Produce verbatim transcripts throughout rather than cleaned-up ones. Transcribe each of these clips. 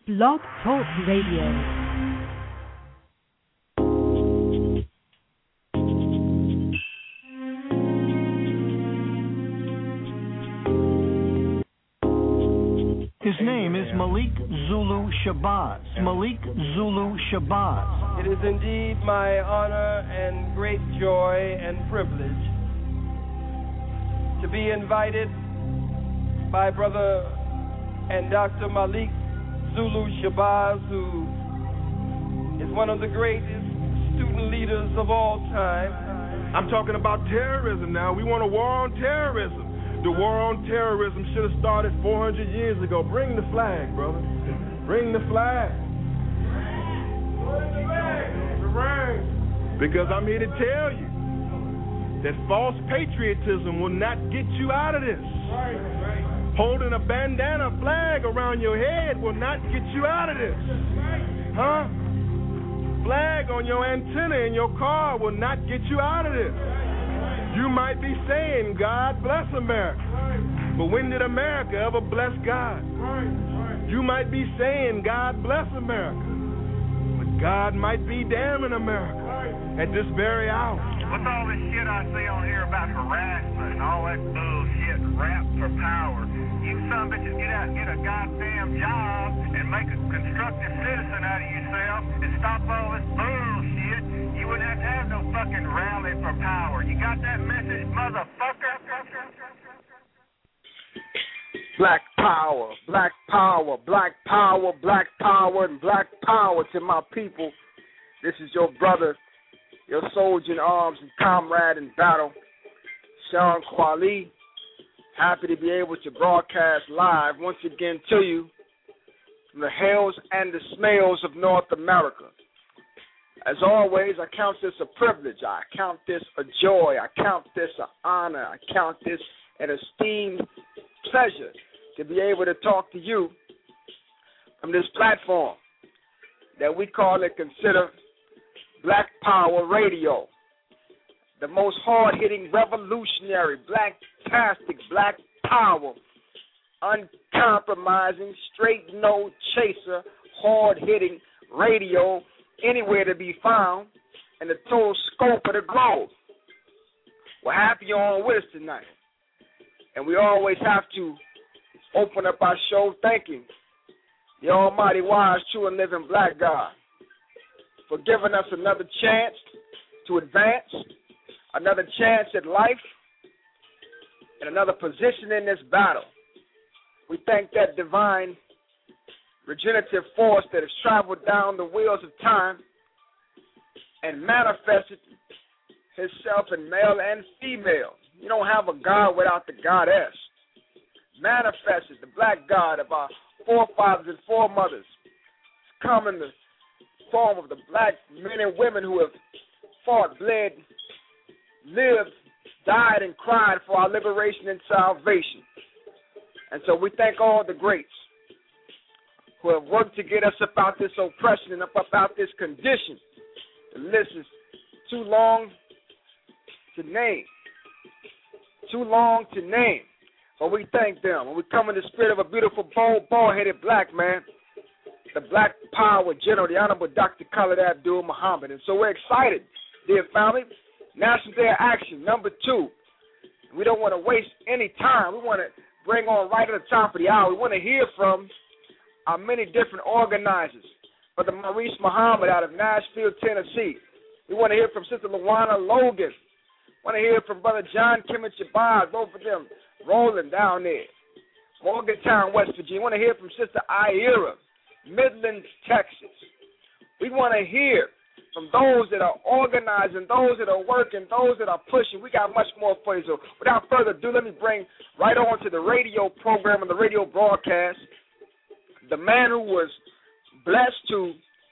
Blog Talk Radio. His name is Malik Zulu Shabazz. Malik Zulu Shabazz. It is indeed my honor and great joy and privilege to be invited by Brother and Doctor Malik Zulu Shabazz, who is one of the greatest student leaders of all time. I'm talking about terrorism now. We want a war on terrorism. The war on terrorism should have started four hundred years ago. Bring the flag, brother. Bring the flag. Bring the flag. Because I'm here to tell you that false patriotism will not get you out of this. Holding a bandana flag around your head will not get you out of this. Huh? Flag on your antenna in your car will not get you out of this. You might be saying, God bless America. But when did America ever bless God? You might be saying, God bless America. But God might be damning America at this very hour. What's all this shit I see on here about harassment and all that bullshit, rap for power? You some bitches get out and get a goddamn job and make a constructive citizen out of yourself and stop all this bullshit. You wouldn't have to have no fucking rally for power. You got that message, motherfucker? Black power, black power, black power, black power, and black power to my people. This is your brother, your soldier in arms and comrade in battle, Sean Kwali. Happy to be able to broadcast live once again to you from the hills and the smells of North America. As always, I count this a privilege. I count this a joy. I count this an honor. I count this an esteemed pleasure to be able to talk to you from this platform that we call and consider Black Power Radio. The most hard-hitting, revolutionary, black-tastic, black power, uncompromising, straight no chaser, hard-hitting radio anywhere to be found in the total scope of the globe. We're happy you're on with us tonight. And we always have to open up our show thanking the almighty, wise, true, and living black God for giving us another chance to advance, another chance at life, and another position in this battle. We thank that divine regenerative force that has traveled down the wheels of time and manifested himself in male and female. You don't have a God without the goddess. Manifested the black God of our forefathers and foremothers. It's come in the form of the black men and women who have fought, bled, lived, died, and cried for our liberation and salvation. And so we thank all the greats who have worked to get us up out this oppression and up out this condition. The list is too long to name. Too long to name. But we thank them. And we come in the spirit of a beautiful, bold, bald-headed black man, the Black Power General, the Honorable Doctor Khalid Abdul Muhammad. And so we're excited, dear family. National Day of Action, number two. We don't want to waste any time. We want to bring on right at the top of the hour. We want to hear from our many different organizers. Brother Maurice Muhammad out of Nashville, Tennessee. We want to hear from Sister Luana Logan. We want to hear from Brother John Kimmett Shabazz, both of them rolling down there. Morgantown, West Virginia. We want to hear from Sister Ira, Midland, Texas. We want to hear from those that are organizing, those that are working, those that are pushing. We got much more for you. So without further ado, let me bring right on to the radio program and the radio broadcast the man who was blessed to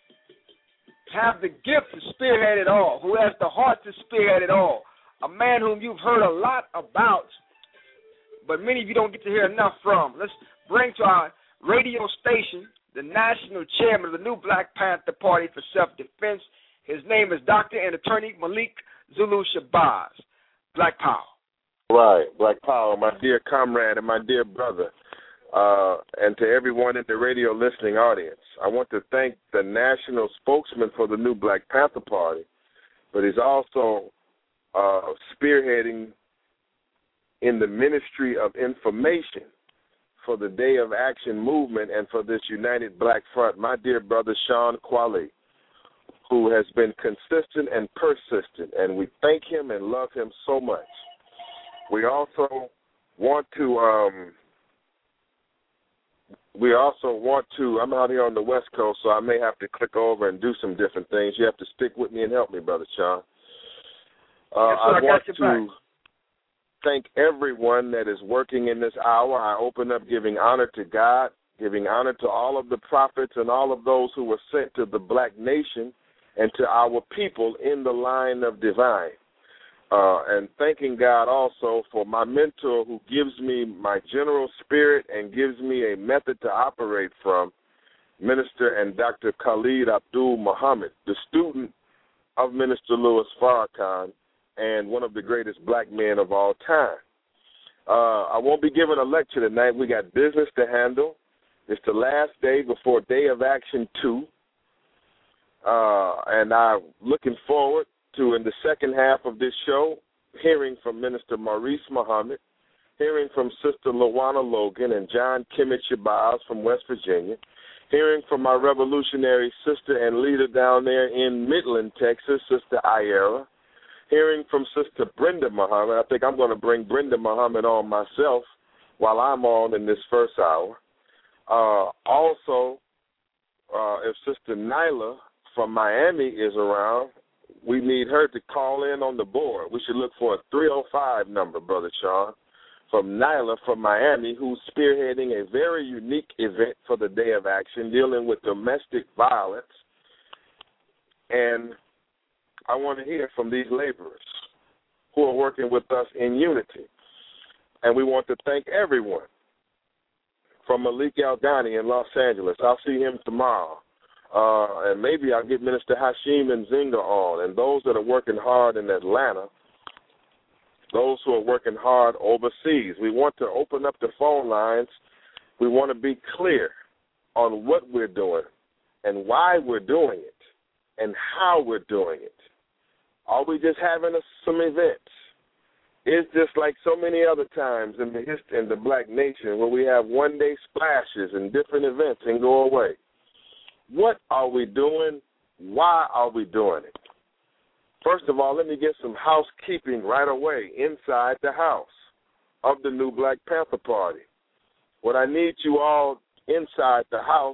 have the gift to spearhead it all, who has the heart to spearhead it all, a man whom you've heard a lot about, but many of you don't get to hear enough from. Let's bring to our radio station the national chairman of the new Black Panther Party for Self-Defense. His name is Doctor and Attorney Malik Zulu Shabazz. Black Power. Right, Black Power, my dear comrade and my dear brother. uh, and to everyone in the radio listening audience. I want to thank the national spokesman for the new Black Panther Party, but he's also uh, spearheading in the Ministry of Information for the Day of Action movement and for this United Black Front, my dear brother Sean Qualley, who has been consistent and persistent, and we thank him and love him so much. We also want to, um, we also want to, I'm out here on the West Coast, so I may have to click over and do some different things. You have to stick with me and help me, Brother Sean. Uh, yes, sir, I, I want got to back. thank everyone that is working in this hour. I open up giving honor to God, giving honor to all of the prophets and all of those who were sent to the black nation and to our people in the line of divine. Uh, and thanking God also for my mentor who gives me my general spirit and gives me a method to operate from, Minister and Doctor Khalid Abdul Muhammad, the student of Minister Louis Farrakhan and one of the greatest black men of all time. Uh, I won't be giving a lecture tonight. We got business to handle. It's the last day before Day of Action two. Uh, and I'm looking forward to, in the second half of this show, hearing from Minister Maurice Muhammad, hearing from Sister Lawana Logan and John Kimmett Shabazz from West Virginia, hearing from my revolutionary sister and leader down there in Midland, Texas, Sister Ayera, hearing from Sister Brenda Muhammad. I think I'm going to bring Brenda Muhammad on myself while I'm on in this first hour. Uh, also, uh, if Sister Nyla from Miami is around, we need her to call in on the board. We should look for a three oh five number, Brother Sean, from Nyla from Miami, who's spearheading a very unique event for the Day of Action dealing with domestic violence. And I want to hear from these laborers who are working with us in unity. And we want to thank everyone from Malik Al-Ghani in Los Angeles. I'll see him tomorrow. Uh, and maybe I'll get Minister Hashim Nzinga on, and those that are working hard in Atlanta, those who are working hard overseas. We want to open up the phone lines. We want to be clear on what we're doing and why we're doing it and how we're doing it. Are we just having a, some events? It's just like so many other times in the history in the black nation where we have one-day splashes and different events and go away. What are we doing? Why are we doing it? First of all, let me get some housekeeping right away inside the house of the new Black Panther Party. What I need you all inside the house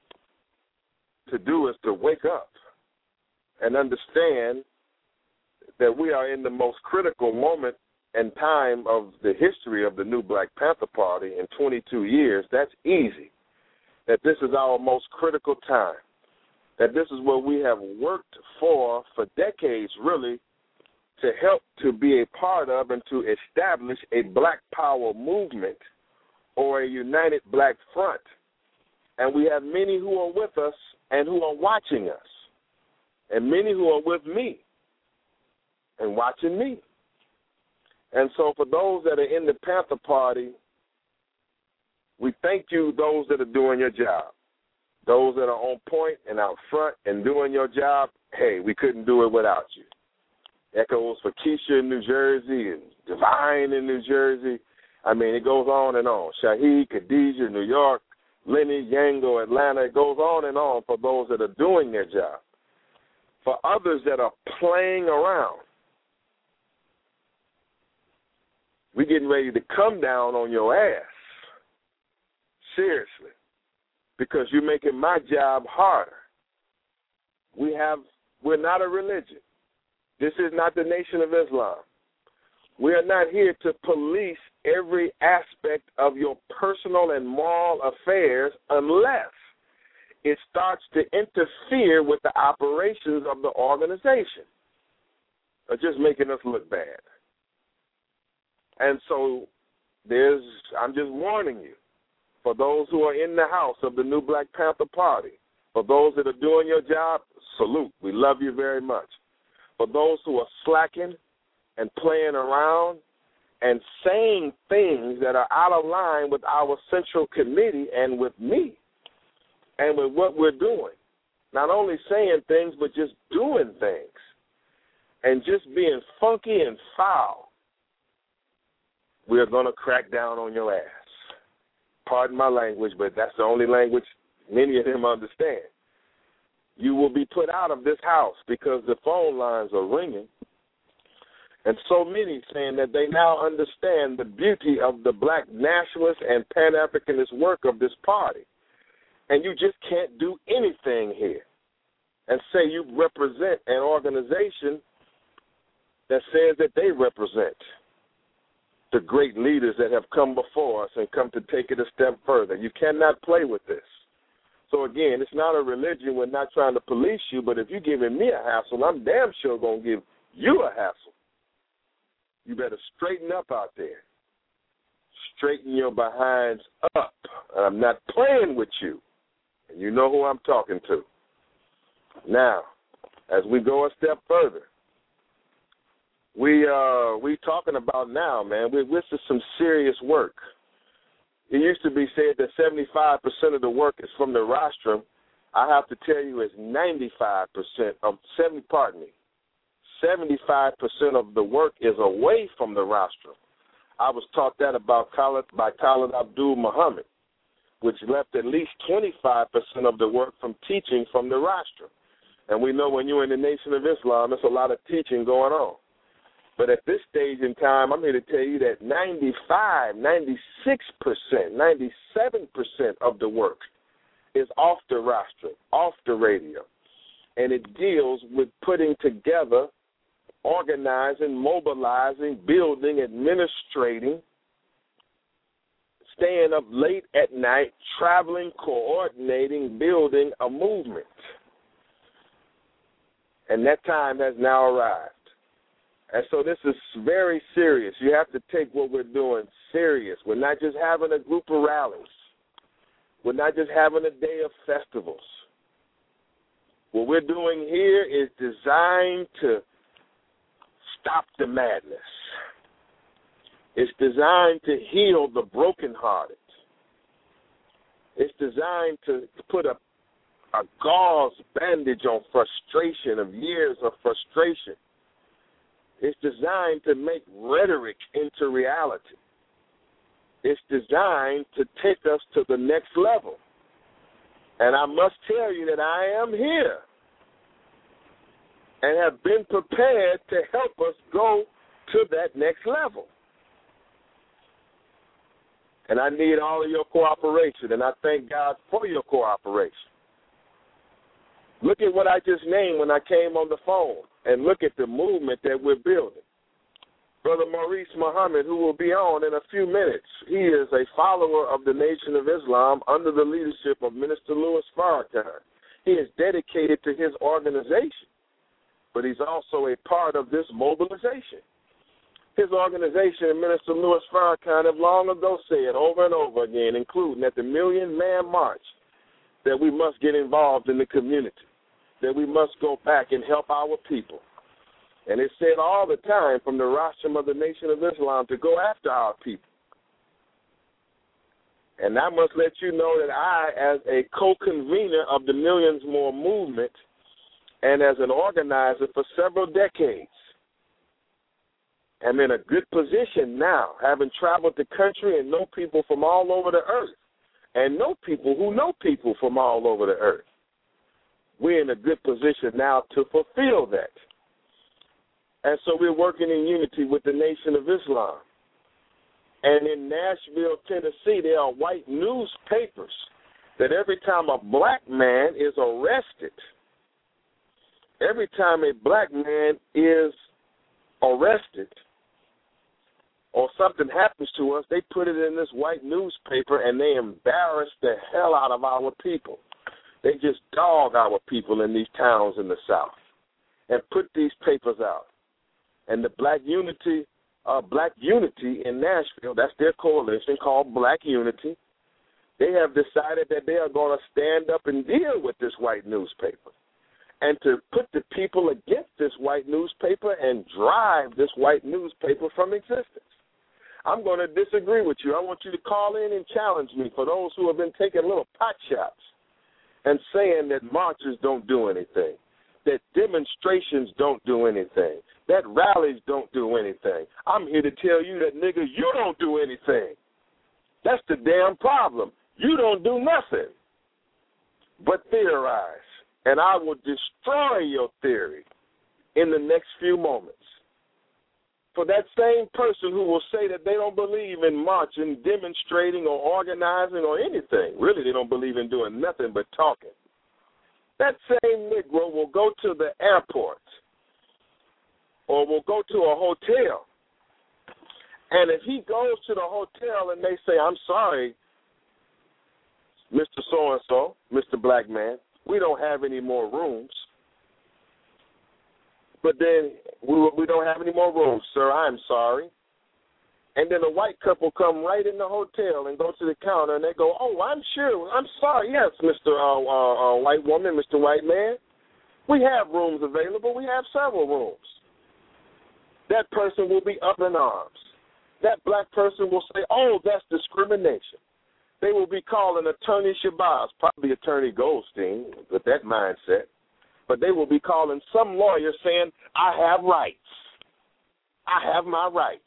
to do is to wake up and understand that we are in the most critical moment and time of the history of the new Black Panther Party in twenty-two years. That's easy. That this is our most critical time, that this is what we have worked for for decades, really, to help to be a part of and to establish a black power movement or a united black front. And we have many who are with us and who are watching us, and many who are with me and watching me. And so for those that are in the Panther Party, we thank you, those that are doing your job, those that are on point and out front and doing your job. Hey, we couldn't do it without you. Echoes for Keisha in New Jersey and Divine in New Jersey. I mean, it goes on and on. Shaheed, Khadijah, New York, Lenny, Yango, Atlanta. It goes on and on for those that are doing their job. For others that are playing around, we're getting ready to come down on your ass. Seriously, because you're making my job harder. We have, we're not a religion. This is not the Nation of Islam. We are not here to police every aspect of your personal and moral affairs unless it starts to interfere with the operations of the organization or just making us look bad. And so there's, I'm just warning you, for those who are in the house of the new Black Panther Party, for those that are doing your job, salute. We love you very much. For those who are slacking and playing around and saying things that are out of line with our central committee and with me and with what we're doing. Not only saying things, but just doing things and just being funky and foul. We're going to crack down on your ass. Pardon my language, but that's the only language many of them understand. You will be put out of this house because the phone lines are ringing. And so many saying that they now understand the beauty of the black nationalist and Pan-Africanist work of this party. And you just can't do anything here and say you represent an organization that says that they represent the great leaders that have come before us and come to take it a step further. You cannot play with this. So, again, it's not a religion. We're not trying to police you, but if you're giving me a hassle, I'm damn sure going to give you a hassle. You better straighten up out there. Straighten your behinds up. And I'm not playing with you. And you know who I'm talking to. Now, as we go a step further, we uh we talking about now, man. We, this is some serious work. It used to be said that seventy-five percent of the work is from the rostrum. I have to tell you, it's ninety-five percent of seventy. Pardon me, seventy-five percent of the work is away from the rostrum. I was taught that about Khalid, by Khalid Abdul Muhammad, which left at least twenty-five percent of the work from teaching from the rostrum. And we know when you're in the Nation of Islam, there's a lot of teaching going on. But at this stage in time, I'm here to tell you that ninety-five, ninety-six percent, ninety-seven percent of the work is off the rostrum, off the radio. And it deals with putting together, organizing, mobilizing, building, administrating, staying up late at night, traveling, coordinating, building a movement. And that time has now arrived. And so this is very serious. You have to take what we're doing serious. We're not just having a group of rallies. We're not just having a day of festivals. What we're doing here is designed to stop the madness. It's designed to heal the brokenhearted. It's designed to put a, a gauze bandage on frustration of years of frustration. It's designed to make rhetoric into reality. It's designed to take us to the next level. And I must tell you that I am here and have been prepared to help us go to that next level. And I need all of your cooperation, and I thank God for your cooperation. Look at what I just named when I came on the phone, and look at the movement that we're building. Brother Maurice Muhammad, who will be on in a few minutes, he is a follower of the Nation of Islam under the leadership of Minister Louis Farrakhan. He is dedicated to his organization, but he's also a part of this mobilization. His organization and Minister Louis Farrakhan have long ago said over and over again, including at the Million Man March, that we must get involved in the community, that we must go back and help our people. And it's said all the time from the rostrum of the Nation of Islam to go after our people. And I must let you know that I, as a co-convener of the Millions More movement and as an organizer for several decades, am in a good position now, having traveled the country and know people from all over the earth and know people who know people from all over the earth. We're in a good position now to fulfill that. And so we're working in unity with the Nation of Islam. And in Nashville, Tennessee, there are white newspapers that every time a black man is arrested, every time a black man is arrested or something happens to us, they put it in this white newspaper and they embarrass the hell out of our people. They just dog our people in these towns in the South and put these papers out. And the Black Unity, uh, Black Unity in Nashville, that's their coalition called Black Unity, they have decided that they are going to stand up and deal with this white newspaper and to put the people against this white newspaper and drive this white newspaper from existence. I'm going to disagree with you. I want you to call in and challenge me for those who have been taking little pot shots and saying that marches don't do anything, that demonstrations don't do anything, that rallies don't do anything. I'm here to tell you that, nigga, you don't do anything. That's the damn problem. You don't do nothing but theorize, and I will destroy your theory in the next few moments. For that same person who will say that they don't believe in marching, demonstrating, or organizing or anything, really they don't believe in doing nothing but talking, that same Negro will go to the airport or will go to a hotel, and if he goes to the hotel and they say, I'm sorry, Mister So-and-so, Mister Black Man, we don't have any more rooms. But then we we don't have any more rooms, sir. I'm sorry. And then a white couple come right in the hotel and go to the counter and they go, oh, I'm sure. I'm sorry. Yes, Mister Uh, uh, uh, white woman, Mister White Man. We have rooms available. We have several rooms. That person will be up in arms. That black person will say, oh, that's discrimination. They will be calling Attorney Shabazz, probably Attorney Goldstein, with that mindset. But they will be calling some lawyer saying, I have rights. I have my rights.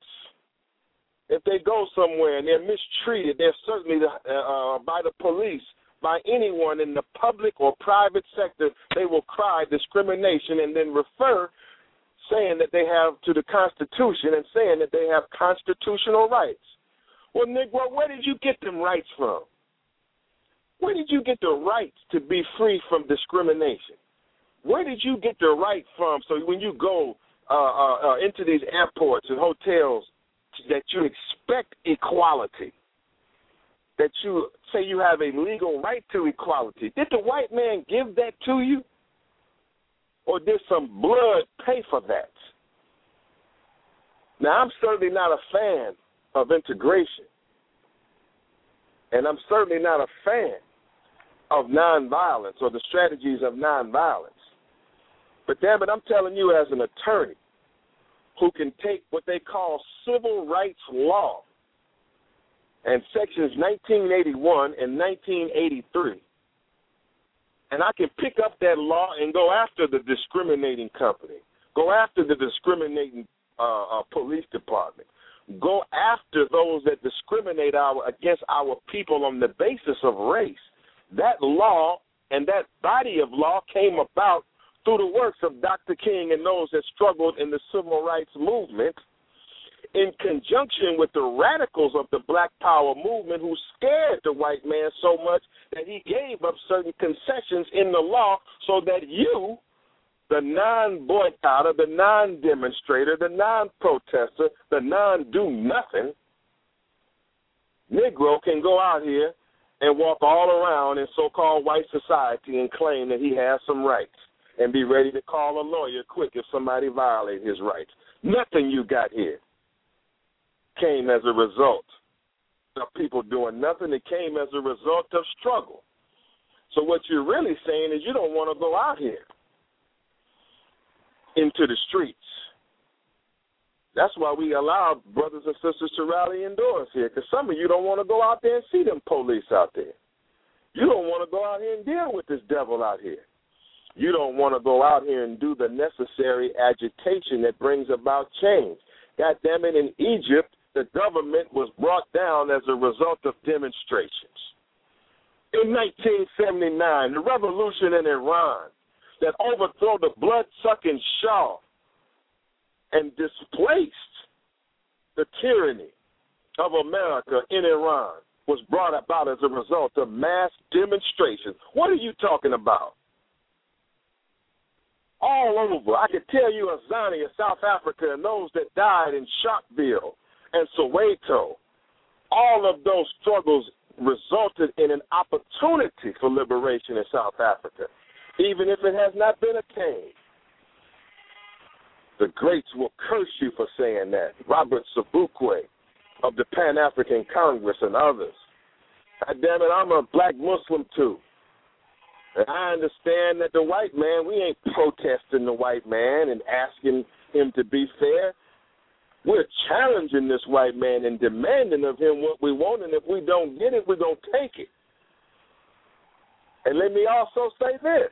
If they go somewhere and they're mistreated, they're certainly uh, by the police, by anyone in the public or private sector, they will cry discrimination and then refer saying that they have to the Constitution and saying that they have constitutional rights. Well, Negro, where did you get them rights from? Where did you get the rights to be free from discrimination? Where did you get the right from so when you go uh, uh, uh, into these airports and hotels that you expect equality, that you say you have a legal right to equality? Did the white man give that to you? Or did some blood pay for that? Now, I'm certainly not a fan of integration, and I'm certainly not a fan of nonviolence or the strategies of nonviolence. But damn it, I'm telling you as an attorney who can take what they call civil rights law and sections nineteen eighty-one and nineteen eighty-three, and I can pick up that law and go after the discriminating company, go after the discriminating uh, uh, police department, go after those that discriminate our, against our people on the basis of race. That law and that body of law came about through the works of Doctor King and those that struggled in the civil rights movement in conjunction with the radicals of the Black Power movement who scared the white man so much that he gave up certain concessions in the law so that you, the non-boycotter, the non-demonstrator, the non-protester, the non-do-nothing, Negro can go out here and walk all around in so-called white society and claim that he has some rights and be ready to call a lawyer quick if somebody violates his rights. Nothing you got here came as a result of people doing nothing. It came as a result of struggle. So what you're really saying is you don't want to go out here into the streets. That's why we allow brothers and sisters to rally indoors here, because some of you don't want to go out there and see them police out there. You don't want to go out here and deal with this devil out here. You don't want to go out here and do the necessary agitation that brings about change. God damn it, in Egypt, the government was brought down as a result of demonstrations. In nineteen seventy-nine, the revolution in Iran that overthrew the blood-sucking Shah and displaced the tyranny of America in Iran was brought about as a result of mass demonstrations. What are you talking about? All over. I could tell you Azania, South Africa, and those that died in Sharpeville and Soweto. All of those struggles resulted in an opportunity for liberation in South Africa, even if it has not been attained. The greats will curse you for saying that. Robert Sobukwe of the Pan-African Congress and others. God damn it, I'm a black Muslim too. And I understand that the white man, we ain't protesting the white man and asking him to be fair. We're challenging this white man and demanding of him what we want, and if we don't get it, we're going to take it. And let me also say this.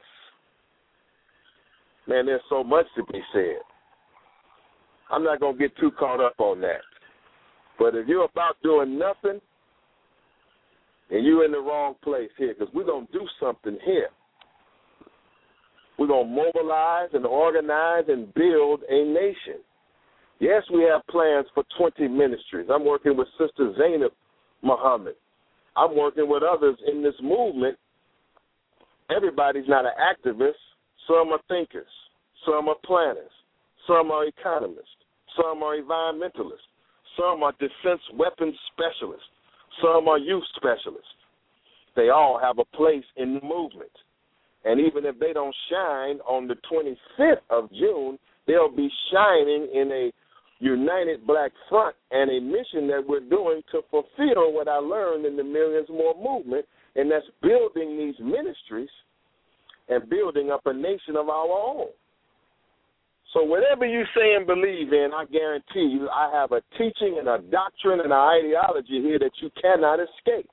Man, there's so much to be said. I'm not going to get too caught up on that. But if you're about doing nothing, and you're in the wrong place here, because we're going to do something here. We're going to mobilize and organize and build a nation. Yes, we have plans for twenty ministries. I'm working with Sister Zainab Muhammad. I'm working with others in this movement. Everybody's not an activist. Some are thinkers. Some are planners. Some are economists. Some are environmentalists. Some are defense weapons specialists. Some are youth specialists. They all have a place in the movement. And even if they don't shine on the twenty-fifth of June, they'll be shining in a united black front and a mission that we're doing to fulfill what I learned in the Millions More movement, and that's building these ministries and building up a nation of our own. So whatever you say and believe in, I guarantee you I have a teaching and a doctrine and an ideology here that you cannot escape.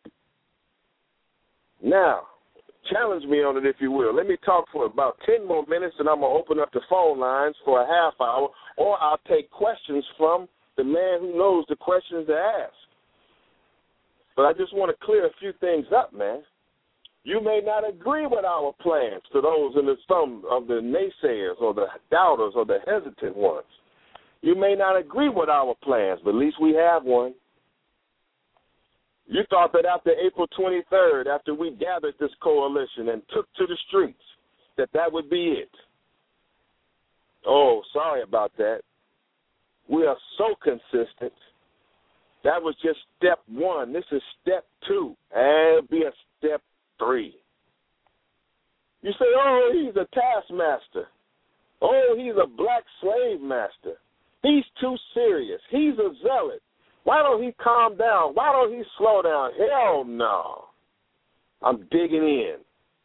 Now, challenge me on it if you will. Let me talk for about ten more minutes, and I'm going to open up the phone lines for a half hour, or I'll take questions from the man who knows the questions to ask. But I just want to clear a few things up, man. You may not agree with our plans to those in the some of the naysayers or the doubters or the hesitant ones. You may not agree with our plans, but at least we have one. You thought that after April twenty-third, after we gathered this coalition and took to the streets, that that would be it. Oh, sorry about that. We are so consistent. That was just step one. This is step two, and it'll be a step three. You say, oh, he's a taskmaster. Oh, he's a black slave master. He's too serious. He's a zealot. Why don't he calm down? Why don't he slow down? Hell no. I'm digging in.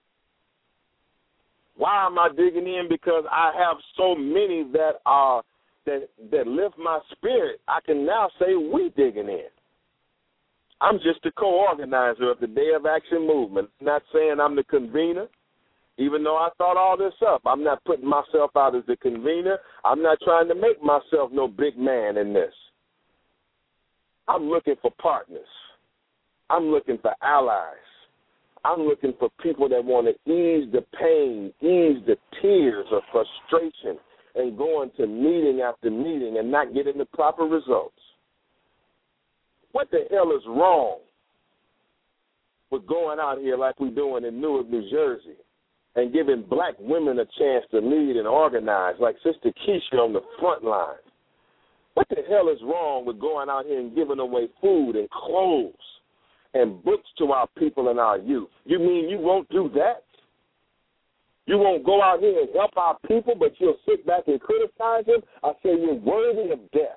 Why am I digging in? Because I have so many that are that that lift my spirit. I can now say we digging in. I'm just the co-organizer of the Day of Action movement. I'm not saying I'm the convener, even though I thought all this up. I'm not putting myself out as the convener. I'm not trying to make myself no big man in this. I'm looking for partners. I'm looking for allies. I'm looking for people that want to ease the pain, ease the tears of frustration, and going to meeting after meeting and not getting the proper results. What the hell is wrong with going out here like we're doing in Newark, New Jersey, and giving black women a chance to lead and organize like Sister Keisha on the front line? What the hell is wrong with going out here and giving away food and clothes and books to our people and our youth? You mean you won't do that? You won't go out here and help our people, but you'll sit back and criticize them? I say you're worthy of death.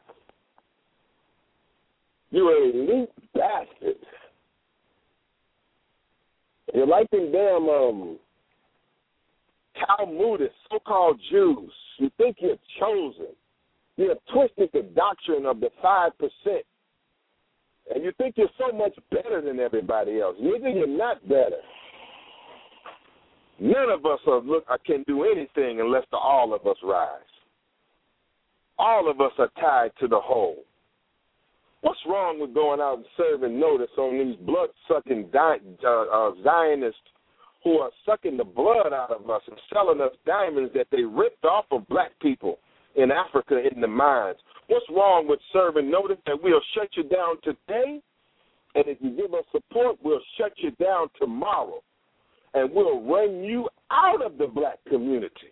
You're an elite bastard. You're like them damn um, Talmudists, so-called Jews. You think you're chosen. You have twisted the doctrine of the five percent. And you think you're so much better than everybody else. Nigga, you're not better. None of us are, look, can do anything unless the all of us rise. All of us are tied to the whole. What's wrong with going out and serving notice on these blood-sucking di- uh, uh, Zionists who are sucking the blood out of us and selling us diamonds that they ripped off of black people in Africa in the mines? What's wrong with serving notice that we'll shut you down today, and if you give us support, we'll shut you down tomorrow, and we'll run you out of the black community?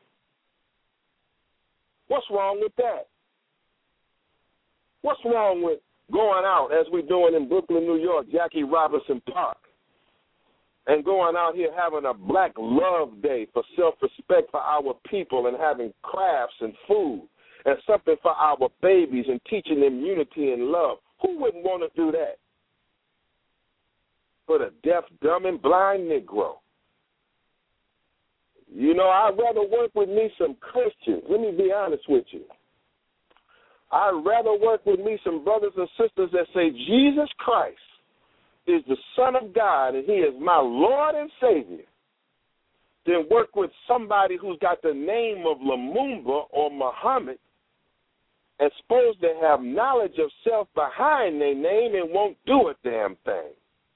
What's wrong with that? What's wrong with going out, as we're doing in Brooklyn, New York, Jackie Robinson Park, and going out here having a Black Love Day for self-respect for our people and having crafts and food and something for our babies and teaching them unity and love? Who wouldn't want to do that? For the deaf, dumb, and blind Negro. You know, I'd rather work with me some Christians. Let me be honest with you. I'd rather work with me some brothers and sisters that say Jesus Christ is the Son of God and he is my Lord and Savior than work with somebody who's got the name of Lumumba or Muhammad and supposed to have knowledge of self behind their name and won't do a damn thing.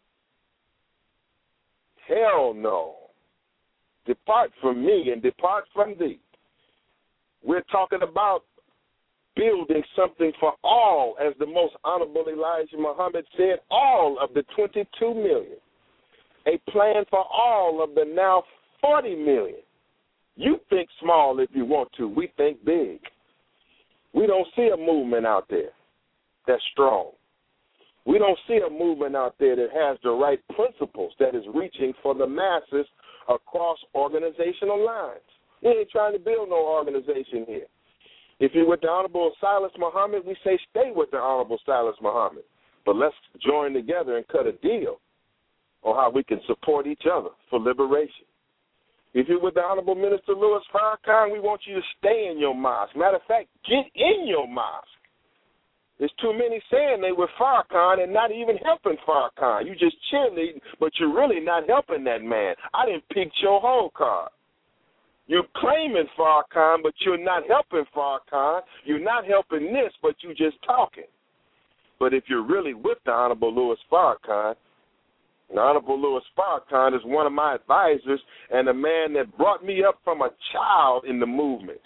Hell no. Depart from me and depart from thee. We're talking about building something for all, as the most honorable Elijah Muhammad said, all of the twenty-two million. A plan for all of the now forty million. You think small if you want to. We think big. We don't see a movement out there that's strong. We don't see a movement out there that has the right principles, that is reaching for the masses across organizational lines. We ain't trying to build no organization here. If you're with the Honorable Silas Muhammad, we say stay with the Honorable Silas Muhammad. But let's join together and cut a deal on how we can support each other for liberation. If you're with the Honorable Minister Louis Farrakhan, we want you to stay in your mosque. Matter of fact, get in your mosque. There's too many saying they were Farrakhan and not even helping Farrakhan. You just cheerleading, but you're really not helping that man. I didn't pick your whole card. You're claiming Farrakhan, but you're not helping Farrakhan. You're not helping this, but you're just talking. But if you're really with the Honorable Louis Farrakhan, the Honorable Louis Farrakhan is one of my advisors and a man that brought me up from a child in the movement.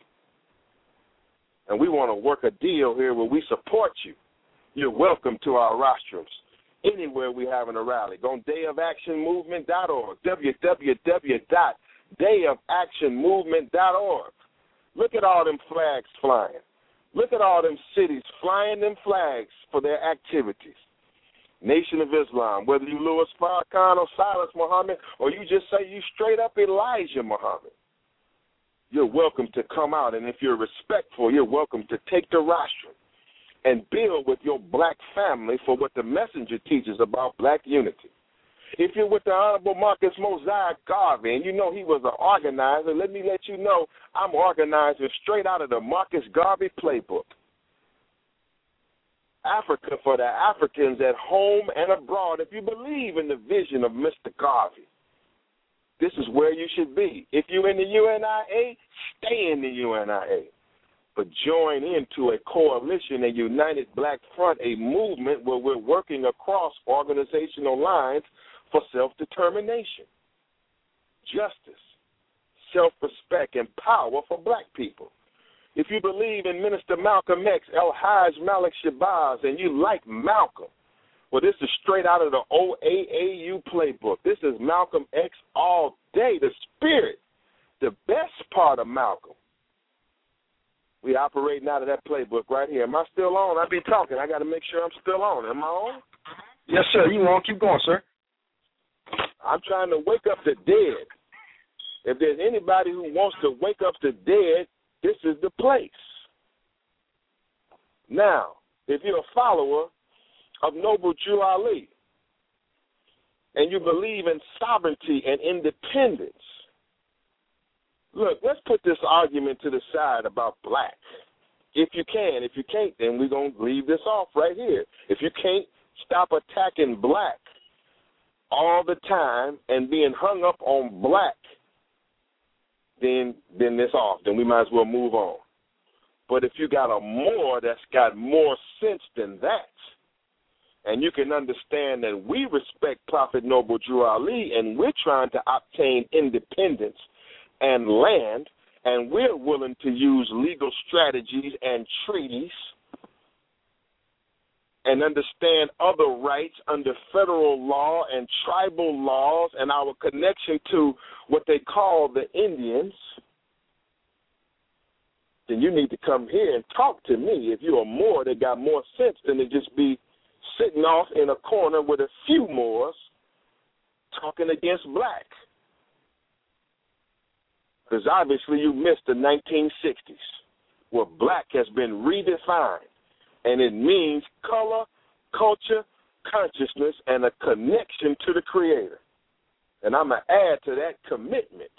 And we want to work a deal here where we support you. You're welcome to our rostrums anywhere we having a rally. Go on day of action movement dot org, w w w dot day of action movement dot org. Look at all them flags flying. Look at all them cities flying them flags for their activities. Nation of Islam, whether you Louis Farrakhan or Silas Muhammad, or you just say you straight up Elijah Muhammad, you're welcome to come out. And if you're respectful, you're welcome to take the rostrum and build with your black family for what the messenger teaches about black unity. If you're with the Honorable Marcus Mosiah Garvey, and you know he was an organizer, let me let you know I'm organizing straight out of the Marcus Garvey playbook. Africa for the Africans at home and abroad. If you believe in the vision of Mister Garvey, this is where you should be. If you're in the U N I A, stay in the U N I A. But join into a coalition, a united black front, a movement where we're working across organizational lines for self-determination, justice, self-respect, and power for black people. If you believe in Minister Malcolm X, El-Hajj Malik Shabazz, and you like Malcolm, well, this is straight out of the O A A U playbook. This is Malcolm X all day, the spirit, the best part of Malcolm. We operating out of that playbook right here. Am I still on? I've been talking. I got to make sure I'm still on. Am I on? Yes, sir. You on? Keep going, sir. I'm trying to wake up the dead. If there's anybody who wants to wake up the dead, this is the place. Now, if you're a follower of Noble Drew Ali and you believe in sovereignty and independence, look, let's put this argument to the side about black. If you can. If you can't, then we're going to leave this off right here. If you can't stop attacking black all the time and being hung up on black, then then it's off. Then we might as well move on. But if you got a more that's got more sense than that, and you can understand that we respect Prophet Noble Drew Ali and we're trying to obtain independence and land, and we're willing to use legal strategies and treaties and understand other rights under federal law and tribal laws and our connection to what they call the Indians, then you need to come here and talk to me. If you're a Moor that got more sense than to just be sitting off in a corner with a few Moors talking against black. Because obviously you missed the nineteen sixties, where black has been redefined. And it means color, culture, consciousness, and a connection to the Creator. And I'm going to add to that commitment.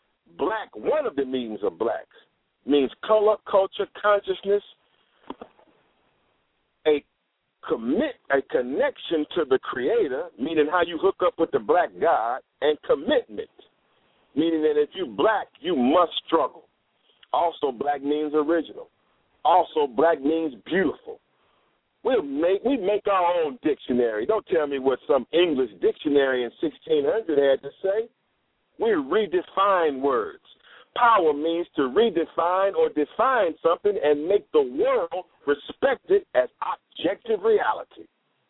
Black, one of the meanings of black, means color, culture, consciousness, a commit a connection to the Creator, meaning how you hook up with the black God, and commitment, meaning that if you black, you must struggle. Also, black means original. Also, black means beautiful. We'll make, we make our own dictionary. Don't tell me what some English dictionary in sixteen hundred had to say. We redefine words. Power means to redefine or define something and make the world respect it as objective reality.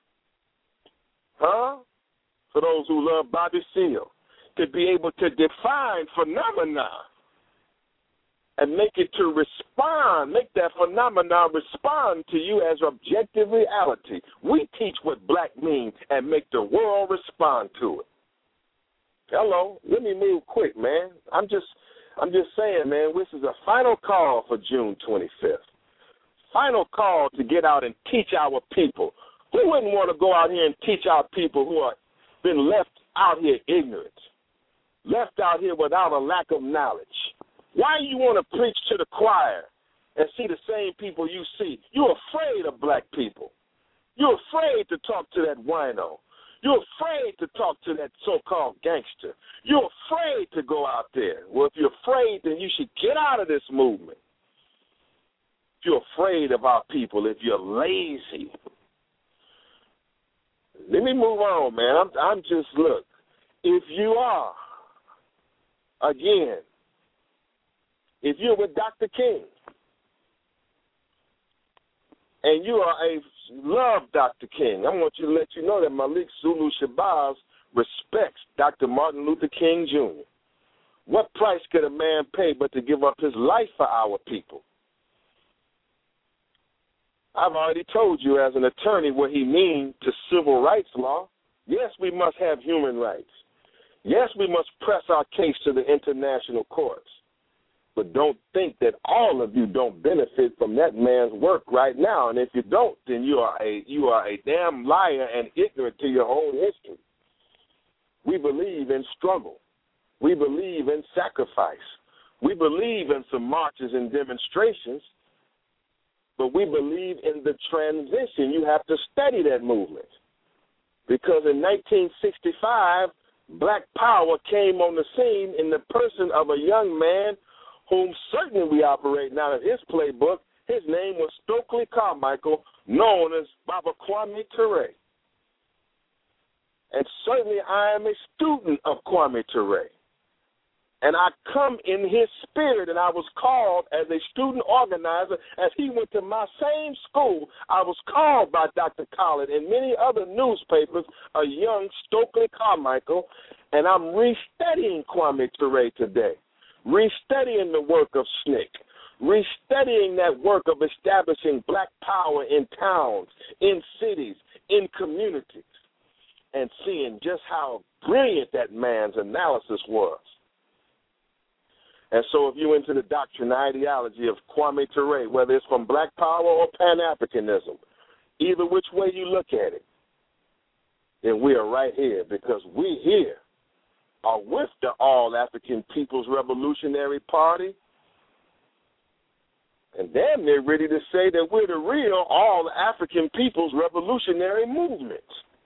Huh? For those who love Bobby Seale, to be able to define phenomena and make it to respond, make that phenomenon respond to you as objective reality. We teach what black means and make the world respond to it. Hello, let me move quick, man. I'm just I'm just saying, man, this is a final call for June twenty-fifth. Final call to get out and teach our people. Who wouldn't want to go out here and teach our people who are been left out here ignorant, left out here without a lack of knowledge? Why you want to preach to the choir and see the same people you see? You're afraid of black people. You're afraid to talk to that wino. You're afraid to talk to that so-called gangster. You're afraid to go out there. Well, if you're afraid, then you should get out of this movement. If you're afraid of our people, if you're lazy. Let me move on, man. I'm, I'm just, look, if you are, again, if you're with Doctor King and you are a love Doctor King, I want you to let you know that Malik Zulu Shabazz respects Doctor Martin Luther King Junior What price could a man pay but to give up his life for our people? I've already told you as an attorney what he means to civil rights law. Yes, we must have human rights. Yes, we must press our case to the international courts. But don't think that all of you don't benefit from that man's work right now. And if you don't, then you are a you are a damn liar and ignorant to your own history. We believe in struggle. We believe in sacrifice. We believe in some marches and demonstrations. But we believe in the transition. You have to study that movement. Because in nineteen sixty-five, Black Power came on the scene in the person of a young man whom certainly we operate now in his playbook. His name was Stokely Carmichael, known as Baba Kwame Ture. And certainly I am a student of Kwame Ture. And I come in his spirit, and I was called as a student organizer. As he went to my same school, I was called by Doctor Collins and many other newspapers, a young Stokely Carmichael, and I'm restudying Kwame Ture today. Restudying the work of S N C C, restudying that work of establishing black power in towns, in cities, in communities, and seeing just how brilliant that man's analysis was. And so if you're into the doctrine, ideology of Kwame Ture, whether it's from black power or Pan-Africanism, either which way you look at it, then we are right here, because we here are with the All-African People's Revolutionary Party, and damn near ready to say that we're the real All-African People's Revolutionary Movement.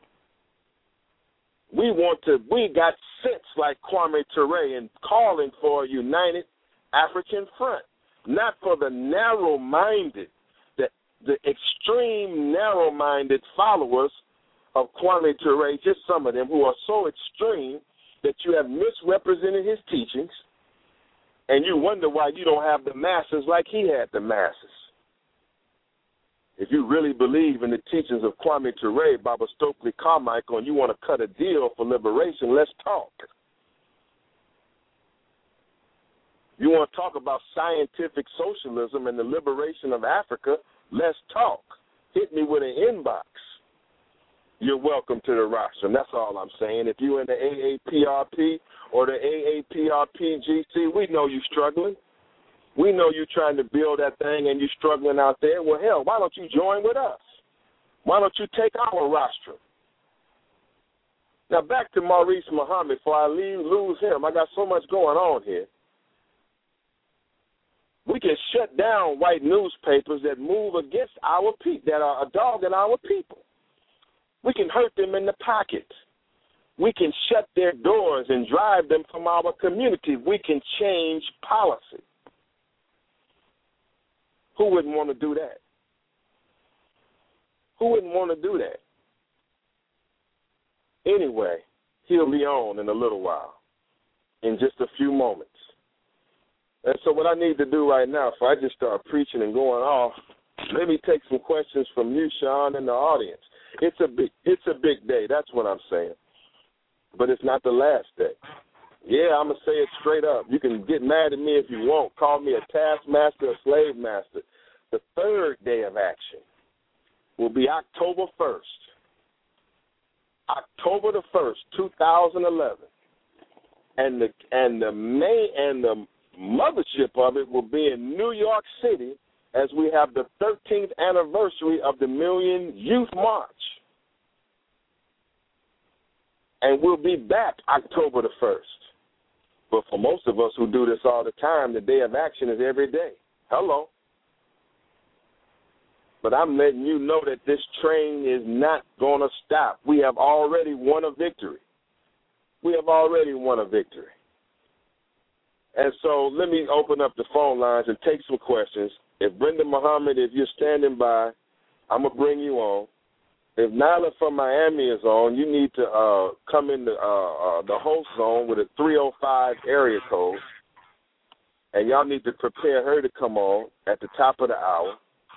We want to, we got sense like Kwame Ture in calling for a united African front, not for the narrow-minded, the, the extreme narrow-minded followers of Kwame Ture, just some of them who are so extreme that you have misrepresented his teachings, and you wonder why you don't have the masses like he had the masses. If you really believe in the teachings of Kwame Ture, Baba Stokely Carmichael, and you want to cut a deal for liberation, let's talk. You want to talk about scientific socialism and the liberation of Africa, let's talk. Hit me with an inbox. You're welcome to the roster, and that's all I'm saying. If you're in the A A P R P or the A A P R P G C, we know you're struggling. We know you're trying to build that thing and you're struggling out there. Well, hell, why don't you join with us? Why don't you take our roster? Now, back to Maurice Muhammad, before I leave, lose him. I got so much going on here. We can shut down white newspapers that move against our people, that are a dog in our people. We can hurt them in the pocket. We can shut their doors and drive them from our community. We can change policy. Who wouldn't want to do that? Who wouldn't want to do that? Anyway, he'll be on in a little while, in just a few moments. And so what I need to do right now, if I just start preaching and going off, let me take some questions from you, Sean, and the audience. It's a big, it's a big day. That's what I'm saying. But it's not the last day. Yeah, I'm going to say it straight up. You can get mad at me if you want. Call me a taskmaster, a slave master. The third day of action will be October first. October the first, two thousand eleven. And the and the main and the mothership of it will be in New York City as we have the thirteenth anniversary of the Million Youth March. And we'll be back October the first. But for most of us who do this all the time, the day of action is every day. Hello. But I'm letting you know that this train is not going to stop. We have already won a victory. We have already won a victory. And so let me open up the phone lines and take some questions. If Brenda Muhammad, if you're standing by, I'm going to bring you on. If Nyla from Miami is on, you need to uh, come in the, uh, uh, the host zone with a three oh five area code. And y'all need to prepare her to come on at the top of the hour.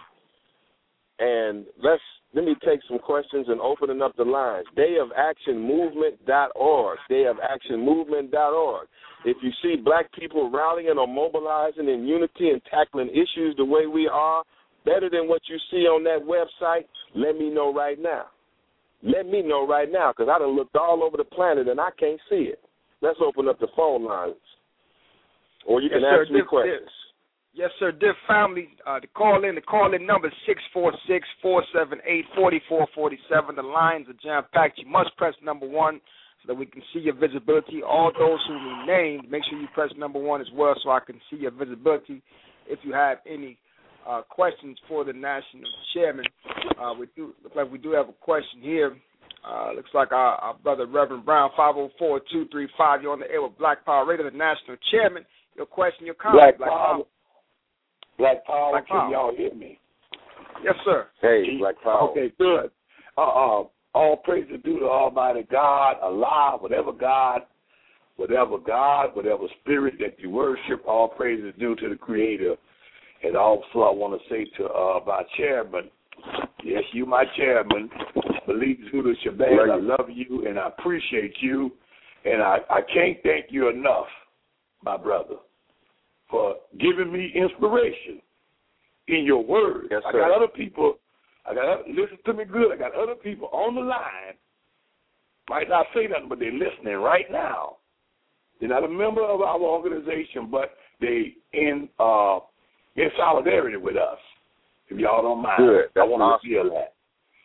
And let's let me take some questions and opening up the lines. day of action movement dot org, day of action movement dot org. If you see black people rallying or mobilizing in unity and tackling issues the way we are, better than what you see on that website, let me know right now. Let me know right now, because I done looked all over the planet and I can't see it. Let's open up the phone lines. Or you yes, can sir. ask me Dear, questions. Dear, yes, sir. Dear family, uh, the call in, the call in number is six four six, four seven eight, four four four seven. The lines are jam-packed. You must press number one so that we can see your visibility. All those who we named, make sure you press number one as well so I can see your visibility. If you have any Uh, questions for the national chairman. Uh, we do look like we do have a question here. Uh, looks like our, our brother Reverend Brown, five oh four, two three five. You're on the air with Black Power Radio, the national chairman. Your question, your comment. Black, Black Power. Power. Black Power. Black Can Power. y'all hear me? Yes, sir. Hey, Black Power. Okay, good. Uh, uh, all praise is due to Almighty God, Allah, whatever God, whatever God, whatever spirit that you worship, all praise is due to the Creator. And also I want to say to uh, my chairman, yes, you my chairman, Malik Zulu Shabazz, I love you and I appreciate you. And I, I can't thank you enough, my brother, for giving me inspiration in your words. Yes, I sir. got other people, I got other, listen to me good, I got other people on the line, might not say nothing, but they're listening right now. They're not a member of our organization, but they in uh in solidarity with us, if y'all don't mind. Good. I want awesome. to feel that.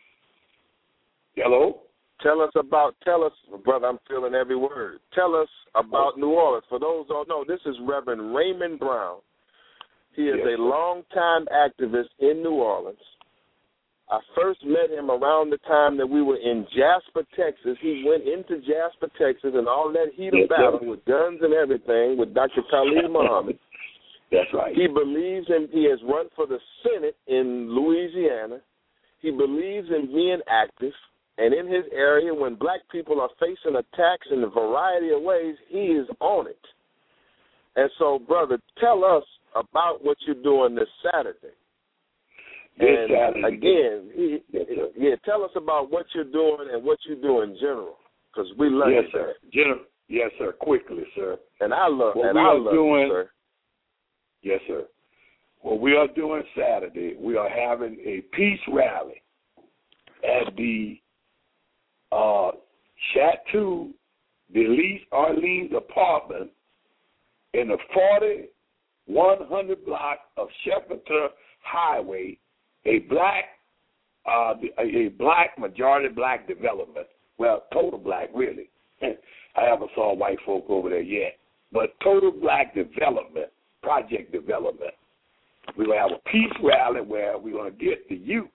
Hello? Tell us about, tell us, brother, I'm feeling every word. Tell us about New Orleans. For those who don't know, this is Reverend Raymond Brown. He is Yes. a longtime activist in New Orleans. I first met him around the time that we were in Jasper, Texas. He went into Jasper, Texas, and all that heat of Yes, battle sir. with guns and everything with Doctor Khalid Muhammad. That's right. He believes in, he has run for the Senate in Louisiana. He believes in being active. And in his area, when black people are facing attacks in a variety of ways, he is on it. And so, brother, tell us about what you're doing this Saturday. This and Saturday. again, he, Yes, sir. yeah, tell us about what you're doing and what you do in general, because we love Yes, you, sir. Gen- yes, sir. Quickly, sir. And I love, What and we I are love doing, you, sir. Yes, sir. What we are doing Saturday, we are having a peace rally at the uh, Chateau de Lys Orleans apartment in the forty-one hundred block of Shepperton Highway, a black, uh, a black majority black development. Well, total black, really. I haven't saw white folk over there yet, but total black development, project development. We're going to have a peace rally where we're going to get the youth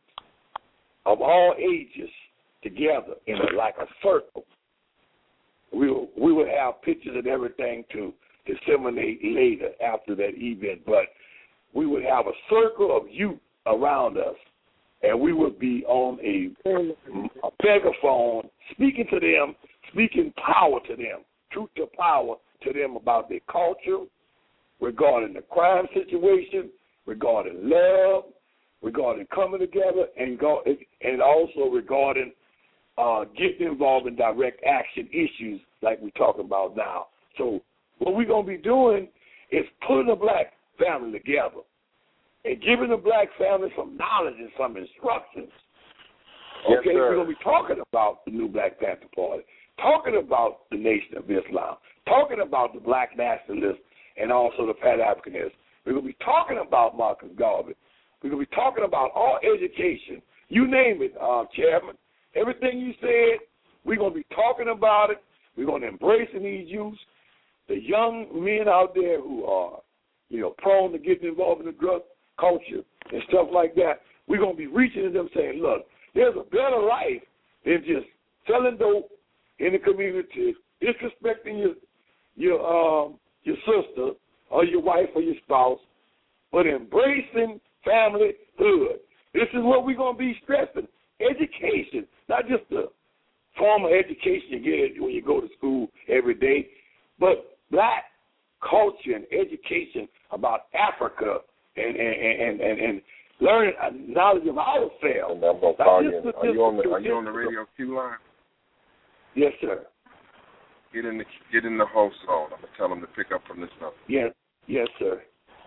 of all ages together in a, like a circle. We will, we will have pictures and everything to disseminate later after that event, but we would have a circle of youth around us, and we would be on a, a megaphone speaking to them, speaking power to them, truth to power to them about their culture, regarding the crime situation, regarding love, regarding coming together, and go, and also regarding uh, getting involved in direct action issues like we're talking about now. So what we're going to be doing is putting the black family together and giving the black family some knowledge and some instructions. Okay, yes, we're going to be talking about the new Black Panther Party, talking about the Nation of Islam, talking about the black nationalists and also the Pan-Africanists. We're going to be talking about Marcus Garvey. We're going to be talking about all education. You name it, uh, Chairman. Everything you said, we're going to be talking about it. We're going to embrace these youths, the young men out there who are, you know, prone to getting involved in the drug culture and stuff like that. We're going to be reaching to them saying, look, there's a better life than just selling dope in the community, disrespecting your your um your sister or your wife or your spouse, but embracing familyhood. This is what we're going to be stressing. Education, not just the formal education you get when you go to school every day, but black culture and education about Africa and and and, and, and learning knowledge of ourselves. And I'm gonna call you. Are you on the Are you on the radio Q line? Yes, sir. Get in the get in the host zone. I'm gonna tell them to pick up from this number. Yes, yes, sir.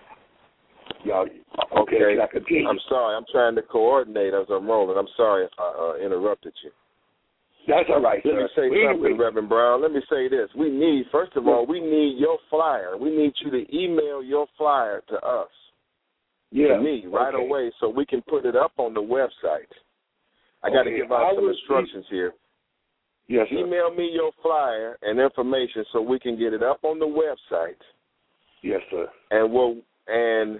Y'all, okay. Okay. I continue? I'm sorry. I'm trying to coordinate as I'm rolling. I'm sorry if I uh, interrupted you. That's all right, Let sir. me say Anyway. something, Reverend Brown. Let me say this. We need, first of all, we need your flyer. We need you to email your flyer to us, yeah, to me, right okay. away, so we can put it up on the website. I got to Okay, give out I some will instructions see. here. Yes, sir. Email me your flyer and information so we can get it up on the website. Yes, sir. And we'll and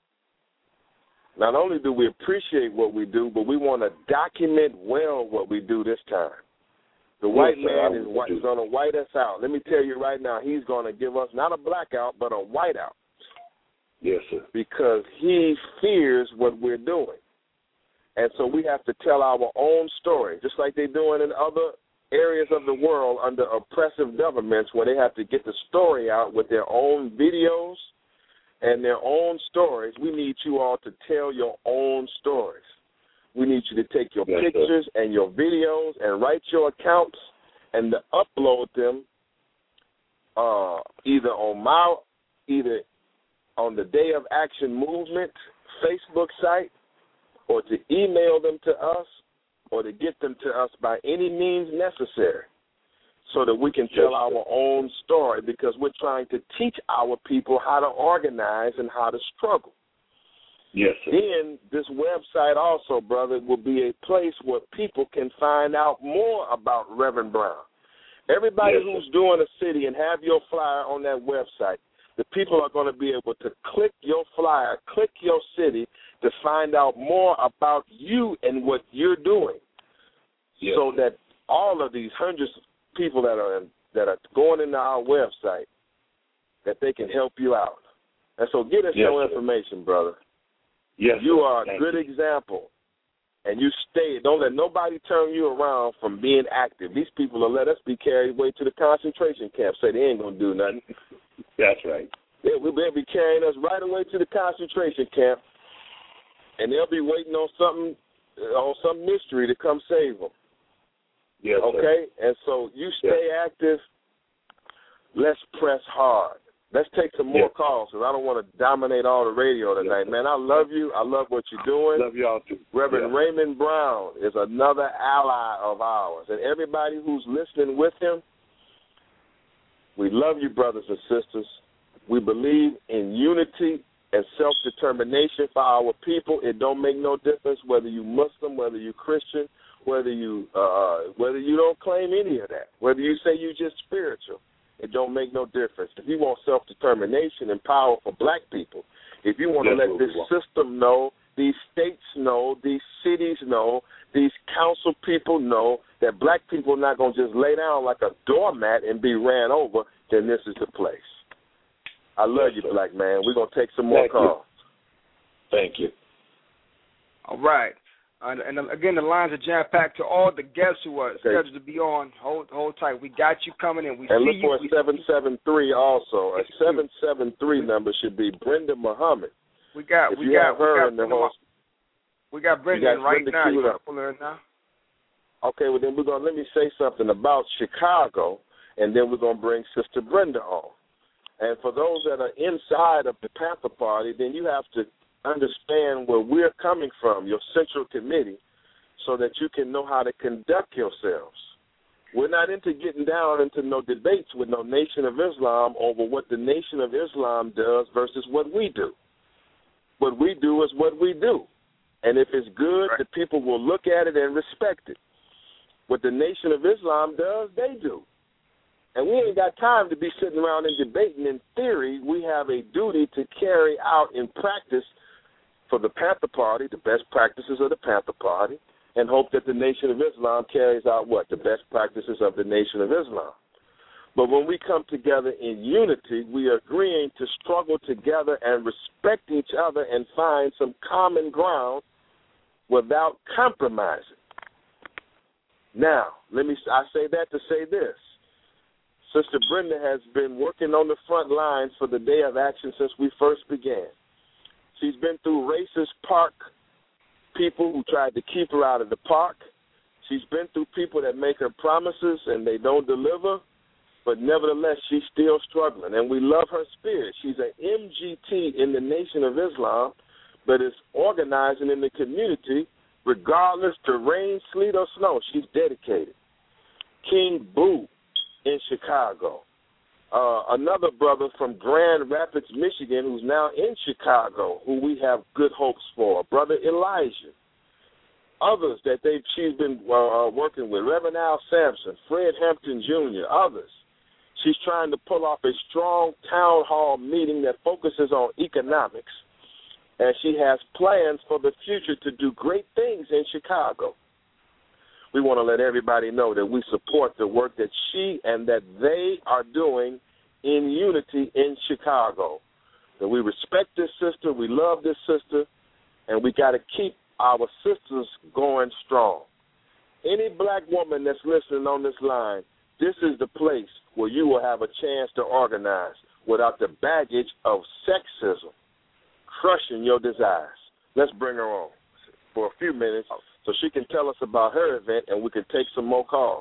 not only do we appreciate what we do, but we want to document well what we do this time. The Yes, white sir, man I is, will white, do. is going to white us out. Let me tell you right now, he's going to give us not a blackout, but a whiteout. Yes, sir. Because he fears what we're doing. And so we have to tell our own story, just like they're doing in other areas of the world under oppressive governments where they have to get the story out with their own videos and their own stories. We need you all to tell your own stories. We need you to take your yes, pictures sir. and your videos and write your accounts and to upload them uh, either on my, either on the Day of Action Movement Facebook site, or to email them to us, or to get them to us by any means necessary, so that we can tell yes, our own story, because we're trying to teach our people how to organize and how to struggle. Yes, sir. Then this website also, brother, will be a place where people can find out more about Reverend Brown. Everybody yes, who's sir. doing a city and have your flyer on that website, the people are going to be able to click your flyer, click your city to find out more about you and what you're doing, yes, so sir. that all of these hundreds of people that are that are going into our website, that they can help you out. And so get us yes, your sir. information, brother. Yes, you sir. are a Thank good you. example, and you stay. Don't let nobody turn you around from being active. These people will let us be carried away to the concentration camp, say they ain't going to do nothing. That's right. They, they'll be carrying us right away to the concentration camp, and they'll be waiting on something, on some mystery to come save them. Yes, okay? Sir. And so you stay yes. active. Let's press hard. Let's take some more yes. calls, because I don't want to dominate all the radio tonight. Yes, man, I love you. I love what you're doing. Love y'all too. Reverend yeah. Raymond Brown is another ally of ours. And everybody who's listening with him, we love you, brothers and sisters. We believe in unity and self-determination for our people. It don't make no difference whether you Muslim, whether you Christian, whether you uh, whether you don't claim any of that, whether you say you just spiritual. It don't make no difference. If you want self-determination and power for black people, If you want to That's let what this we want. system know, these states know, these cities know, these council people know that black people are not going to just lay down like a doormat and be ran over, then this is the place. I love Yes, you, sir. black man. We're going to take some more Thank you. calls. Thank you. All right. Uh, and uh, again, the lines are jam-packed. To all the guests who are scheduled to be on, hold hold tight. We got you coming in. We and see look you. for a We seven seven three also. A Yes, we do. seven seven three number should be Brenda Muhammad. We got If we you got have her we got in the Brenda, host, we got Brenda you got in right Brenda now. You queued want up. to pull her in now? Okay, well then we're gonna let me say something about Chicago, and then we're gonna bring Sister Brenda on. And for those that are inside of the Panther Party, then you have to understand where we're coming from, your central committee, so that you can know how to conduct yourselves. We're not into getting down into no debates with no Nation of Islam over what the Nation of Islam does versus what we do. What we do is what we do. And if it's good, Right. the people will look at it and respect it. What the Nation of Islam does, they do. And we ain't got time to be sitting around and debating. In theory, we have a duty to carry out in practice for the Panther Party, the best practices of the Panther Party, and hope that the Nation of Islam carries out what? The best practices of the Nation of Islam. But when we come together in unity, we are agreeing to struggle together and respect each other and find some common ground without compromising. Now, let me I say that to say this. Sister Brenda has been working on the front lines for the Day of Action since we first began. She's been through racist park people who tried to keep her out of the park. She's been through people that make her promises and they don't deliver, but nevertheless, she's still struggling. And we love her spirit. She's an M G T in the Nation of Islam, but is organizing in the community regardless to rain, sleet, or snow. She's dedicated. King Boo in Chicago. Uh, another brother from Grand Rapids, Michigan, who's now in Chicago, who we have good hopes for, Brother Elijah. Others that they've she's been uh, working with, Reverend Al Sampson, Fred Hampton Junior, others. She's trying to pull off a strong town hall meeting that focuses on economics, and she has plans for the future to do great things in Chicago. We want to let everybody know that we support the work that she and that they are doing in unity in Chicago. That we respect this sister, we love this sister, and we got to keep our sisters going strong. Any black woman that's listening on this line, this is the place where you will have a chance to organize without the baggage of sexism crushing your desires. Let's bring her on for a few minutes so she can tell us about her event and we can take some more calls.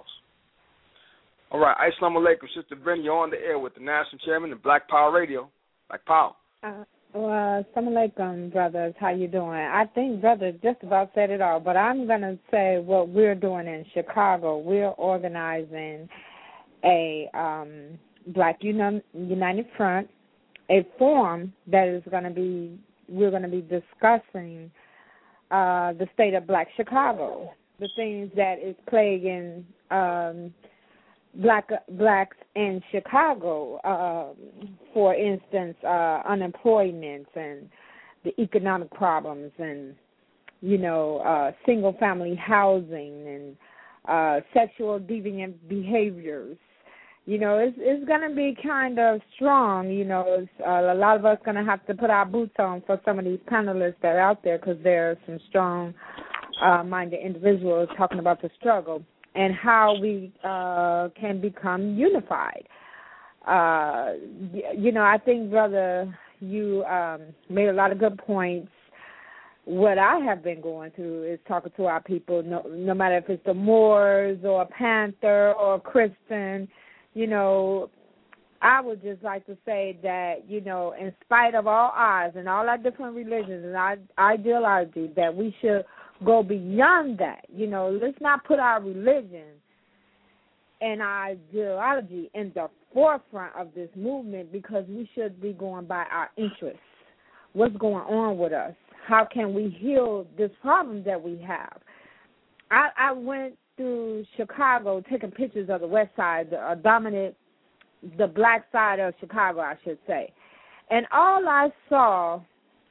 All right. Assalamu alaikum, Sister Brenda. You're on the air with the National Chairman of Black Power Radio. Black Power. Uh, well, assalamu alaikum, brothers. How you doing? I think brothers just about said it all, but I'm going to say what we're doing in Chicago. We're organizing a um, Black Uni- United Front, a forum that is going to be, we're going to be discussing uh, the state of Black Chicago, the things that is plaguing um, black blacks in Chicago, uh, for instance, uh, unemployment and the economic problems and, you know, uh, single-family housing and uh, sexual deviant behaviors. You know, it's it's going to be kind of strong. You know, it's, uh, a lot of us going to have to put our boots on for some of these panelists that are out there because there are some strong-minded uh, individuals talking about the struggle and how we uh, can become unified. Uh, you know, I think, brother, you um, made a lot of good points. What I have been going through is talking to our people, no, no matter if it's the Moors or a Panther or a Christian. You know, I would just like to say that, you know, in spite of all odds and all our different religions and our ideology, that we should go beyond that. You know, let's not put our religion and our ideology in the forefront of this movement because we should be going by our interests. What's going on with us? How can we heal this problem that we have? I, I went through Chicago taking pictures of the west side, the uh, dominant, the black side of Chicago, I should say. And all I saw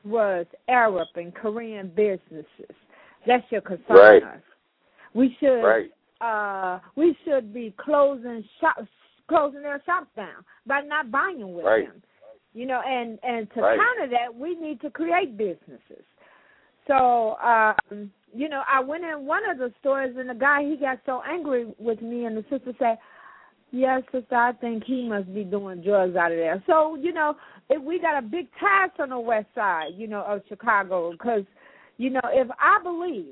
was Arab and Korean businesses. That should concern right. us. We should right. uh, we should be closing shops, closing their shops down by not buying with right. them. You know, and, and to right. counter that, we need to create businesses. So, um, you know, I went in one of the stores, and the guy, he got so angry with me, and the sister said, yes, sister, I think he must be doing drugs out of there. So, you know, if we got a big task on the west side, you know, of Chicago, because, you know, if I believe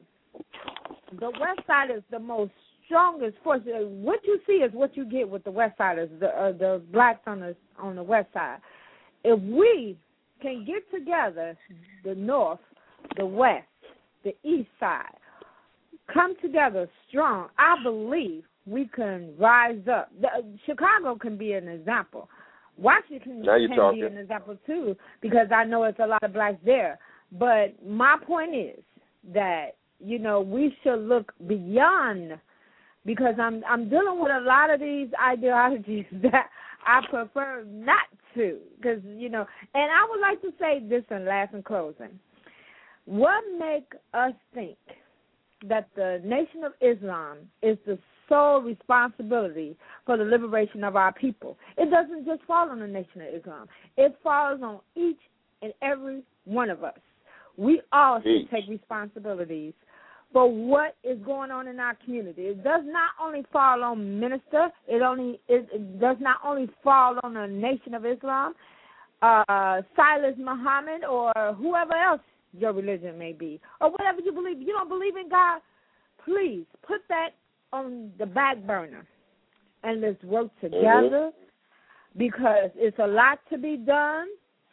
the west side is the most strongest force, what you see is what you get with the west siders, the, uh, the blacks on the, on the west side. If we can get together, the north, the west, the east side, come together strong, I believe we can rise up. The, Chicago can be an example. Washington can talking. be an example, too, because I know it's a lot of blacks there. But my point is that, you know, we should look beyond, because I'm I'm dealing with a lot of these ideologies that I prefer not to, because, you know, and I would like to say this in last and closing. What makes us think that the Nation of Islam is the sole responsibility for the liberation of our people? It doesn't just fall on the Nation of Islam. It falls on each and every one of us. We all should take responsibilities for what is going on in our community. It does not only fall on minister. It only it, it does not only fall on the Nation of Islam, uh, Silas Muhammad, or whoever else your religion may be, or whatever you believe. If you don't believe in God, please put that on the back burner and let's work together, mm-hmm. because it's a lot to be done.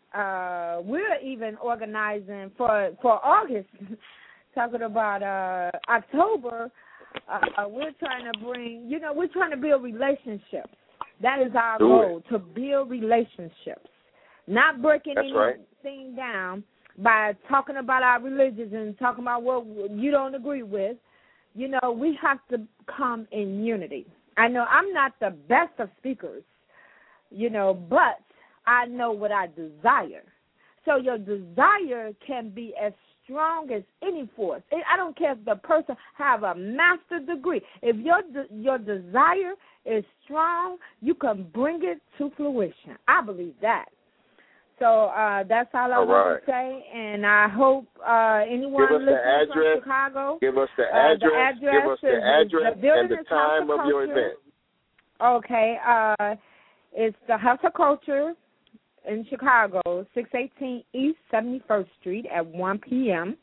Uh, we're even organizing for for August. Talking about uh, October, uh, we're trying to bring, you know, we're trying to build relationships. That is our Do goal, it. to build relationships, not breaking That's anything right. down by talking about our religions and talking about what you don't agree with. You know, we have to come in unity. I know I'm not the best of speakers, you know, but I know what I desire. So your desire can be as strong as any force. I don't care if the person have a master's degree. If your de- your desire is strong, you can bring it to fruition. I believe that. So uh, that's all I all want right. to say, and I hope uh, anyone Give us listening the address. from Chicago, Give us the uh, address. the address Give us the is, address the and the time of your event. Okay, uh, it's the House of Culture in Chicago, six eighteen East seventy-first Street at one p.m.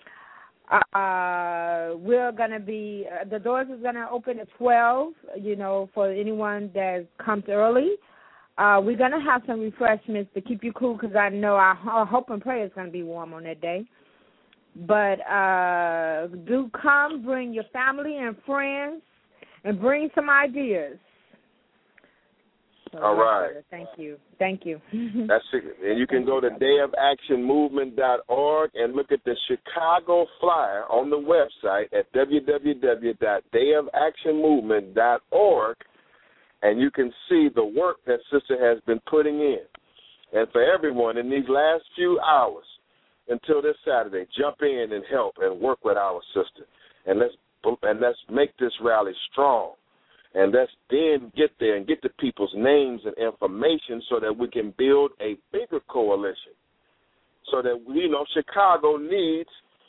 Uh, we're going to be, uh, the doors is going to open at twelve, you know, for anyone that comes early. Uh, we're going to have some refreshments to keep you cool, because I know our, our hope and prayer is going to be warm on that day. But uh, do come, bring your family and friends, and bring some ideas. So, all right. Brother, thank you. Thank you. That's it. And you can go to day of action movement dot org and look at the Chicago flyer on the website at w w w dot day of action movement dot org, and you can see the work that Sister has been putting in. And for everyone in these last few hours until this Saturday, jump in and help and work with our sister. And let's and let's make this rally strong. And let's then get there and get the people's names and information so that we can build a bigger coalition. So that, you know, Chicago needs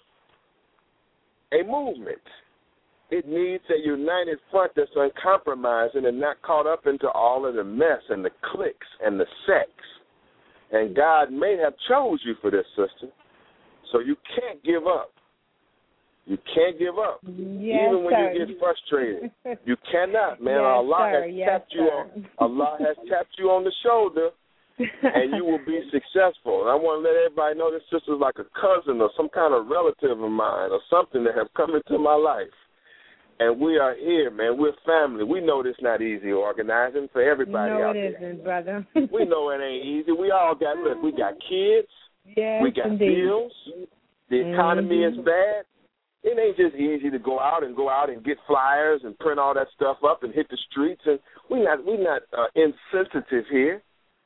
a movement. It needs a united front that's uncompromising and not caught up into all of the mess and the cliques and the sects. And God may have chose you for this, sister. So you can't give up. You can't give up. Yes, even when sir. you get frustrated. You cannot, man. Yes, Allah sir. has Yes, tapped you sir. on Allah has tapped you on the shoulder, and you will be successful. And I want to let everybody know this sister's like a cousin or some kind of relative of mine or something that have come into my life. And we are here, man. We're family. We know this not easy organizing for everybody no, out it there. isn't, brother. We know it ain't easy. We all got, look, we got kids. Yes, we got indeed. bills. The economy mm-hmm. is bad. It ain't just easy to go out and go out and get flyers and print all that stuff up and hit the streets. And we're not, we're not uh, insensitive here.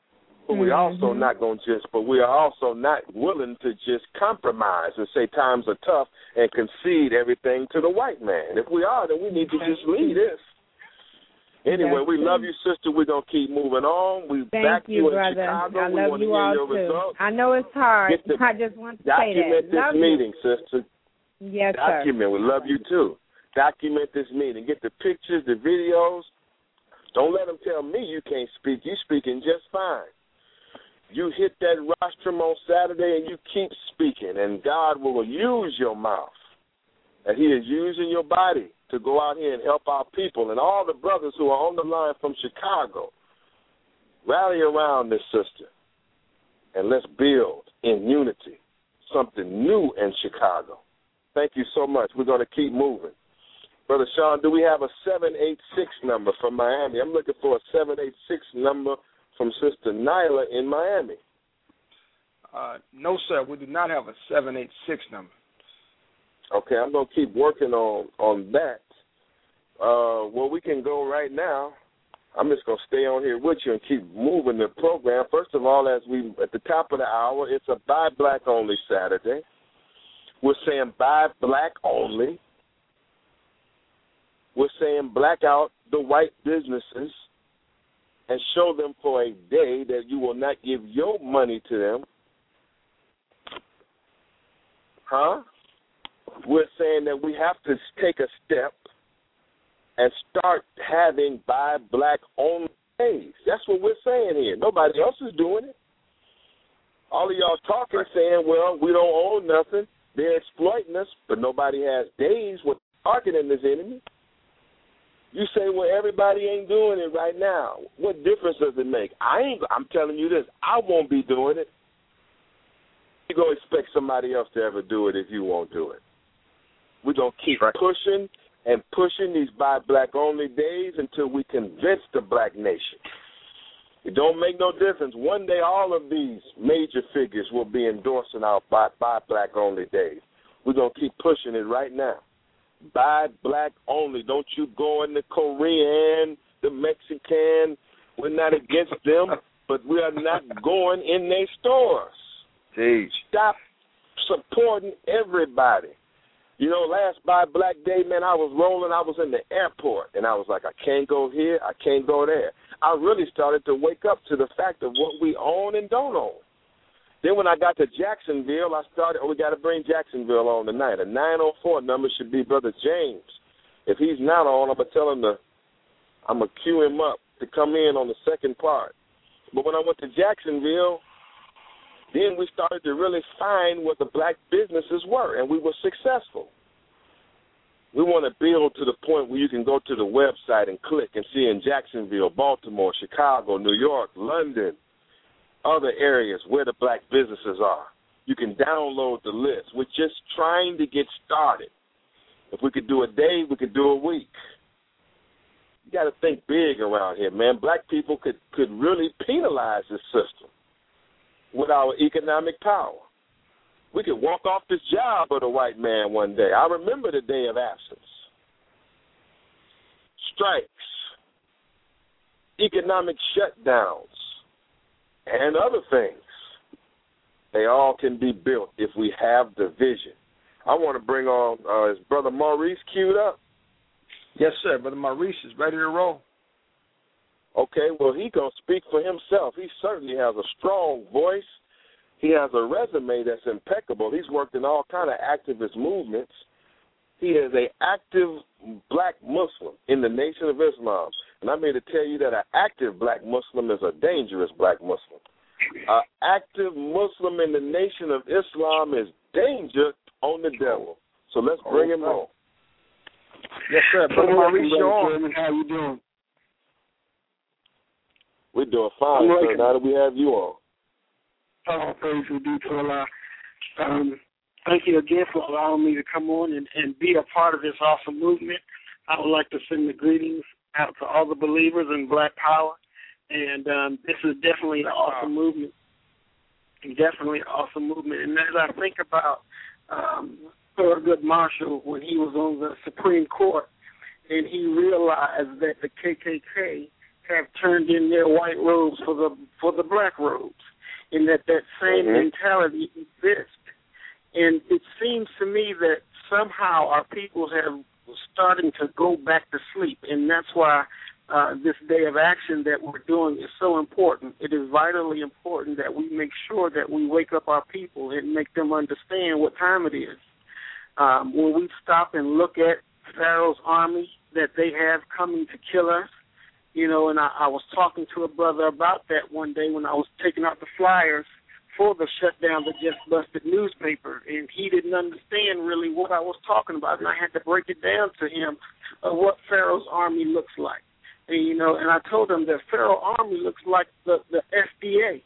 but mm-hmm. we're also not going to just, but we are also not willing to just compromise and say times are tough and concede everything to the white man. If we are, then we need to just leave this. Anyway, That's we true. love you, sister. We're going to keep moving on. We Thank back you, you brother. in Chicago. I we love want to you hear all your too. results. I know it's hard. The, I just want to say document that. this Love meeting, you. sister. Yes, Document. sir. We love you, too. Document this meeting. Get the pictures, the videos. Don't let them tell me you can't speak. You're speaking just fine. You hit that rostrum on Saturday and you keep speaking, and God will use your mouth. And he is using your body to go out here and help our people. And all the brothers who are on the line from Chicago, rally around this sister, and let's build in unity something new in Chicago. Thank you so much. We're going to keep moving. Brother Sean, do we have a seven eight six number from Miami? I'm looking for a seven eight six number from Sister Nyla in Miami. Uh, no, sir. We do not have a seven eight six number. Okay, I'm going to keep working on, on that. Uh, well, we can go right now. I'm just going to stay on here with you and keep moving the program. First of all, as we at the top of the hour, it's a Buy Black Only Saturday. We're saying buy black only. We're saying black out the white businesses and show them for a day that you will not give your money to them. Huh? We're saying that we have to take a step and start having buy black only days. That's what we're saying here. Nobody else is doing it. All of y'all talking saying, well, we don't own nothing. They're exploiting us, but nobody has days with targeting this enemy. You say, well, everybody ain't doing it right now. What difference does it make? I ain't. I'm telling you this. I won't be doing it. You're going to expect somebody else to ever do it if you won't do it. We're going to keep pushing and pushing these buy black only days until we convince the black nation. It don't make no difference. One day all of these major figures will be endorsing our buy, buy black only days. We're going to keep pushing it right now. Buy black only. Don't you go in the Korean, the Mexican. We're not against them, but we are not going in their stores. Jeez. Stop supporting everybody. You know, last Buy Black Day, man, I was rolling. I was in the airport, and I was like, I can't go here. I can't go there. I really started to wake up to the fact of what we own and don't own. Then when I got to Jacksonville, I started, oh, we got to bring Jacksonville on tonight. A nine oh four number should be Brother James. If he's not on, I'm going to tell him to, I'm going to cue him up to come in on the second part. But when I went to Jacksonville, then we started to really find what the black businesses were, and we were successful. We want to build to the point where you can go to the website and click and see in Jacksonville, Baltimore, Chicago, New York, London, other areas where the black businesses are. You can download the list. We're just trying to get started. If we could do a day, we could do a week. You got to think big around here, man. Black people could, could really penalize this system with our economic power. We could walk off this job of the white man one day. I remember the day of absence. Strikes, economic shutdowns, and other things. They all can be built if we have the vision. I want to bring on, uh, is Brother Maurice queued up? Yes, sir. Brother Maurice is ready to roll. Okay, well, he going to speak for himself. He certainly has a strong voice. He has a resume that's impeccable. He's worked in all kind of activist movements. He is an active black Muslim in the Nation of Islam. And I'm here to tell you that an active black Muslim is a dangerous black Muslim. An active Muslim in the Nation of Islam is danger on the devil. So let's bring him on. Yes, sir. Brother Maurice, you're on. How you doing? We're doing fine, sir, now that we have you on. All praise be to Allah. Um, thank you again for allowing me to come on and, and be a part of this awesome movement. I would like to send the greetings out to all the believers in Black Power. And um, this is definitely an awesome movement. Definitely an awesome movement. And as I think about um, Thurgood Marshall when he was on the Supreme Court and he realized that the K K K have turned in their white robes for the for the black robes, and that that same mm-hmm. mentality exists. And it seems to me that somehow our people have starting to go back to sleep, and that's why uh, this day of action that we're doing is so important. It is vitally important that we make sure that we wake up our people and make them understand what time it is. Um, when we stop and look at Pharaoh's army that they have coming to kill us, you know, and I, I was talking to a brother about that one day when I was taking out the flyers for the shutdown that just busted newspaper, and he didn't understand really what I was talking about, and I had to break it down to him of what Pharaoh's army looks like. And, you know, and I told him that Pharaoh's army looks like the, the F D A.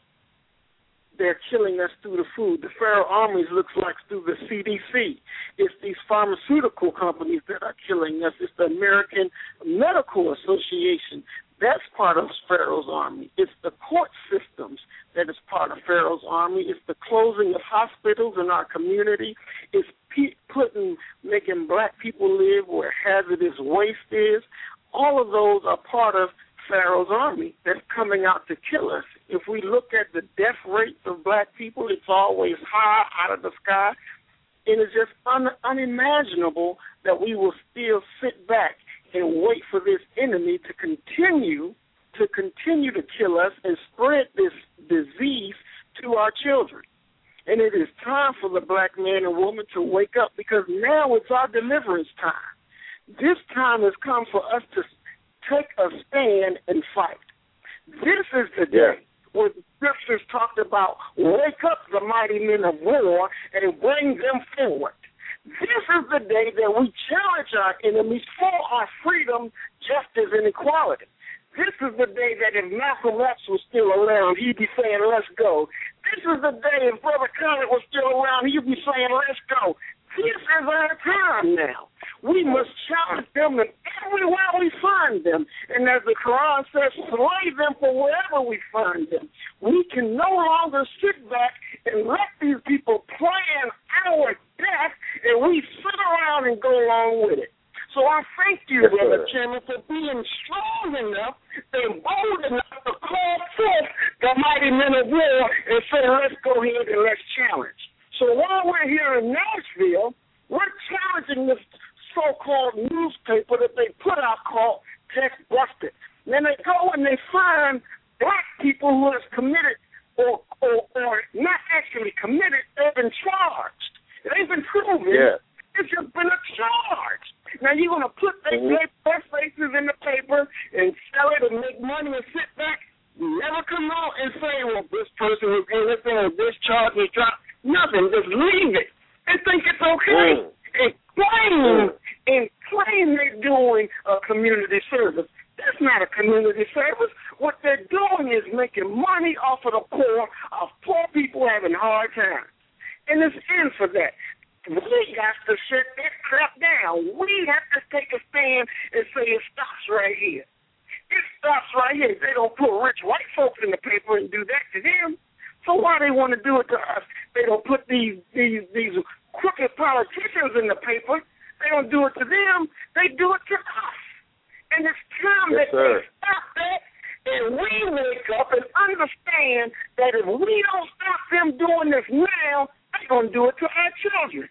They're killing us through the food. The Pharaoh armies looks like through the C D C. It's these pharmaceutical companies that are killing us. It's the American Medical Association. That's part of Pharaoh's army. It's the court systems that is part of Pharaoh's army. It's the closing of hospitals in our community. It's pe- putting, making black people live where hazardous waste is. All of those are part of Pharaoh's army that's coming out to kill us. If we look at the death rates of black people, it's always high out of the sky. And it's just un- unimaginable that we will still sit back and wait for this enemy to continue to continue to kill us and spread this disease to our children. And it is time for the black man and woman to wake up, because now it's our deliverance time. This time has come for us to take a stand and fight. This is the day yeah. where the scriptures talked about wake up the mighty men of war and bring them forward. This is the day that we challenge our enemies for our freedom, justice, and equality. This is the day that if Malcolm X was still around, he'd be saying, let's go. This is the day if Brother Conant was still around, he'd be saying, let's go. This is our time now. We must challenge them in everywhere we find them. And as the Quran says, slay them for wherever we find them. We can no longer sit back and let these people plan our death, and we sit around and go along with it. So I thank you, yes, Brother Chairman, for being strong enough and bold enough to call forth the mighty men of war and say, let's go ahead and let's challenge. So while we're here in Nashville, we're challenging this so-called newspaper that they put out called Text Busted. Then they go and they find black people who have committed or, or, or not actually committed, they've been charged. It ain't been proven. Yeah. It's just been a charge. Now you're going to put their mm-hmm. faces in the paper and sell it and make money and sit back. Never come out and say, well, this person was innocent or this charge was dropped. Nothing. Just leave it and think it's okay. Mm. And claim mm. and claim they're doing a community service. That's not a community service. What they're doing is making money off of the poor, of poor people having hard times. And it's in for that. We got to shut that crap down. We have to take a stand and say it stops right here. It stops right here. They don't put rich white folks in the paper and do that to them. So why they want to do it to us? They don't put these these these crooked politicians in the paper. They don't do it to them. They do it to us. And it's time yes, that sir. they stop that, and we wake up and understand that if we don't stop them doing this now, they're going to do it to our children.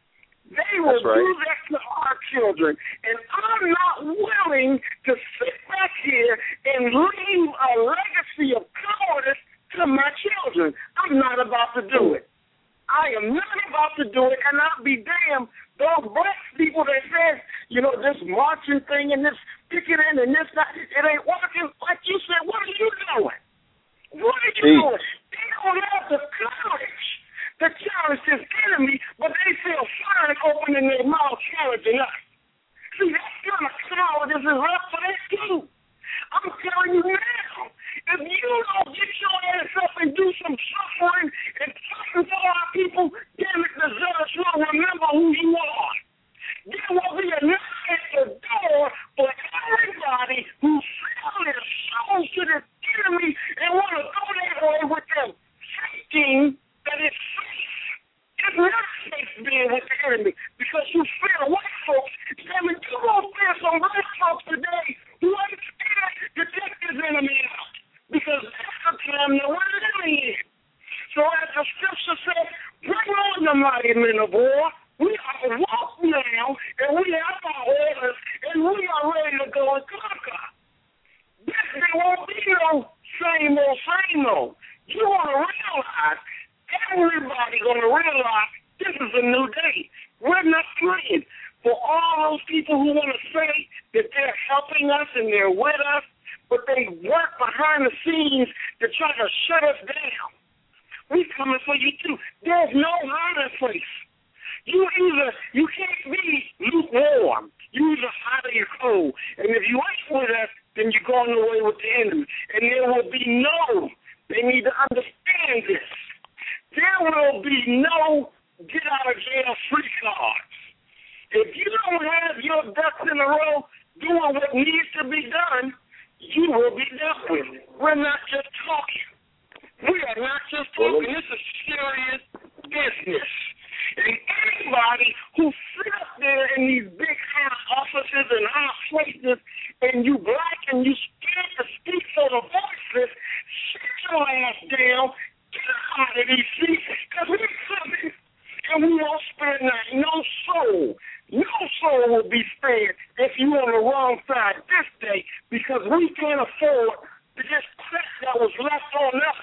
They will right. do that to our children. And I'm not willing to sit back here and leave a legacy of cowardice to my children. I'm not about to do it. I am not about to do it, and I'll be damned. Those black people that says, you know, this marching thing and this picketing and this, that, it ain't working. Like you said, what are you doing? What are you See. doing? They don't have the courage to challenge this enemy, but they feel fine opening their mouth challenging us. See, that kind of cowardice is up for that too. I'm telling you now, if you don't get your ass up and do some suffering and talking to our people, damn it, the judge will remember who you are. There will be a knock at the door for everybody who sells their souls to the enemy and want to go that way with them, thinking that it's safe. It's not safe being with the enemy because you fear white folks. Damn it, you won't fear some black folks today who ain't scared detectives enemy out, because that's the time that we're living in. So as the scripture says, bring on the mighty men of war. We are walked now, and we have our orders, and we are ready to go and conquer. There won't be no same old, same old. You want to realize, everybody going to realize this is a new day. We're not playing. For all those people who want to say that they're helping us and they're with us, but they work behind the scenes to try to shut us down. We coming for you too. There's no hiding place. You either, you can't be lukewarm. You either hot or you're cold. And if you ain't with us, then you're going away with the enemy. And there will be no, they need to understand this. There will be no get out of jail free cards. If you don't have your ducks in a row doing what needs to be done, you will be dealt with. We're not just talking. We are not just talking. This is serious business. And anybody who sit up there in these big high offices and high places, and you black and you scared to speak for the voiceless, shut your ass down, get out of these seats, because we're coming, and we won't spare not no soul. No soul will be spared if you're on the wrong side this day, because we can't afford to just crap that was left on us.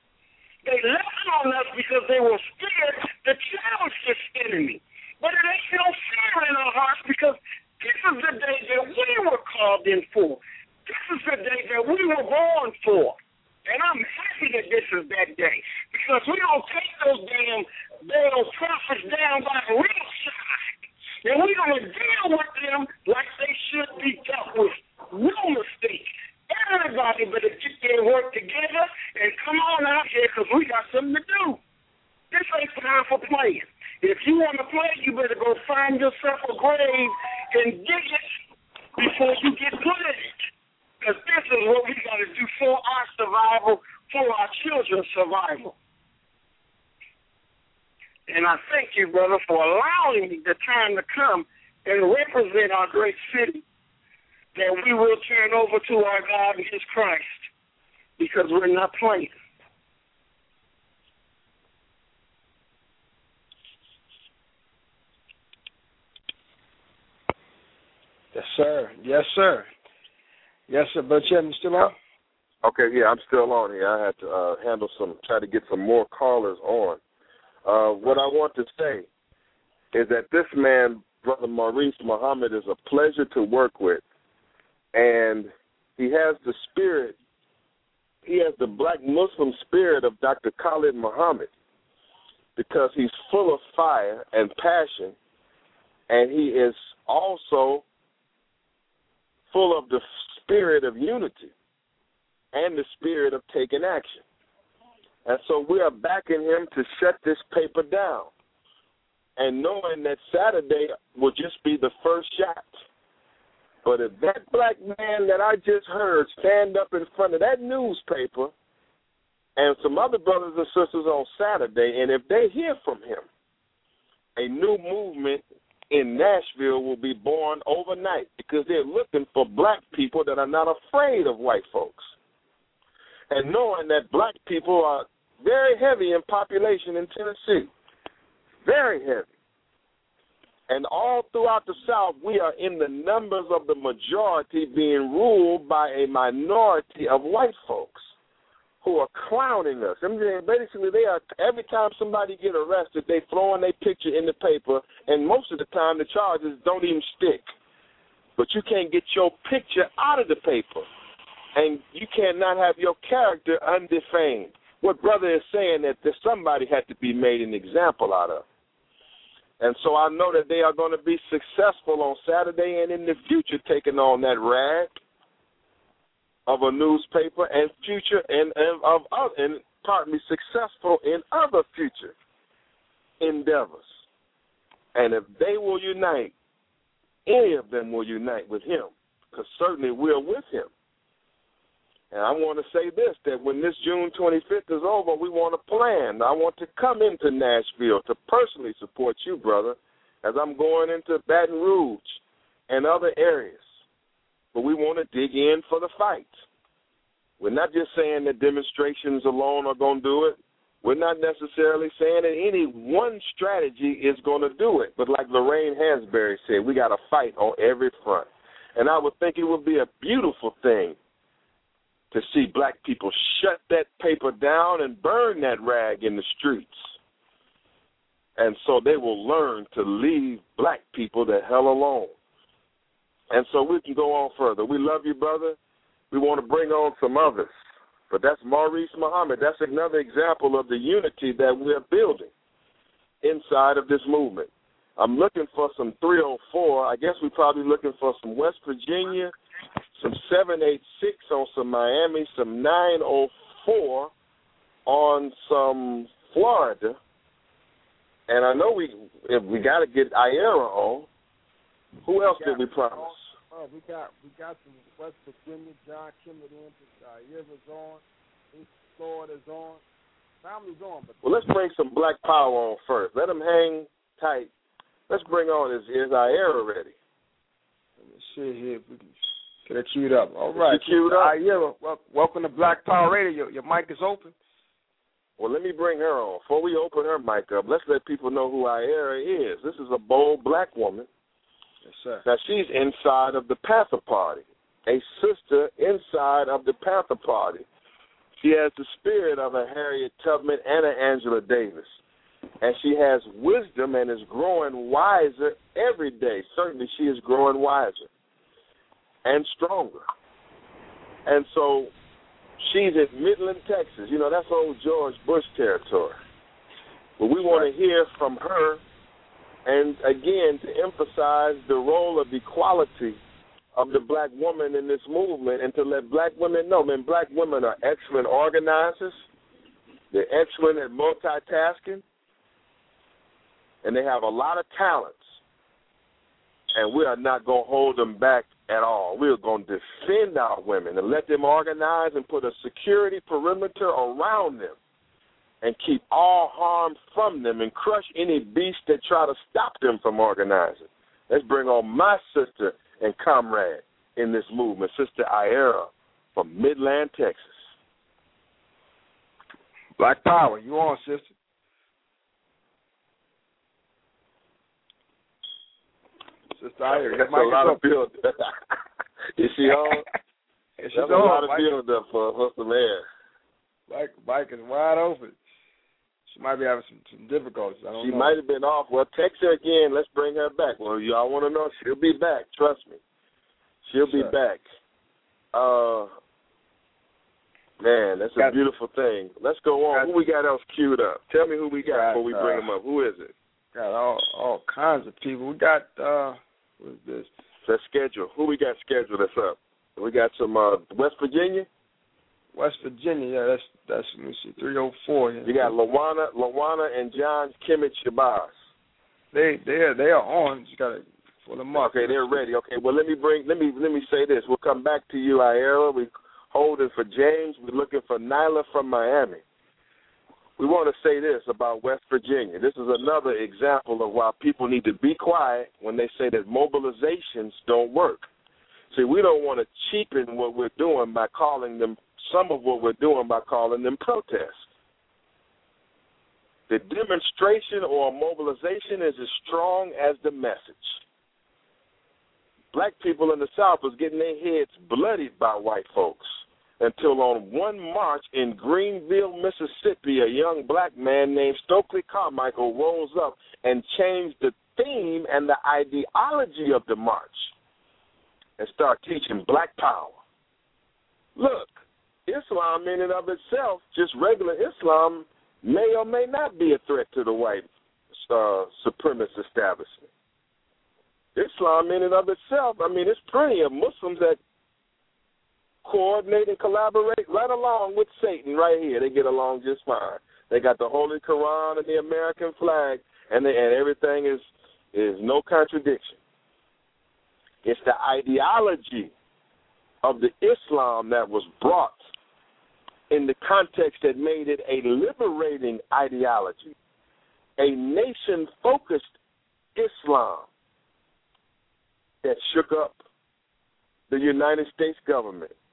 They left on us because they were scared to challenge this enemy. But it ain't no fear in our hearts, because this is the day that we were called in for. This is the day that we were born for. And I'm happy that this is that day, because we don't take those damn, damn prophets down by the real side. And we're going to deal with them like they should be dealt with. No mistake. Everybody better get their work together and come on out here, because we got something to do. This ain't time for playing. If you want to play, you better go find yourself a grave and dig it before you get put in it. Because this is what we got to do for our survival, for our children's survival. And I thank you, brother, for allowing me the time to come and represent our great city, that we will turn over to our God and His Christ, because we're not playing. Yes, sir. Yes, sir. Yes, sir. But you still on? Okay, yeah, I'm still on here. I had to uh, handle some, try to get some more callers on. Uh, what I want to say is that this man, Brother Maurice Muhammad, is a pleasure to work with. And he has the spirit, he has the black Muslim spirit of Doctor Khalid Muhammad, because he's full of fire and passion, and he is also full of the spirit of unity and the spirit of taking action. And so we are backing him to shut this paper down, and knowing that Saturday will just be the first shot. But if that black man that I just heard stand up in front of that newspaper and some other brothers and sisters on Saturday, and if they hear from him, a new movement in Nashville will be born overnight, because they're looking for black people that are not afraid of white folks. And knowing that black people are very heavy in population in Tennessee, very heavy. And all throughout the South, we are in the numbers of the majority being ruled by a minority of white folks who are clowning us. I mean, basically, they are, every time somebody get arrested, they throw in their picture in the paper, and most of the time the charges don't even stick. But you can't get your picture out of the paper, and you cannot have your character undefamed. What brother is saying that there's somebody had to be made an example out of. And so I know that they are going to be successful on Saturday and in the future taking on that rag of a newspaper, and future and, and of other, and pardon me, successful in other future endeavors. And if they will unite, any of them will unite with him, because certainly we're with him. And I want to say this, that when this June twenty-fifth is over, we want to plan. I want to come into Nashville to personally support you, brother, as I'm going into Baton Rouge and other areas. But we want to dig in for the fight. We're not just saying that demonstrations alone are going to do it. We're not necessarily saying that any one strategy is going to do it. But like Lorraine Hansberry said, we got to fight on every front. And I would think it would be a beautiful thing to see black people shut that paper down and burn that rag in the streets. And so they will learn to leave black people the hell alone. And so we can go on further. We love you, brother. We want to bring on some others. But that's Maurice Muhammad. That's another example of the unity that we're building inside of this movement. I'm looking for some three oh four. I guess we're probably looking for some West Virginia, some seven eight six on some Miami, some nine oh four on some Florida. And I know we if we got to get Iera on. Who else did we promise? Oh, we got we got some West Virginia. John Kimmett in. Iera's on. East Florida's on. Family's on. But well, let's bring some Black Power on first. Let them hang tight. Let's bring on, is, is Iera ready? Let me see here if we can get it queued up. All right. Is queued up? Iera, well, welcome to Black Power Radio. Your, your mic is open. Well, let me bring her on. Before we open her mic up, let's let people know who Iera is. This is a bold black woman. Yes, sir. Now, she's inside of the Panther Party, a sister inside of the Panther Party. She has the spirit of a Harriet Tubman and an Angela Davis. And she has wisdom and is growing wiser every day. Certainly she is growing wiser and stronger. And so she's in Midland, Texas. You know, that's old George Bush territory. But we want to hear from her and, again, to emphasize the role of equality of the black woman in this movement and to let black women know, man, black women are excellent organizers. They're excellent at multitasking. And they have a lot of talents. And we are not going to hold them back at all. We are going to defend our women and let them organize and put a security perimeter around them and keep all harm from them and crush any beast that try to stop them from organizing. Let's bring on my sister and comrade in this movement, Sister Iera from Midland, Texas. Black Power, you on, sister? Sister Iera, that's a lot of build. Is she on? That's a lot of build up for, for some air. Mike, Mike is wide open. She might be having some, some difficulties. I don't she know. might have been off. Well, text her again. Let's bring her back. Well, y'all want to know? She'll be back. Trust me. She'll be sure. back. Uh, man, that's a beautiful thing. Let's go on. Got, who we got else queued up? Tell me who we got, got before we bring uh, them up. Who is it? Got all all kinds of people. We got, uh, what is this? Let's schedule. Who we got scheduled that's up? We got some uh, West Virginia? West Virginia, yeah, that's, that's let me see, three oh four. Yeah. You got Lawana, Lawana and John Kimmett Shabazz. They they are, they are on. You got to pull them up. Okay, they're ready. Okay, well let me bring let me let me say this. We'll come back to you, Iera. We holding for James. We're looking for Nyla from Miami. We want to say this about West Virginia. This is another example of why people need to be quiet when they say that mobilizations don't work. See, we don't want to cheapen what we're doing by calling them, some of what we're doing by calling them protests. The demonstration or mobilization is as strong as the message. Black people in the South was getting their heads bloodied by white folks until on one March in Greenville, Mississippi, a young black man named Stokely Carmichael rose up and changed the theme and the ideology of the march and start teaching black power. Look, Islam in and of itself, just regular Islam, may or may not be a threat to the white uh, supremacist establishment. Islam in and of itself, I mean, there's plenty of Muslims that coordinate and collaborate right along with Satan right here. They get along just fine. They got the Holy Quran and the American flag, and, they, and everything is, is no contradiction. It's the ideology of the Islam that was brought in the context that made it a liberating ideology, a nation-focused Islam that shook up the United States government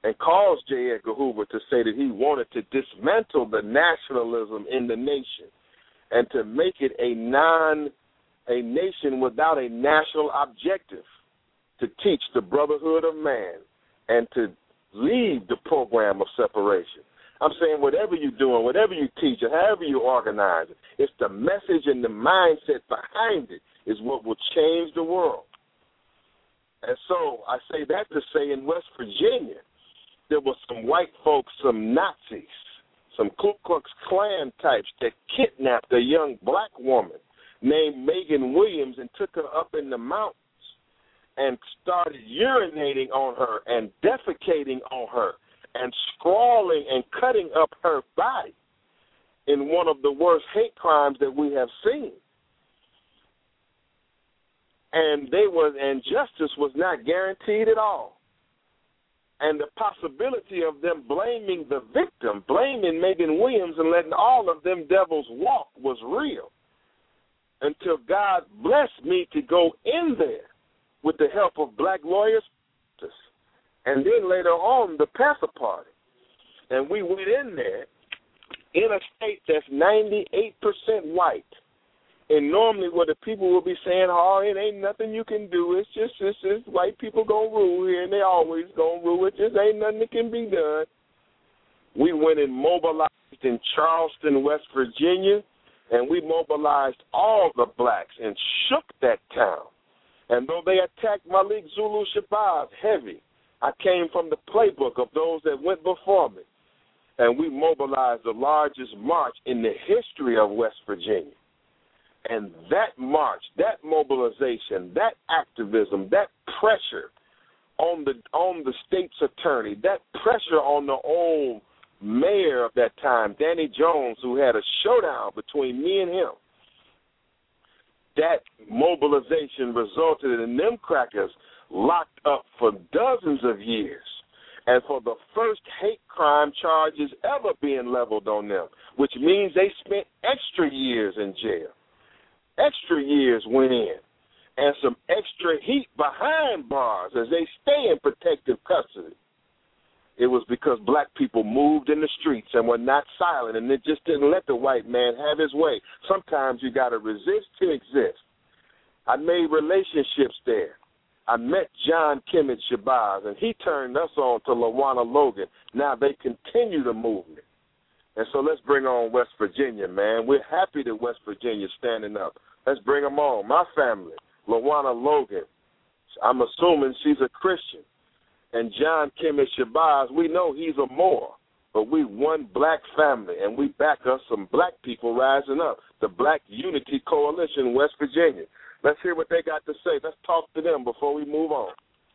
and caused J. Edgar Hoover to say that he wanted to dismantle the nationalism in the nation and to make it a non a nation without a national objective, to teach the brotherhood of man and to lead the program of separation. I'm saying whatever you're doing, whatever you teach, or however you organize it, it's the message and the mindset behind it is what will change the world. And so I say that to say in West Virginia, there were some white folks, some Nazis, some Ku Klux Klan types that kidnapped a young black woman named Megan Williams and took her up in the mountains and started urinating on her and defecating on her and scrawling and cutting up her body in one of the worst hate crimes that we have seen. And they was and justice was not guaranteed at all. And the possibility of them blaming the victim, blaming Megan Williams and letting all of them devils walk was real. Until God blessed me to go in there with the help of black lawyers, and then later on the Panther Party. And we went in there in a state that's ninety-eight percent white. And normally what the people will be saying, oh, it ain't nothing you can do. It's just, it's just white people going to rule here, and they always going to rule. It just ain't nothing that can be done. We went and mobilized in Charleston, West Virginia, and we mobilized all the blacks and shook that town. And though they attacked Malik Zulu Shabazz heavy, I came from the playbook of those that went before me. And we mobilized the largest march in the history of West Virginia. And that march, that mobilization, that activism, that pressure on the on the state's attorney, that pressure on the old mayor of that time, Danny Jones, who had a showdown between me and him, that mobilization resulted in them crackers locked up for dozens of years, and for the first hate crime charges ever being leveled on them, which means they spent extra years in jail. Extra years went in, and some extra heat behind bars as they stay in protective custody. It was because black people moved in the streets and were not silent, and they just didn't let the white man have his way. Sometimes you got to resist to exist. I made relationships there. I met John Kimmett Shabazz, and he turned us on to LaWanna Logan. Now they continue the movement. And so let's bring on West Virginia, man. We're happy that West Virginia's standing up. Let's bring them on. My family, LaWanna Logan, I'm assuming she's a Christian. And John Kimmett Shabazz, we know he's a Moor, but we one black family, and we back us some black people rising up, the Black Unity Coalition in West Virginia. Let's hear what they got to say. Let's talk to them before we move on.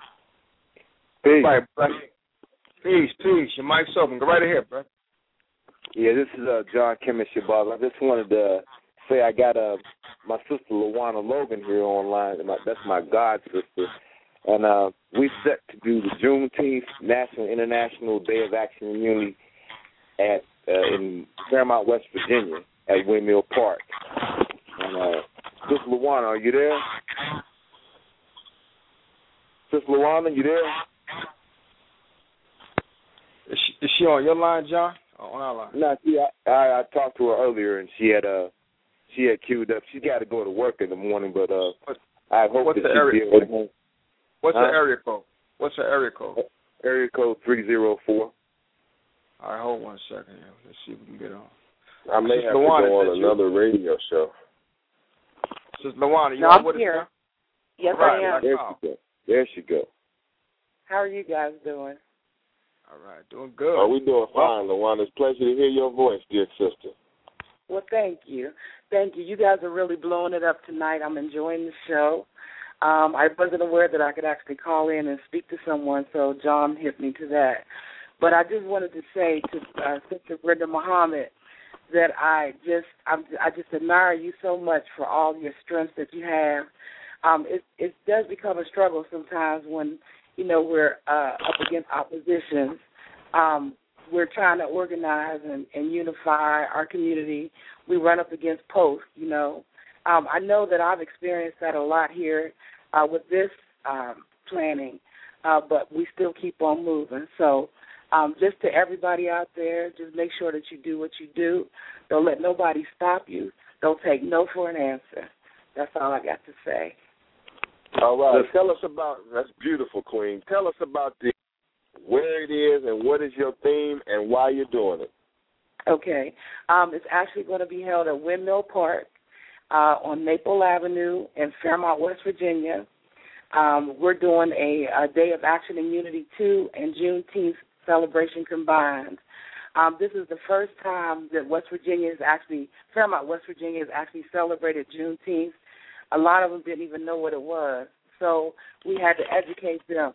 Peace. Right, peace, peace. Your mic's open. Go right ahead, bro. Yeah, this is uh, John Kimmett Shabazz. I just wanted to say I got uh, my sister LaWanna Logan here online. My, that's my god sister. And uh, we set to do the Juneteenth National International Day of Action and Unity at uh, in Paramount, West Virginia, at Windmill Park. And uh, Sister LaWanna, are you there? Sister LaWanna, you there? Is she, is she on your line, John? Oh, on our line? No, see, I, I, I talked to her earlier, and she had uh, she had queued up. She got to go to work in the morning, but uh, I hope What's that the she'll area? be able to. What's huh? her area code? What's her area code? Area code three zero four. All right, hold one second. Let's see if we can get on. I may Sister have LaWanna, to go on you? another radio show. Sister LaWanna, you no, on I'm with here. us now? Yes, right, I am. There she go. There she go. How are you guys doing? All right, doing good. Oh, we doing fine, LaWanna. It's a pleasure to hear your voice, dear sister. Well, thank you. Thank you. You guys are really blowing it up tonight. I'm enjoying the show. Um, I wasn't aware that I could actually call in and speak to someone, so John hit me to that. But I just wanted to say to uh, Sister Brenda Muhammad that I just I'm, I just admire you so much for all your strength that you have. Um, it, it does become a struggle sometimes when, you know, we're uh, up against oppositions. Um, we're trying to organize and, and unify our community. We run up against posts, you know. Um, I know that I've experienced that a lot here uh, with this um, planning, uh, but we still keep on moving. So Um, just to everybody out there, just make sure that you do what you do. Don't let nobody stop you. Don't take no for an answer. That's all I got to say. All right. Tell us about, that's beautiful, Queen. Tell us about the where it is and what is your theme and why you're doing it. Okay. Um, it's actually going to be held at Windmill Park uh, on Maple Avenue in Fairmont, West Virginia. Um, we're doing a, a Day of Action and Unity two and Juneteenth celebration combined. Um, this is the first time that West Virginia is actually, Fairmont, West Virginia has actually celebrated Juneteenth. A lot of them didn't even know what it was, so we had to educate them.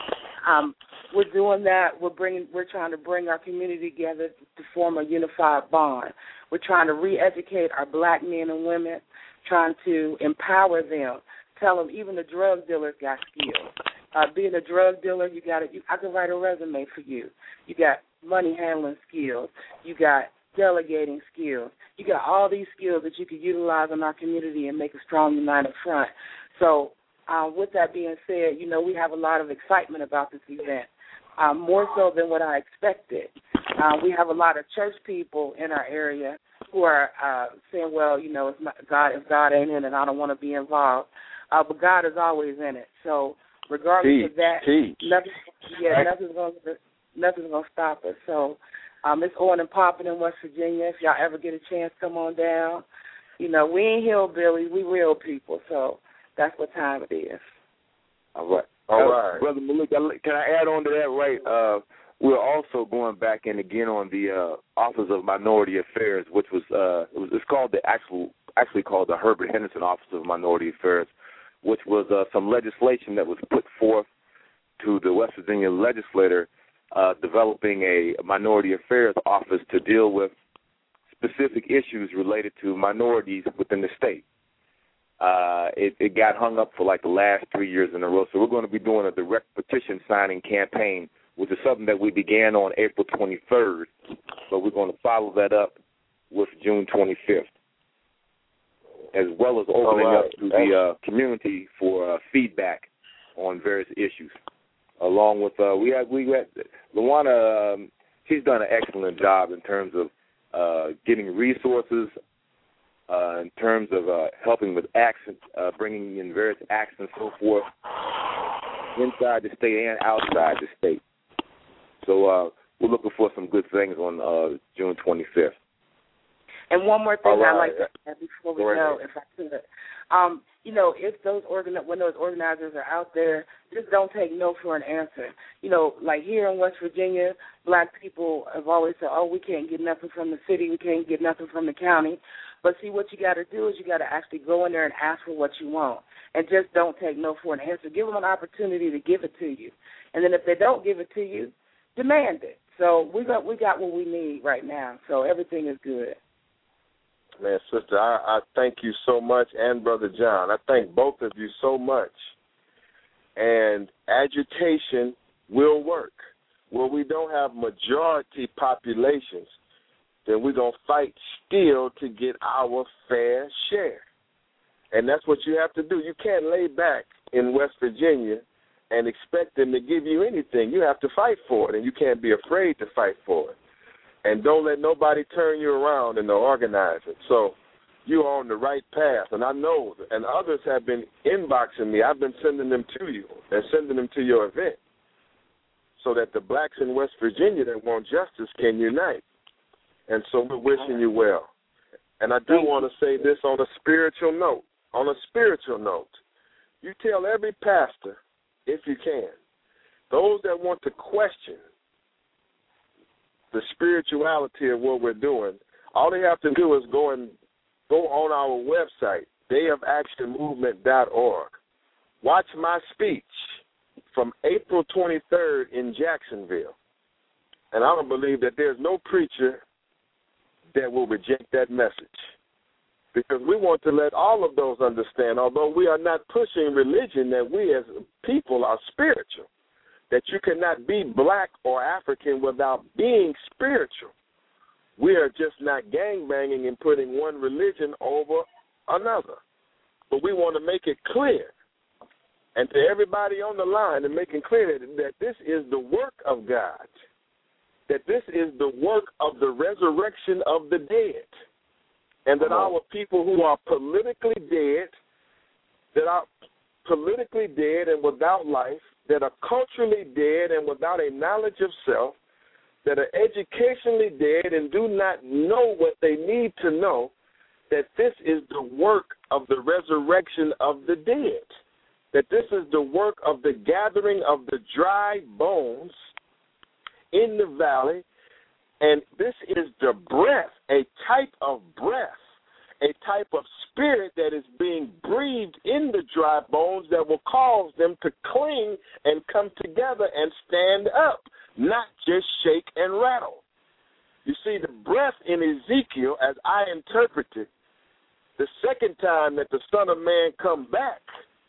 Um, we're doing that. We're bringing. We're trying to bring our community together to form a unified bond. We're trying to re-educate our black men and women, trying to empower them. Tell them even the drug dealers got skills. Uh, being a drug dealer, you got it. I can write a resume for you. You got money handling skills. You got delegating skills. You got all these skills that you can utilize in our community and make a strong, united front. So uh, with that being said, you know, we have a lot of excitement about this event, um, more so than what I expected. Uh, we have a lot of church people in our area who are uh, saying, well, you know, it's not God, if God ain't in it, I don't want to be involved. Uh, but God is always in it. So regardless teach, of that, teach. nothing, yeah, nothing's going to nothing's going to stop us. So um, it's on and popping in West Virginia. If y'all ever get a chance, come on down. You know, we ain't hillbillies, we real people. So that's what time it is. All right. All uh, right. Brother Malik, can I add on to that, right? Uh, we're also going back in again on the uh, Office of Minority Affairs, which was, uh, it was it's called the actual, actually called the Herbert Henderson Office of Minority Affairs, which was uh, some legislation that was put forth to the West Virginia legislator uh, developing a minority affairs office to deal with specific issues related to minorities within the state. Uh, it, it got hung up for like the last three years in a row. So we're going to be doing a direct petition signing campaign, which is something that we began on April twenty-third, but we're going to follow that up with June twenty-fifth, as well as opening right. up to the uh, community for uh, feedback on various issues. Along with uh, we had we had Luana, um, she's done an excellent job in terms of uh, getting resources, uh, in terms of uh, helping with acts, uh, bringing in various acts and so forth inside the state and outside the state. So uh, we're looking for some good things on uh, June twenty-fifth. And one more thing right. I'd like to add before we go, go, if I could. Um, you know, if those organ- when those organizers are out there, just don't take no for an answer. You know, like here in West Virginia, black people have always said, oh, we can't get nothing from the city, we can't get nothing from the county. But see, what you got to do is you got to actually go in there and ask for what you want. And just don't take no for an answer. Give them an opportunity to give it to you. And then if they don't give it to you, demand it. So we got we got what we need right now. So everything is good. Man, sister, I, I thank you so much, and Brother John. I thank both of you so much. And agitation will work. Where we don't have majority populations, then we're going to fight still to get our fair share. And that's what you have to do. You can't lay back in West Virginia and expect them to give you anything. You have to fight for it, and you can't be afraid to fight for it. And don't let nobody turn you around in the organizing. So you are on the right path. And I know, and others have been inboxing me. I've been sending them to you and sending them to your event so that the blacks in West Virginia that want justice can unite. And so we're wishing you well. And I do want to say this on a spiritual note. On a spiritual note, you tell every pastor, if you can, those that want to question the spirituality of what we're doing, all they have to do is go and go on our website, day of action movement dot org. Watch my speech from April twenty-third in Jacksonville. And I don't believe that there's no preacher that will reject that message. Because we want to let all of those understand, although we are not pushing religion, that we as people are spiritual. That you cannot be black or African without being spiritual. We are just not gangbanging and putting one religion over another. But we want to make it clear, and to everybody on the line, and making clear that, that this is the work of God. that this is the work of the resurrection of the dead, and that our people who are politically dead, that are politically dead and without life, that are culturally dead and without a knowledge of self, that are educationally dead and do not know what they need to know, that this is the work of the resurrection of the dead, that this is the work of the gathering of the dry bones in the valley, and this is the breath, a type of breath, a type of spirit that is being breathed in the dry bones that will cause them to cling and come together and stand up, not just shake and rattle. You see, the breath in Ezekiel, as I interpret it, the second time that the Son of Man come back,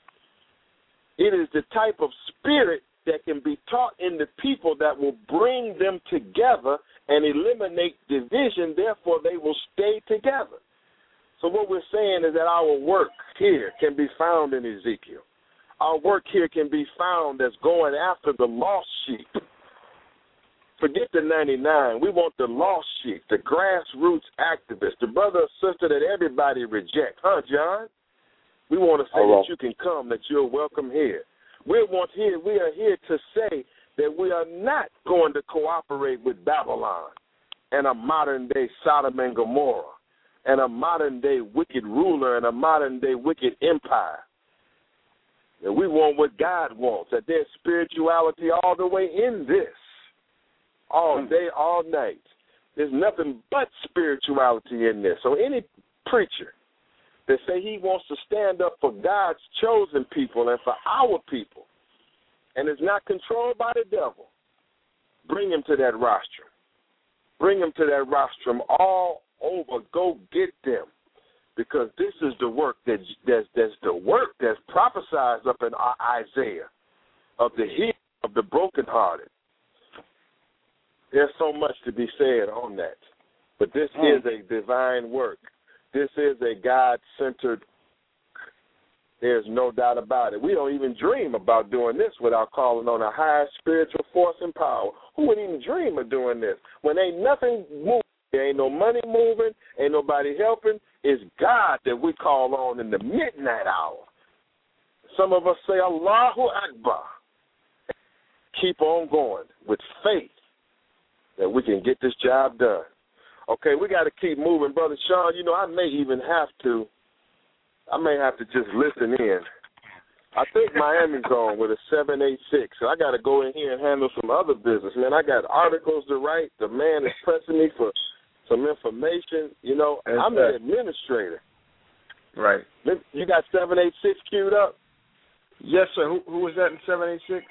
it is the type of spirit that can be taught in the people that will bring them together and eliminate division, therefore they will stay together. So what we're saying is that our work here can be found in Ezekiel. Our work here can be found as going after the lost sheep. Forget the ninety-nine. We want the lost sheep, the grassroots activists, the brother or sister that everybody rejects. Huh, John? We want to say Hello. that you can come, that you're welcome here. We want here. We are here to say that we are not going to cooperate with Babylon and a modern-day Sodom and Gomorrah and a modern-day wicked ruler and a modern-day wicked empire. And we want what God wants, that there's spirituality all the way in this, all day, all night. There's nothing but spirituality in this. So any preacher that say he wants to stand up for God's chosen people and for our people and is not controlled by the devil, bring him to that rostrum. Bring him to that rostrum all over. Go get them, because this is the work that that's, that's the work that's prophesied up in Isaiah of the healed, of the brokenhearted. There's so much to be said on that, but this mm. is a divine work. This is a God-centered. There's no doubt about it. We don't even dream about doing this without calling on a higher spiritual force and power. Who would even dream of doing this? When ain't nothing moving, there ain't no money moving, ain't nobody helping, it's God that we call on in the midnight hour. Some of us say, Allahu Akbar. Keep on going with faith that we can get this job done. Okay, we got to keep moving. Brother Sean, you know, I may even have to, I may have to just listen in. I think Miami's on with a seven eight six, so I got to go in here and handle some other business. Man, I got articles to write. The man is pressing me for some information. You know, That's I'm right. an administrator. Right. You got seven eight six queued up? Yes, sir. Who, who was that in seven eight six?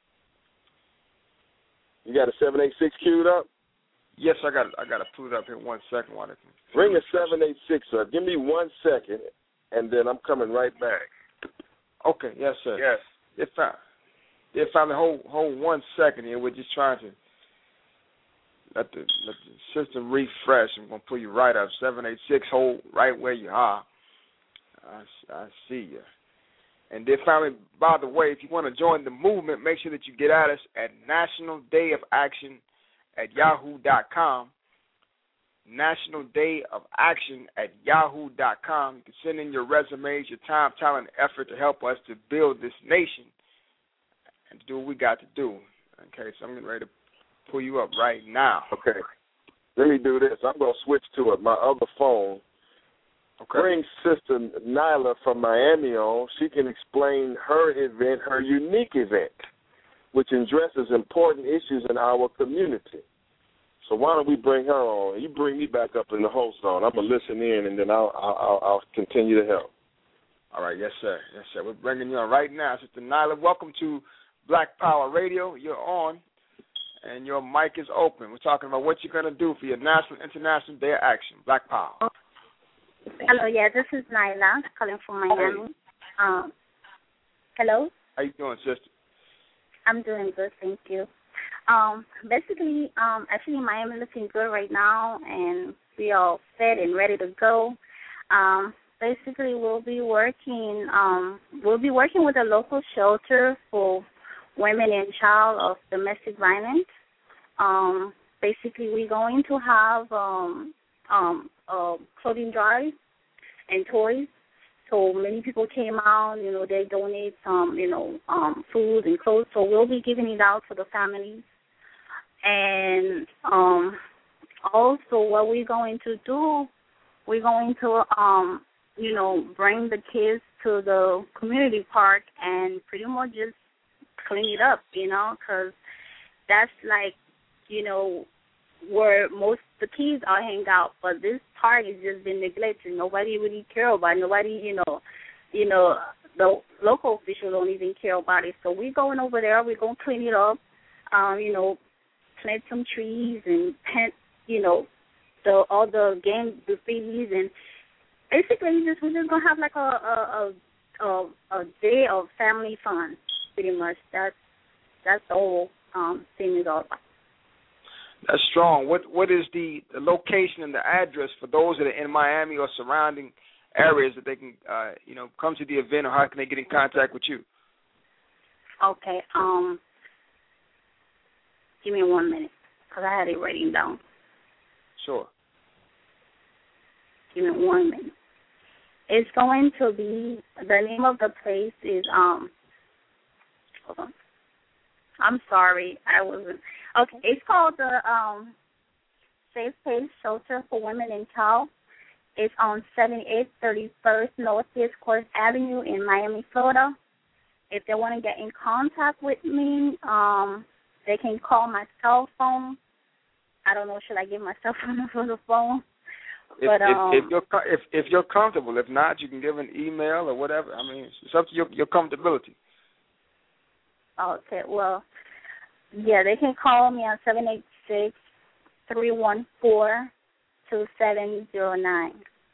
You got a seven eight six queued up? Yes, I got I got to pull it up here one second while I can. Bring a seven eight six up. Give me one second, and then I'm coming right back. Okay, yes, sir. Yes. If I if I hold hold one second here, we're just trying to let the let the system refresh. I'm gonna pull you right up. Seven eight six. Hold right where you are. I, I see you. And then finally, by the way, if you want to join the movement, make sure that you get at us at National Day of Action at yahoo dot com. National Day of Action at yahoo dot com. You can send in your resumes, your time, talent, and effort to help us to build this nation and to do what we got to do. Okay, so I'm getting ready to pull you up right now. Okay. Let me do this. I'm going to switch to it. My other phone. Okay. Bring Sister Nyla from Miami on. She can explain her event, her unique event, which addresses important issues in our community. So why don't we bring her on? You bring me back up in the host zone. I'm going to listen in, and then I'll, I'll, I'll continue to help. All right, yes, sir. Yes, sir. We're bringing you on right now. Sister Nyla, welcome to Black Power Radio. You're on, and your mic is open. We're talking about what you're going to do for your National International Day of Action, Black Power. Hello, yeah, this is Nyla calling from Miami. Um, hello? How you doing, sister? I'm doing good, thank you. Um, basically, um, actually, Miami looking good right now, and we all set and ready to go. Um, basically, we'll be working. Um, we'll be working with a local shelter for women and child of domestic violence. Um, basically we're going to have um, um, uh, clothing drive and toys. So many people came out, you know, they donate some, you know, um, food and clothes. So we'll be giving it out to the families. And um, also what we're going to do, we're going to, um, you know, bring the kids to the community park and pretty much just clean it up, you know, because that's like, you know, where most the kids are hang out, but this park has just been neglected. Nobody really care about it. Nobody, you know, you know, the local officials don't even care about it. So we're going over there. We're going to clean it up, um, you know, plant some trees and paint, you know, the all the game graffitis, and basically just we're just going to have like a a, a, a, a day of family fun, pretty much. That's, that's the whole um, thing is all about. That's strong. What what is the, the location and the address for those that are in Miami or surrounding areas that they can, uh, you know, come to the event, or how can they get in contact with you? Okay. Um. Give me one minute, because I had it writing down. Sure. Give me one minute. It's going to be, the name of the place is, um, hold on. I'm sorry, I wasn't. Okay, it's called the um, Safe Space Shelter for Women and Child. It's on seventy-eight thirty-first Northeast Court Avenue in Miami, Florida. If they want to get in contact with me, um, they can call my cell phone. I don't know, should I give my cell phone for the phone? If, but, um, if, if you're if if you're comfortable, if not, you can give an email or whatever. I mean, it's up to your your comfortability. Okay, well, yeah, they can call me on seven eight six, three one four, two seven zero nine.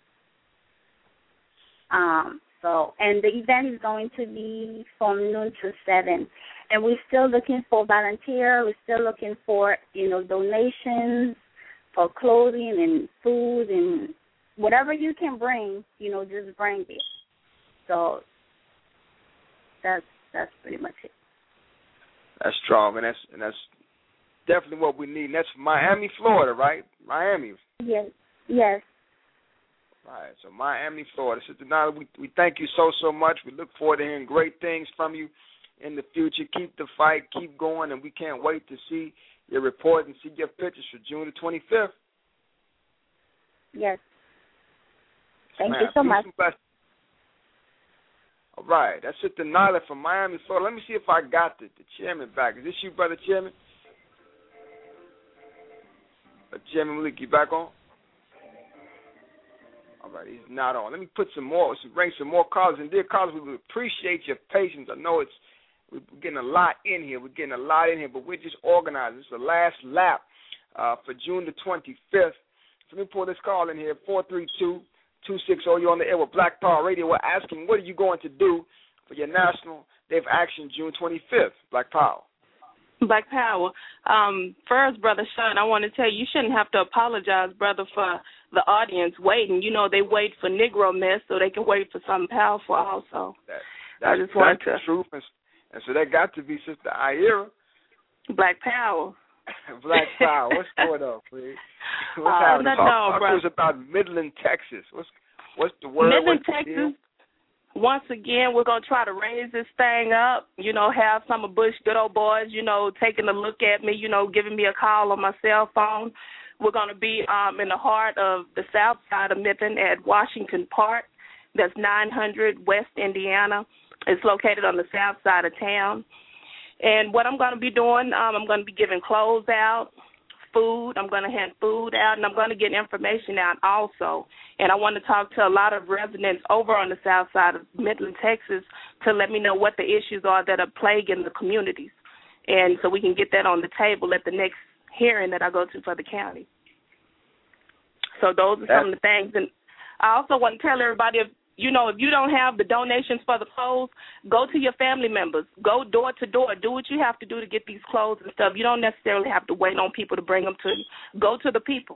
Um, so, and the event is going to be from noon to seven. And we're still looking for volunteers. We're still looking for, you know, donations for clothing and food and whatever you can bring, you know, just bring it. So that's that's pretty much it. That's strong, and that's and that's definitely what we need. And that's Miami, Florida, right? Miami. Yes. Yes. Right. So Miami, Florida. Sister Nyla, we we thank you so so much. We look forward to hearing great things from you in the future. Keep the fight, keep going, and we can't wait to see your report and see your pictures for June the twenty-fifth. Yes. Thank Man, you so much. All right, that's Sister Nyla from Miami, Florida. Let me see if I got the, the chairman back. Is this you, Brother Chairman? Uh, Chairman Malik, you back on? All right, he's not on. Let me put some more, some, bring some more callers. And dear callers, we would appreciate your patience. I know it's we're getting a lot in here. We're getting a lot in here, but we're just organizing. This is the last lap uh, for June the twenty-fifth. So let me pull this call in here, four three two, two six zero. You're on the air with Black Power Radio. We're asking, what are you going to do for your National Day of Action June twenty-fifth? Black Power. Black Power. Um, first, Brother Sean, I want to tell you, you shouldn't have to apologize, brother, for the audience waiting. You know, they wait for Negro mess so they can wait for something powerful also. That, that's, I just want that's to. the truth. And, and so that got to be Sister Ira. Black Power. Black Power. What's going on, please? What's uh, happening? No, Talk, no, talk to us about Midland, Texas. What's what's the word? Midland, what's the Texas. deal? Once again, we're going to try to raise this thing up, you know, have some of Bush good old boys, you know, taking a look at me, you know, giving me a call on my cell phone. We're going to be um, in the heart of the south side of Midland at Washington Park. That's nine hundred West Indiana. It's located on the south side of town. And what I'm going to be doing, um, I'm going to be giving clothes out, food. I'm going to hand food out, and I'm going to get information out also. And I want to talk to a lot of residents over on the south side of Midland, Texas, to let me know what the issues are that are plaguing the communities. And so we can get that on the table at the next hearing that I go to for the county. So those are some of the things. And I also want to tell everybody, if you know, if you don't have the donations for the clothes, go to your family members. Go door to door. Do what you have to do to get these clothes and stuff. You don't necessarily have to wait on people to bring them to you. Go to the people.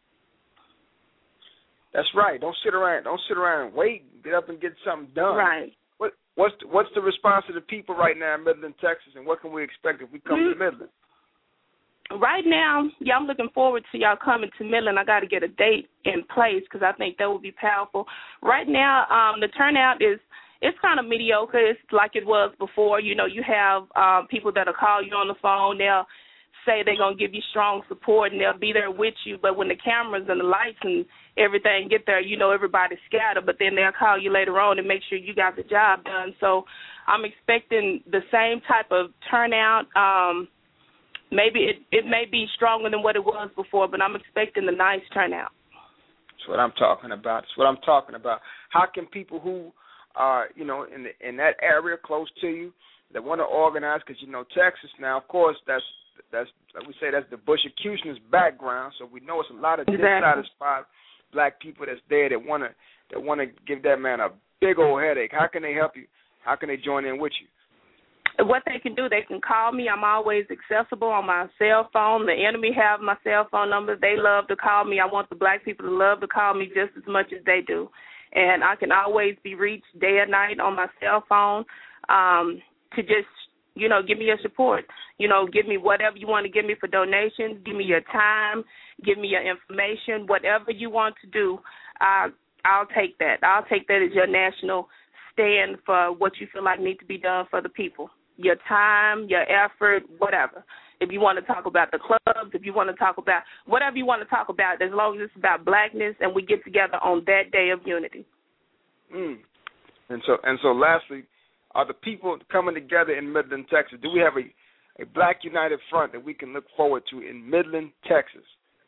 That's right. Don't sit around. Don't sit around and wait. Get up and get something done. Right. What what's the, what's the response of the people right now in Midland, Texas, and what can we expect if we come mm-hmm. to Midland? Right now, yeah, I'm looking forward to y'all coming to Midland. I got to get a date in place because I think that would be powerful. Right now, um, the turnout is it's kind of mediocre. It's like it was before. You know, you have um, people that'll call you on the phone. They'll say they're going to give you strong support, and they'll be there with you. But when the cameras and the lights and everything get there, you know, everybody's scattered. But then they'll call you later on and make sure you got the job done. So I'm expecting the same type of turnout. Um, maybe it, it may be stronger than what it was before, but I'm expecting a nice turnout. That's what I'm talking about. That's what I'm talking about. How can people who are, you know, in the, in that area close to you that want to organize, because, you know, Texas now, of course, that's, that's like we say, that's the Bush Executioner's background, so we know it's a lot of exactly. dissatisfied black people that's there that want to that want to give that man a big old headache. How can they help you? How can they join in with you? What they can do, they can call me. I'm always accessible on my cell phone. The enemy have my cell phone number. They love to call me. I want the black people to love to call me just as much as they do. And I can always be reached day or night on my cell phone um, to just, you know, give me your support. You know, give me whatever you want to give me for donations. Give me your time. Give me your information. Whatever you want to do, uh, I'll take that. I'll take that as your national stand for what you feel like needs to be done for the people. Your time, your effort, whatever. If you want to talk about the clubs, if you want to talk about whatever you want to talk about, as long as it's about blackness and we get together on that day of unity. Mm. And so, and so, lastly, are the people coming together in Midland, Texas? Do we have a, a Black United Front that we can look forward to in Midland, Texas?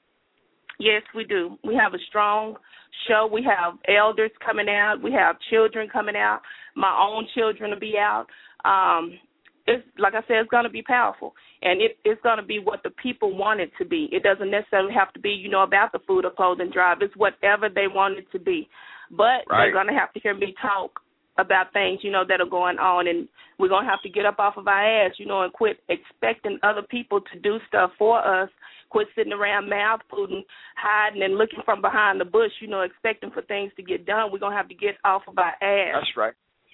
Yes, we do. We have a strong show. We have elders coming out. We have children coming out. My own children will be out. Um, it's like I said, it's going to be powerful, and it, it's going to be what the people want it to be. It doesn't necessarily have to be, you know, about the food or clothing drive. It's whatever they want it to be. But right. They're going to have to hear me talk about things, you know, that are going on, and we're going to have to get up off of our ass, you know, and quit expecting other people to do stuff for us, quit sitting around mouth-pooting, hiding and looking from behind the bush, you know, expecting for things to get done. We're going to have to get off of our ass. That's right.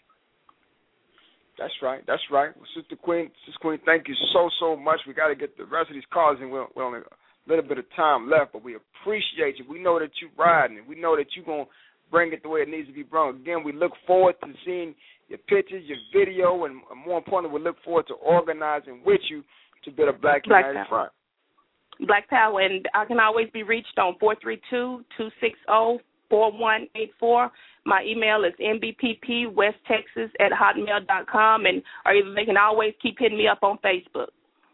That's right. That's right. Well, Sister Queen, Sister Queen, thank you so, so much. We got to get the rest of these calls in. We're, we're only a little bit of time left, but we appreciate you. We know that you're riding it. We know that you're going to bring it the way it needs to be brought. Again, we look forward to seeing your pictures, your video, and more importantly, we look forward to organizing with you to build a Black, Black United Front. Black Power, and I can always be reached on four three two, two six zero, four one eight four. My email is m b p p west texas at hotmail dot com, and or either they can always keep hitting me up on Facebook.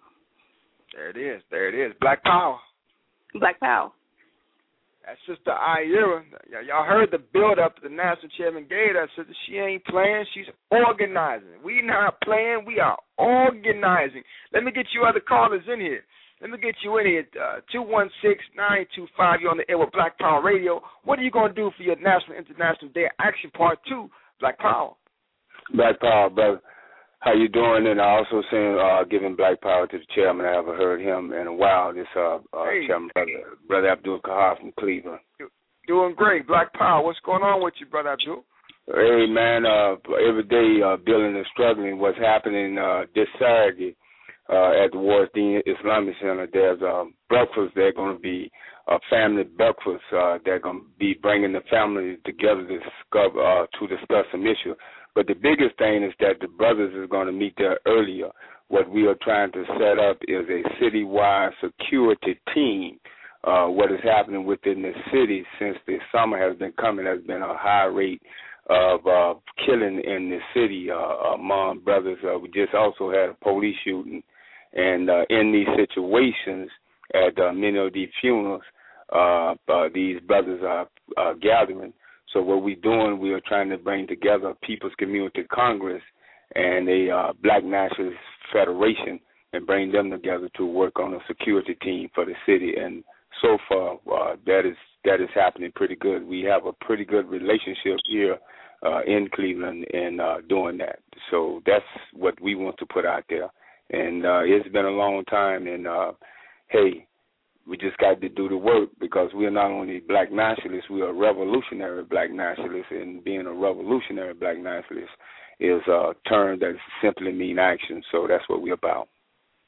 There it is. There it is. Black Power. Black Power. That's Sister Ira. Y'all heard the build-up to the National Chairman gave that sister. She ain't playing. She's organizing. We not playing. We are organizing. Let me get you other callers in here. Let me get you in here. Uh, two one six, nine two five. You're on the air with Black Power Radio. What are you going to do for your National International Day of Action Part two, Black Power? Black Power, brother. How you doing? And I also seen uh, giving Black Power to the chairman. I haven't heard him in a while. This uh, uh, hey. chairman, brother, brother Abdul Kahar from Cleveland. Doing great. Black Power, what's going on with you, Brother Abdul? Hey, man, uh, every day uh, building and struggling. What's happening uh, this Saturday uh, at the Wardeen Islamic Center, there's a breakfast. They're going to be a family breakfast. Uh, they're going to be bringing the families together to discuss, uh, to discuss some issues. But the biggest thing is that the brothers is going to meet there earlier. What we are trying to set up is a citywide security team. Uh, what is happening within the city since the summer has been coming has been a high rate of uh, killing in the city uh, among brothers. Uh, we just also had a police shooting. And uh, in these situations, at uh, many of these funerals, uh, uh, these brothers are uh, gathering. So what we're doing, we are trying to bring together People's Community Congress and a uh, Black Nationalist Federation and bring them together to work on a security team for the city. And so far, uh, that is that is happening pretty good. We have a pretty good relationship here uh, in Cleveland in uh, doing that. So that's what we want to put out there. And uh, it's been a long time. And, uh, hey, we just got to do the work because we are not only Black nationalists, we are revolutionary Black nationalists, and being a revolutionary Black nationalist is a term that simply means action. So that's what we're about.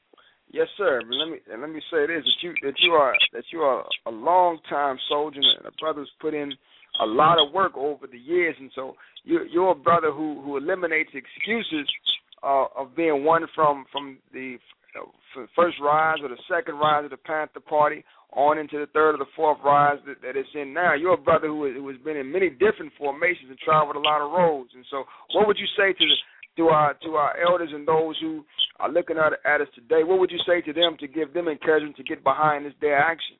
Yes, sir. But let me and let me say this: that you that you are that you are a long time soldier, and the brother's put in a lot of work over the years, and so you're, you're a brother who, who eliminates excuses uh, of being one from from the first rise or the second rise of the Panther Party on into the third or the fourth rise that, that it's in now. You're a brother who, who has been in many different formations and traveled a lot of roads, and so what would you say to the to our to our elders and those who are looking at, at us today? What would you say to them to give them encouragement to get behind this their action?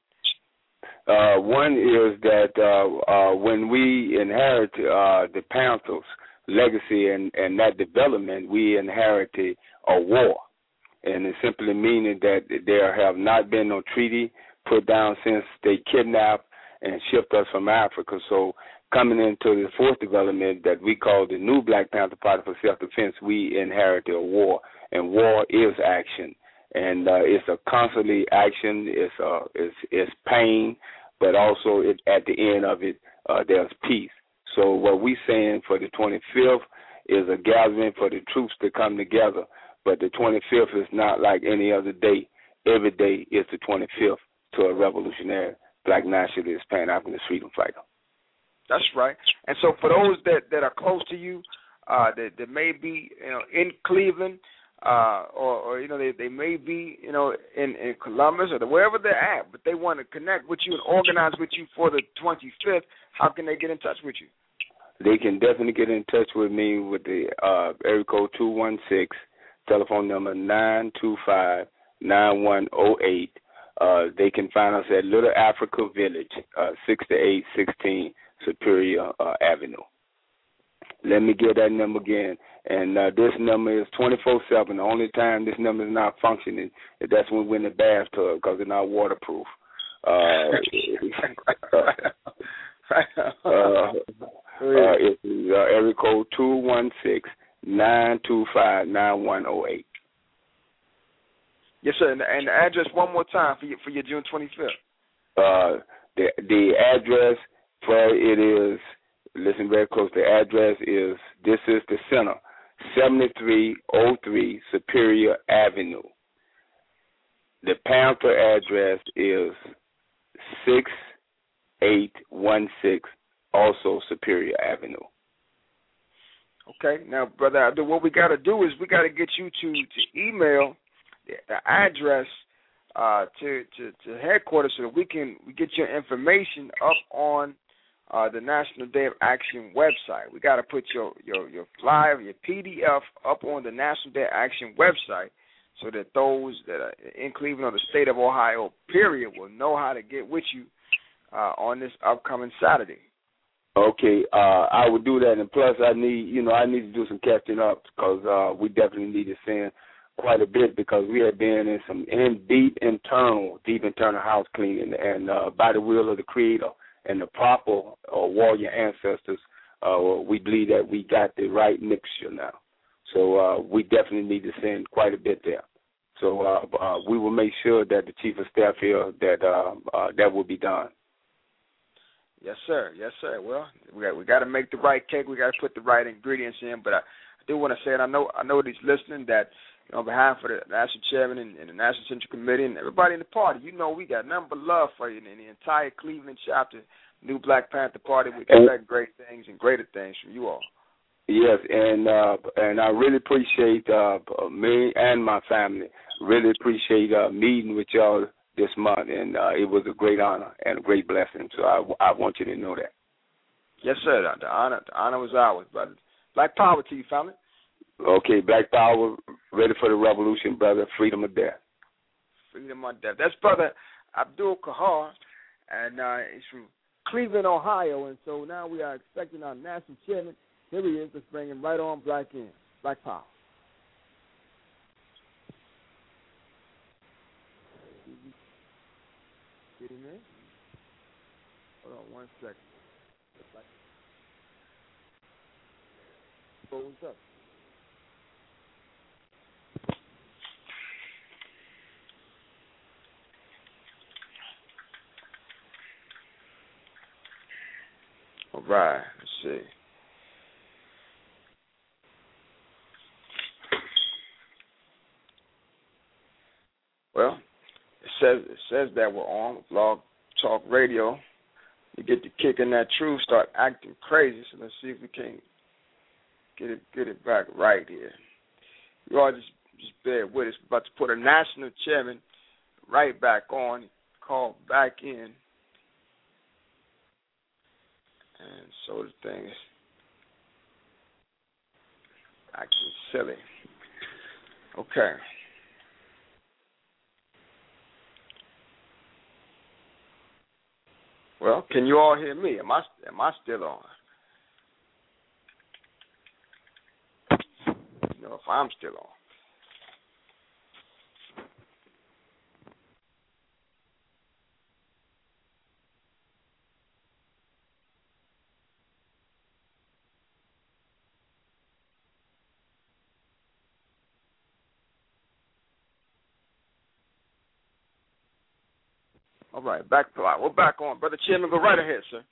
Uh, one is that uh, uh, when we inherit uh, the Panthers' legacy and, and that development, we inherited a war. And it's simply meaning that there have not been no treaty put down since they kidnapped and shipped us from Africa. So coming into the fourth development that we call the new Black Panther Party for Self-Defense, we inherited a war, and war is action. And uh, it's a constantly action, it's, uh, it's, it's pain, but also it, at the end of it, uh, there's peace. So what we're saying for the twenty-fifth is a gathering for the troops to come together, but the twenty-fifth is not like any other day. Every day is the twenty-fifth to a revolutionary Black nationalist, Pan-Africanist freedom fighter. That's right. And so for those that, that are close to you, uh, that, that may be you know in Cleveland, uh, or, or you know they, they may be you know in, in Columbus or the, wherever they're at, but they want to connect with you and organize with you for the twenty-fifth, how can they get in touch with you? They can definitely get in touch with me with the uh, area code two one six, telephone number nine two five, nine one zero eight. Uh, they can find us at Little Africa Village, uh, sixty-eight sixteen Superior uh, Avenue. Let me get that number again. And uh, this number is twenty-four seven. The only time this number is not functioning is that's when we're in the bathtub because it's not waterproof. Uh, uh, uh, it's uh, area code two one six, nine two five, nine one zero eight. Yes, sir. And the, and the address one more time for your, for your June twenty-fifth. Uh, the the address for it is, listen very close, the address is, this is the center, seventy-three oh three Superior Avenue. The Panther address is six eight one six, also Superior Avenue. Okay. Now, Brother Abdul, what we got to do is we got to get you to, to email the address uh, to, to, to headquarters so that we can we get your information up on uh, the National Day of Action website. We got to put your, your, your flyer, your P D F up on the National Day of Action website so that those that are in Cleveland or the state of Ohio, period, will know how to get with you uh, on this upcoming Saturday. Okay, uh, I would do that, and plus I need, you know, I need to do some catching up because uh, we definitely need to send quite a bit because we have been in some in deep internal, deep internal house cleaning, and uh, by the will of the Creator and the proper uh, warrior ancestors, uh, we believe that we got the right mixture now. So uh, we definitely need to send quite a bit there. So uh, uh, we will make sure that the chief of staff here that uh, uh, that will be done. Yes, sir. Yes, sir. Well, we got we got to make the right cake. We got to put the right ingredients in. But I, I do want to say, and I know I know that he's listening, that you know, on behalf of the National Chairman and, and the National Central Committee and everybody in the party, you know, we got nothing but love for you and the entire Cleveland chapter, New Black Panther Party. We expect great things and greater things from you all. Yes, and uh, and I really appreciate uh, me and my family. Really appreciate uh, meeting with y'all this month, and uh, it was a great honor and a great blessing. So I, I want you to know that. Yes, sir. The honor, the honor was ours, brother. Black power to you, family. Okay, Black power, ready for the revolution, brother. Freedom or death. Freedom or death. That's Brother Abdul Kahar, and uh, he's from Cleveland, Ohio. And so now we are expecting our national chairman. Here he is. Let's bring him right on. Black in. Black power. Get him in. Hold on one second. What's up? All right. Let's see. Well, it says it says that we're on Blog Talk Radio. You get to kicking that truth, start acting crazy. So let's see if we can get it get it back right here. You all just just bear with us. We're about to put a national chairman right back on, call back in, and so the thing is acting silly. Okay. Well, can you all hear me? Am I am I still on? You know if I'm still on. All right, back to We're back on. Brother Chairman, go right ahead, sir.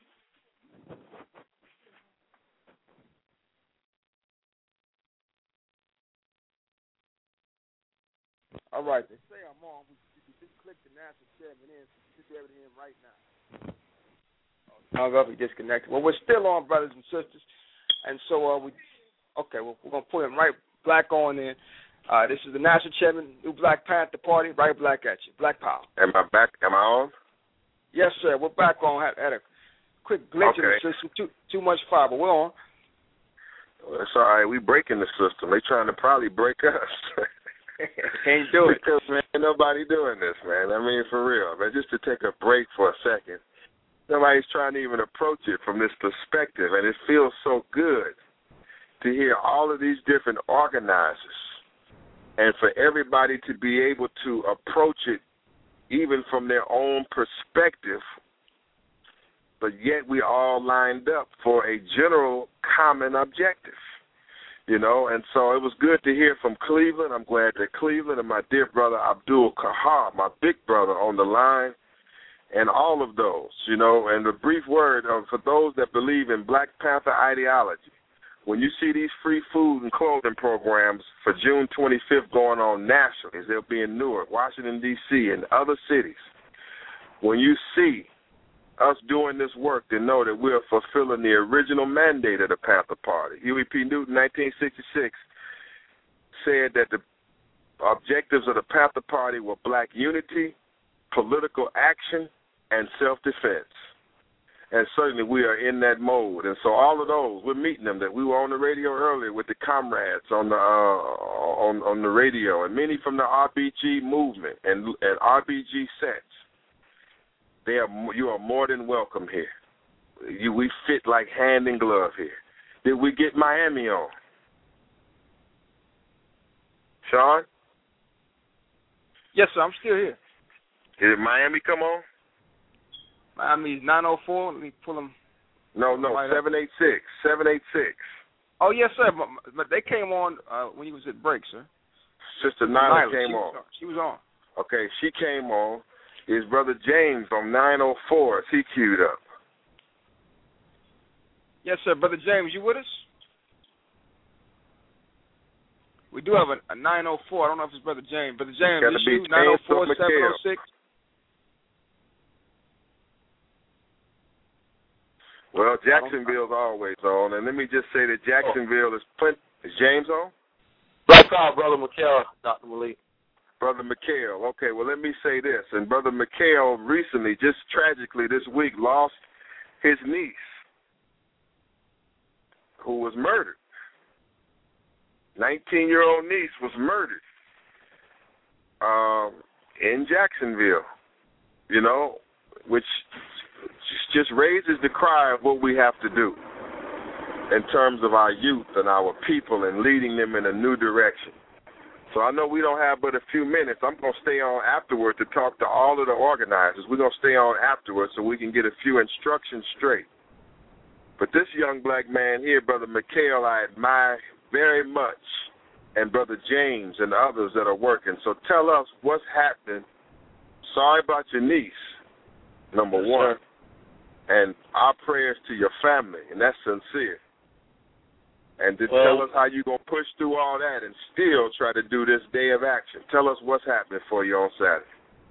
All right. They say I'm on. We, we just click the national chairman in, so you should be able to hear him right now. Hung up, he disconnected. Well, we're still on, brothers and sisters, and so uh, we. Okay, well, we're gonna put him right back on in. Uh, this is the national chairman, New Black Panther Party, right black at you, Black Power. Am I back? Am I on? Yes, sir. We're back on. Had, had a quick glitch okay. in the system. Too too much fiber. We're on. Well, it's all right. We breaking the system. They trying to probably break us. Can't do it. Because, man, ain't nobody doing this, man. I mean, for real. Man, just to take a break for a second. Nobody's trying to even approach it from this perspective, and it feels so good to hear all of these different organizers and for everybody to be able to approach it even from their own perspective, but yet we all lined up for a general common objective, you know. And so it was good to hear from Cleveland. I'm glad that Cleveland and my dear brother Abdul Kahar, my big brother, on the line, and all of those, you know. And a brief word of, for those that believe in Black Panther ideology, when you see these free food and clothing programs for June twenty-fifth going on nationally, as they'll be in Newark, Washington, D C, and other cities, when you see us doing this work, to know that we're fulfilling the original mandate of the Panther Party. Huey P. Newton, nineteen sixty-six, said that the objectives of the Panther Party were black unity, political action, and self-defense. And certainly we are in that mode. And so all of those, we're meeting them. That we were on the radio earlier with the comrades on the uh, on on the radio, and many from the R B G movement and and R B G sets. They are you are more than welcome here. You, we fit like hand in glove here. Did we get Miami on? Sean? Yes, sir. I'm still here. Did Miami come on? Miami's nine oh four. Let me pull them. No, no, right seven eight six. seven eight six. Oh, yes, sir. But, but they came on uh, when he was at break, sir. Sister Nyla, Nyla came she on. Was, she was on. Okay, she came on. His brother James on nine oh four. Is he queued up? Yes, sir. Brother James, you with us? We do have a, a nine oh four. I don't know if it's Brother James. Brother James, is you nine oh four, seven oh six? Well, Jacksonville's always on, and let me just say that Jacksonville is plenty. Is James on? Black Power, Brother McHale, Doctor Malik. Brother McHale. Okay, well, let me say this. And Brother McHale recently, just tragically this week, lost his niece, who was murdered. nineteen-year-old niece was murdered um, in Jacksonville, you know, which just raises the cry of what we have to do in terms of our youth and our people and leading them in a new direction. So I know we don't have but a few minutes. I'm going to stay on afterward to talk to all of the organizers. We're going to stay on afterwards so we can get a few instructions straight. But this young black man here, Brother McHale, I admire very much, and Brother James and others that are working. So tell us what's happening. Sorry about your niece, number yes, one. Sir. And our prayers to your family, and that's sincere. And to well, tell us how you're going to push through all that and still try to do this day of action. Tell us what's happening for you on Saturday.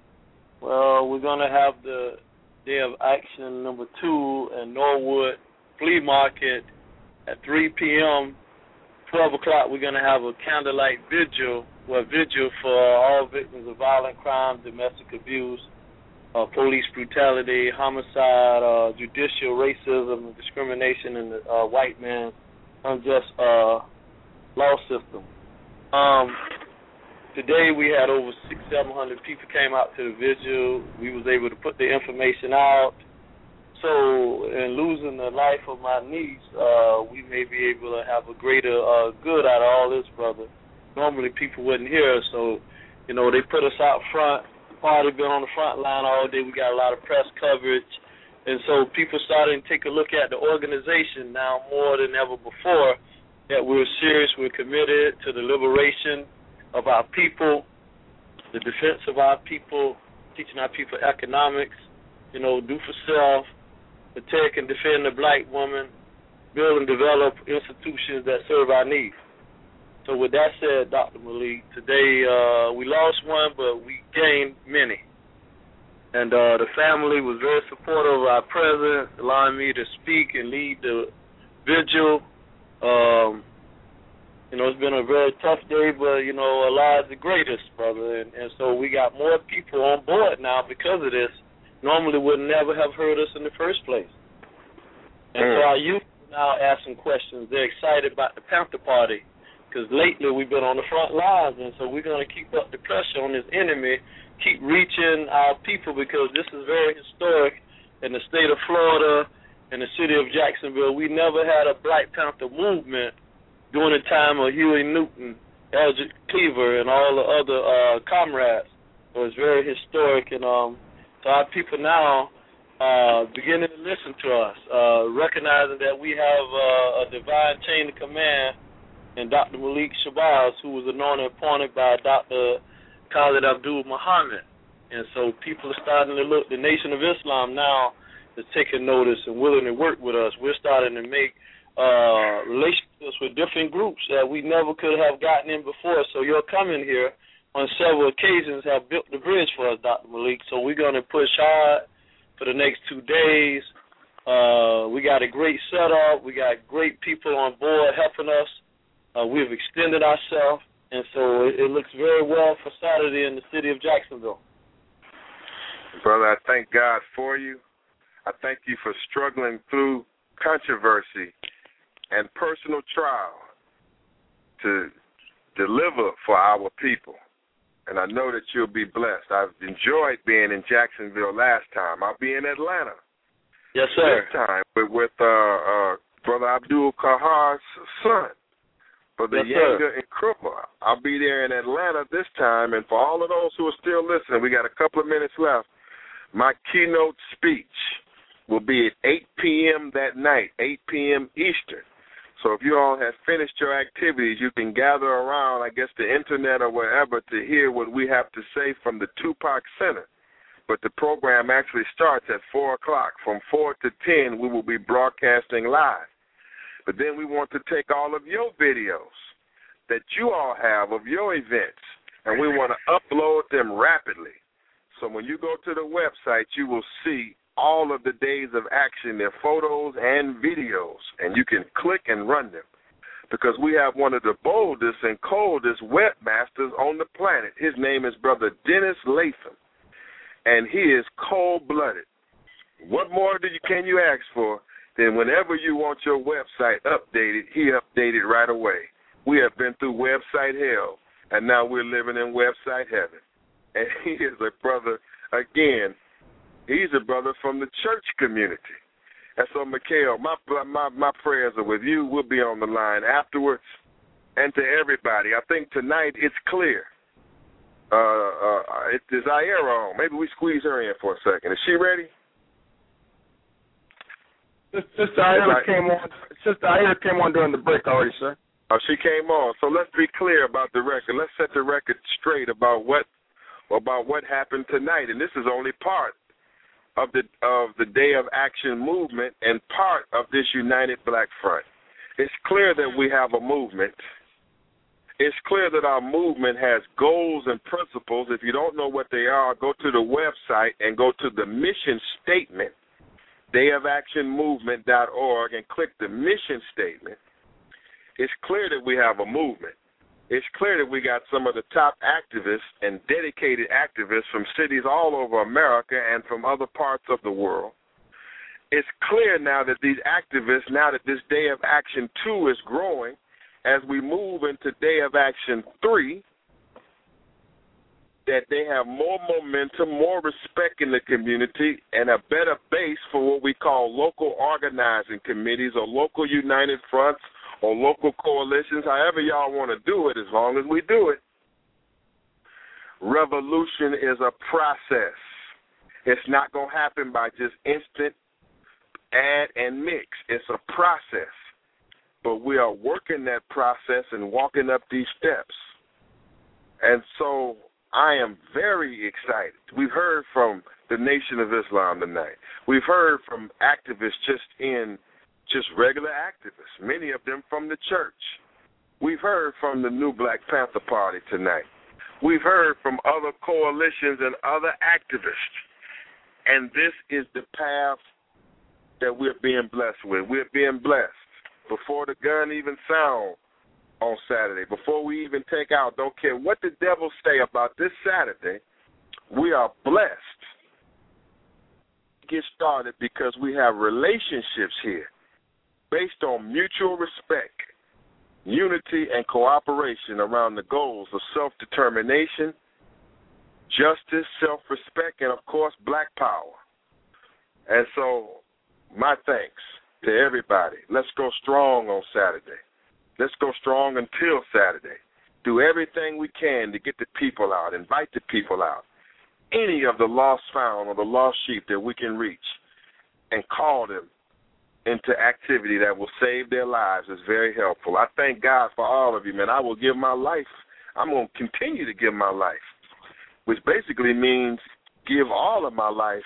Well, we're going to have the day of action number two in Norwood Flea Market at three p.m., twelve o'clock. We're going to have a candlelight vigil, well, vigil for all victims of violent crime, domestic abuse, uh, police brutality, homicide, uh, judicial racism, and discrimination in the uh, white man's unjust uh, law system. Um, today we had over six, seven hundred people came out to the vigil. We was able to put the information out. So in losing the life of my niece, uh, we may be able to have a greater uh, good out of all this, brother. Normally people wouldn't hear us, so, you know, they put us out front. The party been on the front line all day. We got a lot of press coverage. And so people starting to take a look at the organization now more than ever before, that we're serious, we're committed to the liberation of our people, the defense of our people, teaching our people economics, you know, do for self, protect and defend the black woman, build and develop institutions that serve our needs. So with that said, Doctor Malik, today uh, we lost one, but we gained many. And uh, the family was very supportive of our president, allowing me to speak and lead the vigil. Um, you know, it's been a very tough day, but, you know, Allah is the greatest, brother. And, and so we got more people on board now because of this. Normally would never have heard us in the first place. And mm. so our youth are now asking questions. They're excited about the Panther Party because lately we've been on the front lines, and so we're going to keep up the pressure on this enemy, keep reaching our people, because this is very historic in the state of Florida and the city of Jacksonville. We never had a Black Panther movement during the time of Huey Newton, Elgin Cleaver, and all the other uh, comrades. So it's very historic, and um, so our people now uh, beginning to listen to us, uh, recognizing that we have uh, a divine chain of command in Doctor Malik Shabazz, who was anointed and appointed by Doctor Khalid Abdul Muhammad. And so people are starting to look. The Nation of Islam now is taking notice and willing to work with us. We're starting to make uh, relationships with different groups that we never could have gotten in before. So your coming here on several occasions have built the bridge for us, Doctor Malik. So we're going to push hard for the next two days. Uh, we got a great setup. We got great people on board helping us. Uh, we've extended ourselves, and so it, it looks very well for Saturday in the city of Jacksonville. Brother, I thank God for you. I thank you for struggling through controversy and personal trial to deliver for our people. And I know that you'll be blessed. I've enjoyed being in Jacksonville last time. I'll be in Atlanta. Yes, sir. This time with, with uh, uh, Brother Abdul Kahar's son. For the yes, Yanga and Krumah. I'll be there in Atlanta this time, and for all of those who are still listening, we got a couple of minutes left. My keynote speech will be at eight p.m. that night, eight p.m. Eastern. So if you all have finished your activities, you can gather around, I guess, the internet or wherever to hear what we have to say from the Tupac Center. But the program actually starts at four o'clock. From four to ten, we will be broadcasting live. But then we want to take all of your videos that you all have of your events, and we want to upload them rapidly. So when you go to the website, you will see all of the days of action, their photos and videos, and you can click and run them. Because we have one of the boldest and coldest webmasters on the planet. His name is Brother Dennis Latham, and he is cold-blooded. What more do you, can you ask for? Then whenever you want your website updated, he updated right away. We have been through website hell, and now we're living in website heaven. And he is a brother, again, he's a brother from the church community. And so, Mikhail, my, my, my prayers are with you. We'll be on the line afterwards. And to everybody, I think tonight it's clear. Uh, uh, it, is Ira on? Maybe we squeeze her in for a second. Is she ready? Sister Ira came on. Sister Ira came on during the break already, sir. Oh, she came on. So let's be clear about the record. Let's set the record straight about what about what happened tonight. And this is only part of the of the Day of Action movement and part of this United Black Front. It's clear that we have a movement. It's clear that our movement has goals and principles. If you don't know what they are, go to the website and go to the mission statement, day of action movement dot org, and click the mission statement. It's clear that we have a movement. It's clear that we got some of the top activists and dedicated activists from cities all over America and from other parts of the world. It's clear now that these activists, now that this Day of Action two is growing, as we move into Day of Action three, that they have more momentum, more respect in the community, and a better base for what we call local organizing committees or local united fronts or local coalitions, however y'all want to do it, as long as we do it. Revolution is a process. It's not going to happen by just instant add and mix. It's a process. But we are working that process and walking up these steps. And so I am very excited. We've heard from the Nation of Islam tonight. We've heard from activists just in just regular activists, many of them from the church. We've heard from the New Black Panther Party tonight. We've heard from other coalitions and other activists. And this is the path that we're being blessed with. We're being blessed. Before the gun even sound on Saturday, before we even take out, don't care what the devil say about this Saturday, we are blessed. Get started because we have relationships here based on mutual respect, unity, and cooperation around the goals of self-determination, justice, self-respect, and, of course, black power. And so my thanks to everybody. Let's go strong on Saturday. Let's go strong until Saturday. Do everything we can to get the people out, invite the people out, any of the lost found or the lost sheep that we can reach, and call them into activity that will save their lives is very helpful. I thank God for all of you, man. I will give my life. I'm going to continue to give my life, which basically means give all of my life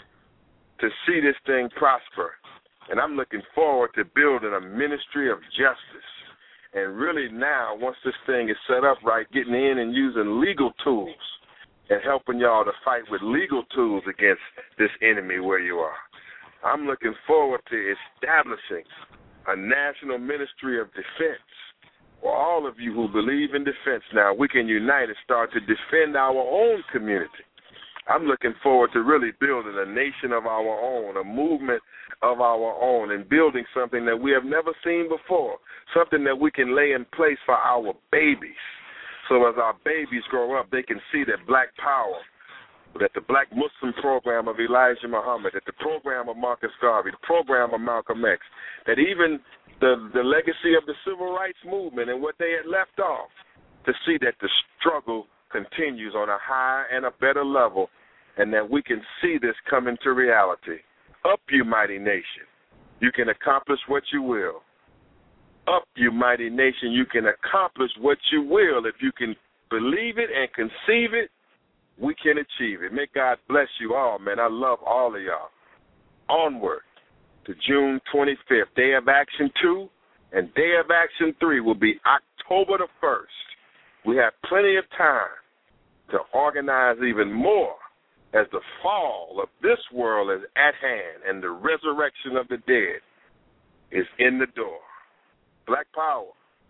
to see this thing prosper. And I'm looking forward to building a ministry of justice. And really now, once this thing is set up right, getting in and using legal tools and helping y'all to fight with legal tools against this enemy where you are. I'm looking forward to establishing a national ministry of defense. For all of you who believe in defense now, we can unite and start to defend our own community. I'm looking forward to really building a nation of our own, a movement of our own, and building something that we have never seen before, something that we can lay in place for our babies. So as our babies grow up, they can see that black power, that the Black Muslim program of Elijah Muhammad, that the program of Marcus Garvey, the program of Malcolm X, that even the, the legacy of the civil rights movement and what they had left off, to see that the struggle continues on a higher and a better level, and that we can see this come into reality. Up, you mighty nation. You can accomplish what you will. Up, you mighty nation. You can accomplish what you will. If you can believe it and conceive it, we can achieve it. May God bless you all, man. I love all of y'all. Onward to June twenty-fifth. Day of Action two and Day of Action three will be October the first. We have plenty of time to organize even more as the fall of this world is at hand and the resurrection of the dead is in the door. Black power.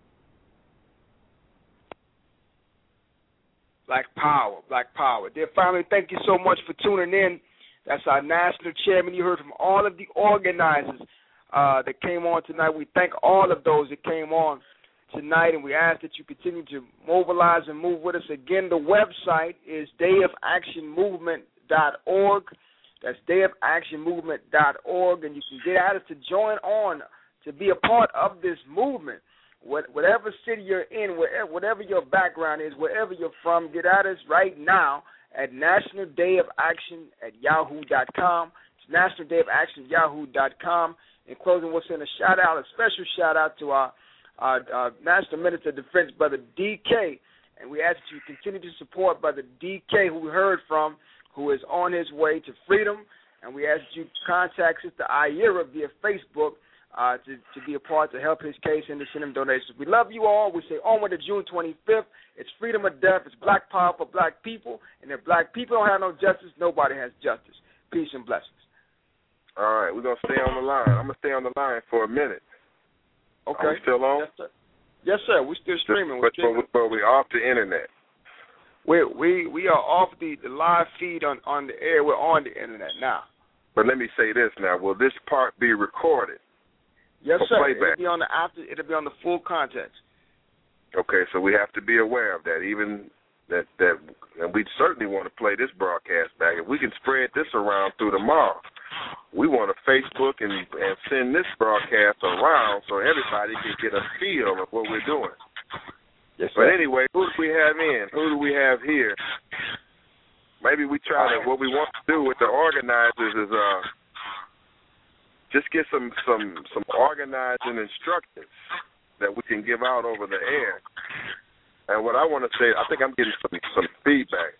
Black power, black power. Dear family, thank you so much for tuning in. That's our national chairman. You heard from all of the organizers uh, that came on tonight. We thank all of those that came on tonight, and we ask that you continue to mobilize and move with us. Again, the website is day of action movement dot org. That's day of action movement dot org, and you can get at us to join on, to be a part of this movement. What, whatever city you're in, wherever, whatever your background is, wherever you're from, get at us right now at National Day of Action at yahoo dot com. It's National Day of Action at yahoo dot com. In closing, we'll send a shout-out, a special shout-out to our, our, our National Minister of Defense, Brother D K, and we ask that you continue to support Brother D K, who we heard from, who is on his way to freedom, and we ask that you contact Sister Ira via Facebook uh, to, to be a part to help his case and to send him donations. We love you all. We say onward to June twenty-fifth. It's freedom or death. It's black power for black people. And if black people don't have no justice, nobody has justice. Peace and blessings. All right, we're going to stay on the line. I'm going to stay on the line for a minute. Okay. Are we still on? Yes, sir. Yes, sir. We're still streaming. We're but, streaming. But, but we're off the internet. We we we are off the, the live feed on, on the air. We're on the internet now. But let me say this now. Will this part be recorded? Yes, sir. Playback? It'll be on the after. It'll be on the full context. Okay, so we have to be aware of that. Even that that, and we certainly want to play this broadcast back. If we can spread this around through the mall, we want to Facebook and and send this broadcast around so everybody can get a feel of what we're doing. Yes, but sir. anyway, who do we have in? Who do we have here? Maybe we try to, what we want to do with the organizers is uh, just get some, some, some organizing instructions that we can give out over the air. And what I want to say, I think I'm getting some, some feedback.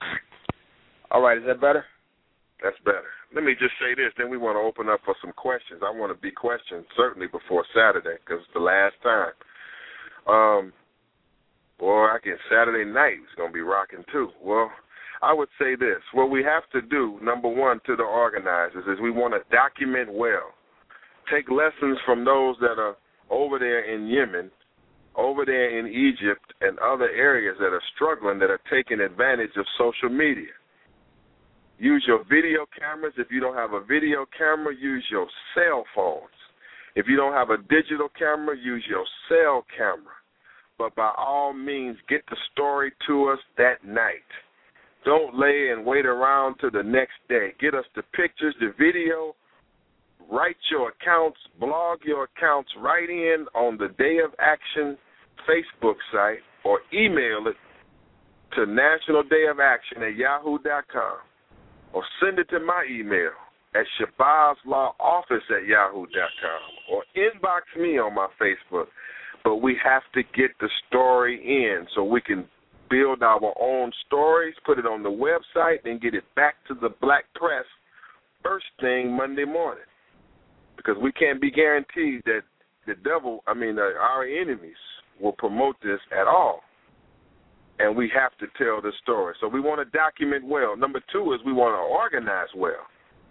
All right, is that better? That's better. Let me just say this, then we want to open up for some questions. I want to be questioned certainly before Saturday because it's the last time. Um, boy, I guess Saturday night is going to be rocking too. Well, I would say this. What we have to do, number one, to the organizers is we want to document well. Take lessons from those that are over there in Yemen, over there in Egypt, and other areas that are struggling, that are taking advantage of social media. Use your video cameras. If you don't have a video camera, use your cell phones. If you don't have a digital camera, use your cell camera. But by all means, get the story to us that night. Don't lay and wait around till the next day. Get us the pictures, the video. Write your accounts, blog your accounts right in on the Day of Action Facebook site or email it to National Day of Action at yahoo dot com or send it to my email at Shabazz Law Office at yahoo dot com or inbox me on my Facebook. But we have to get the story in so we can build our own stories, put it on the website, and get it back to the black press first thing Monday morning. Because we can't be guaranteed that the devil, I mean, uh, our enemies will promote this at all. And we have to tell the story. So we want to document well. Number two is we want to organize well.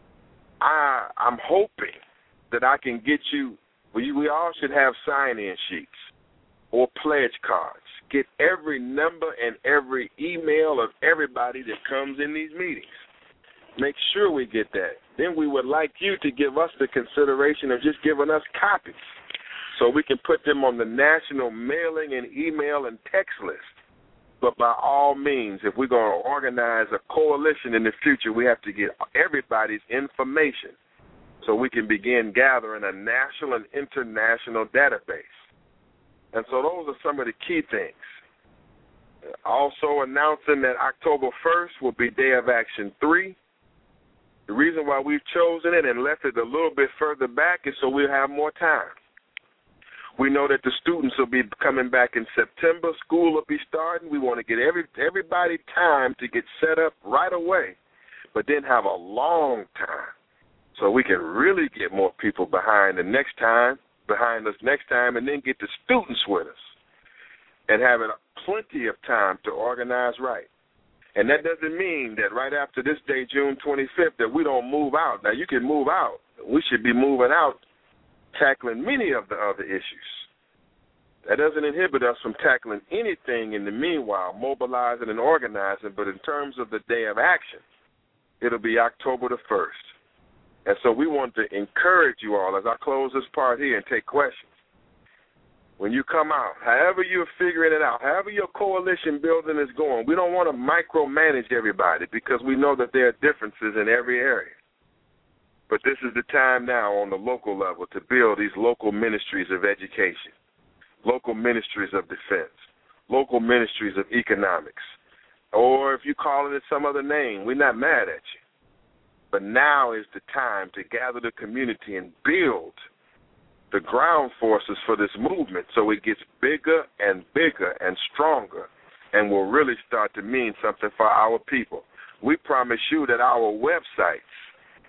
I, I'm hoping that I can get you, we, we all should have sign-in sheets or pledge cards. Get every number and every email of everybody that comes in these meetings. Make sure we get that. Then we would like you to give us the consideration of just giving us copies so we can put them on the national mailing and email and text list. But by all means, if we're going to organize a coalition in the future, we have to get everybody's information so we can begin gathering a national and international database. And so those are some of the key things. Also announcing that October first will be Day of Action three. The reason why we've chosen it and left it a little bit further back is so we'll have more time. We know that the students will be coming back in September. School will be starting. We want to get every everybody time to get set up right away, but then have a long time so we can really get more people behind the next time, behind us next time, and then get the students with us and having plenty of time to organize right. And that doesn't mean that right after this day, June twenty-fifth, that we don't move out. Now, you can move out. We should be moving out, tackling many of the other issues. That doesn't inhibit us from tackling anything in the meanwhile, mobilizing and organizing. But in terms of the Day of Action, it'll be October the first. And so we want to encourage you all, as I close this part here and take questions, when you come out, however you're figuring it out, however your coalition building is going, we don't want to micromanage everybody because we know that there are differences in every area. But this is the time now on the local level to build these local ministries of education, local ministries of defense, local ministries of economics, or if you're calling it some other name, we're not mad at you. But now is the time to gather the community and build the ground forces for this movement so it gets bigger and bigger and stronger and will really start to mean something for our people. We promise you that our websites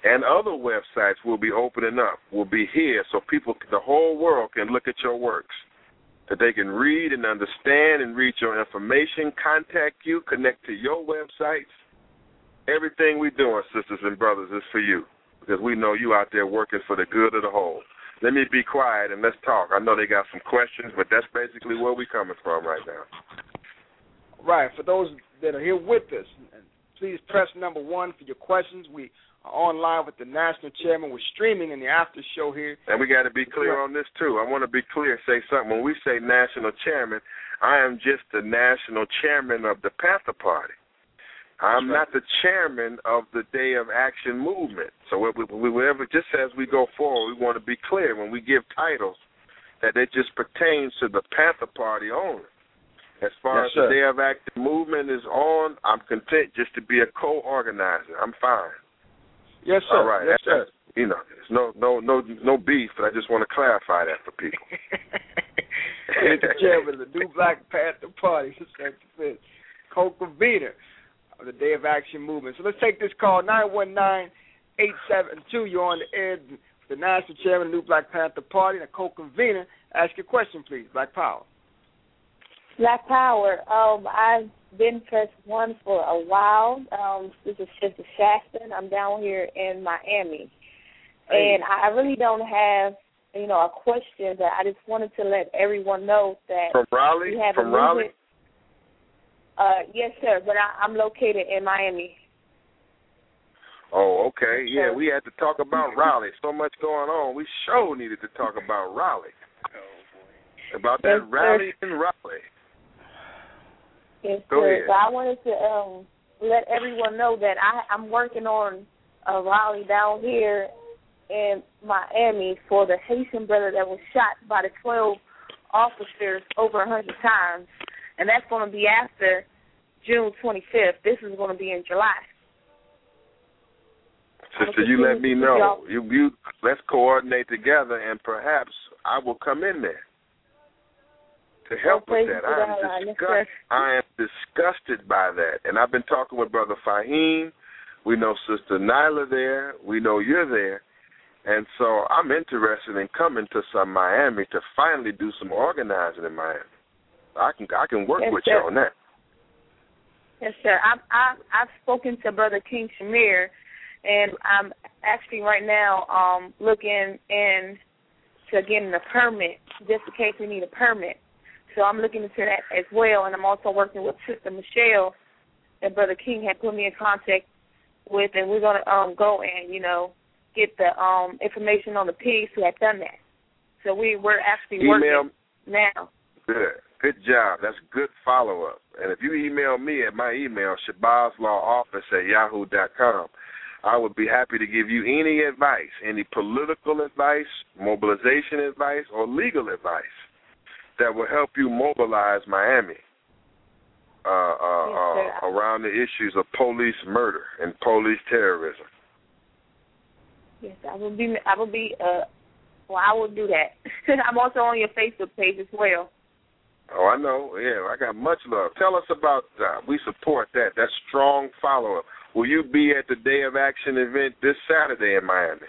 and other websites will be opening up, will be here, so people, the whole world can look at your works, that they can read and understand and read your information, contact you, connect to your websites. Everything we're doing, sisters and brothers, is for you, because we know you out there working for the good of the whole. Let me be quiet and let's talk. I know they got some questions, but that's basically where we're coming from right now. Right. For those that are here with us, please press number one for your questions. We are online with the national chairman. We're streaming in the after show here. And we got to be clear on this, too. I want to be clear, say something. When we say national chairman, I am just the national chairman of the Panther Party. I'm not the chairman of the Day of Action movement. So we, we, whatever, just as we go forward, we want to be clear when we give titles that it just pertains to the Panther Party only. As far yes, as sir. the Day of Action movement is on, I'm content just to be a co-organizer. I'm fine. Yes, sir. All right. Yes, that, sir. You know, there's no no no no beef, but I just want to clarify that for people. He's the chairman of the New Black Panther Party, co-convener of the Day of Action movement. So let's take this call, nine one nine, eight seven two. You're on the air with the national chairman of the New Black Panther Party and a co-convener. Ask your question, please. Black Power. Black Power. Um, I've been press one for a while. Um, this is Sister Shaston. I'm down here in Miami. Hey. And I really don't have, you know, a question, but I just wanted to let everyone know that From Raleigh? we have From a Raleigh? movement. Uh, yes, sir, but I, I'm located in Miami. Oh, okay. Yeah, we had to talk about Raleigh. So much going on. We sure needed to talk about Raleigh. About that Yes, rally sir. in Raleigh. Yes, Go sir. ahead. So I wanted to um, let everyone know that I, I'm working on a rally down here in Miami for the Haitian brother that was shot by the twelve officers over a hundred times, and that's going to be after June twenty-fifth. This is going to be in July. Sister, you let me know. You, you let's coordinate together, and perhaps I will come in there to help with that. I am disgust, I am disgusted by that, and I've been talking with Brother Fahim. We know Sister Nyla there. We know you're there, and so I'm interested in coming to some Miami to finally do some organizing in Miami. I can I can work Yes, with sir. you on that. Yes, sir. I've, I've, I've spoken to Brother King Shamir, and I'm actually right now um, looking into getting a permit, just in case we need a permit. So I'm looking into that as well, and I'm also working with Sister Michelle that Brother King had put me in contact with, and we're going to um, go and, you know, get the um, information on the pigs who had done that. So we, we're actually Email, working now. Good. Good job. That's good follow-up. And if you email me at my email, shabazlawoffice at yahoo dot com, I would be happy to give you any advice, any political advice, mobilization advice, or legal advice that will help you mobilize Miami uh, uh, Yes, uh, around the issues of police murder and police terrorism. Yes, I will be. I will be. Uh, well, I will do that. I'm also on your Facebook page as well. Oh, I know. Yeah, I got much love. Tell us about uh, we support that. That strong follow-up. Will you be at the Day of Action event this Saturday in Miami?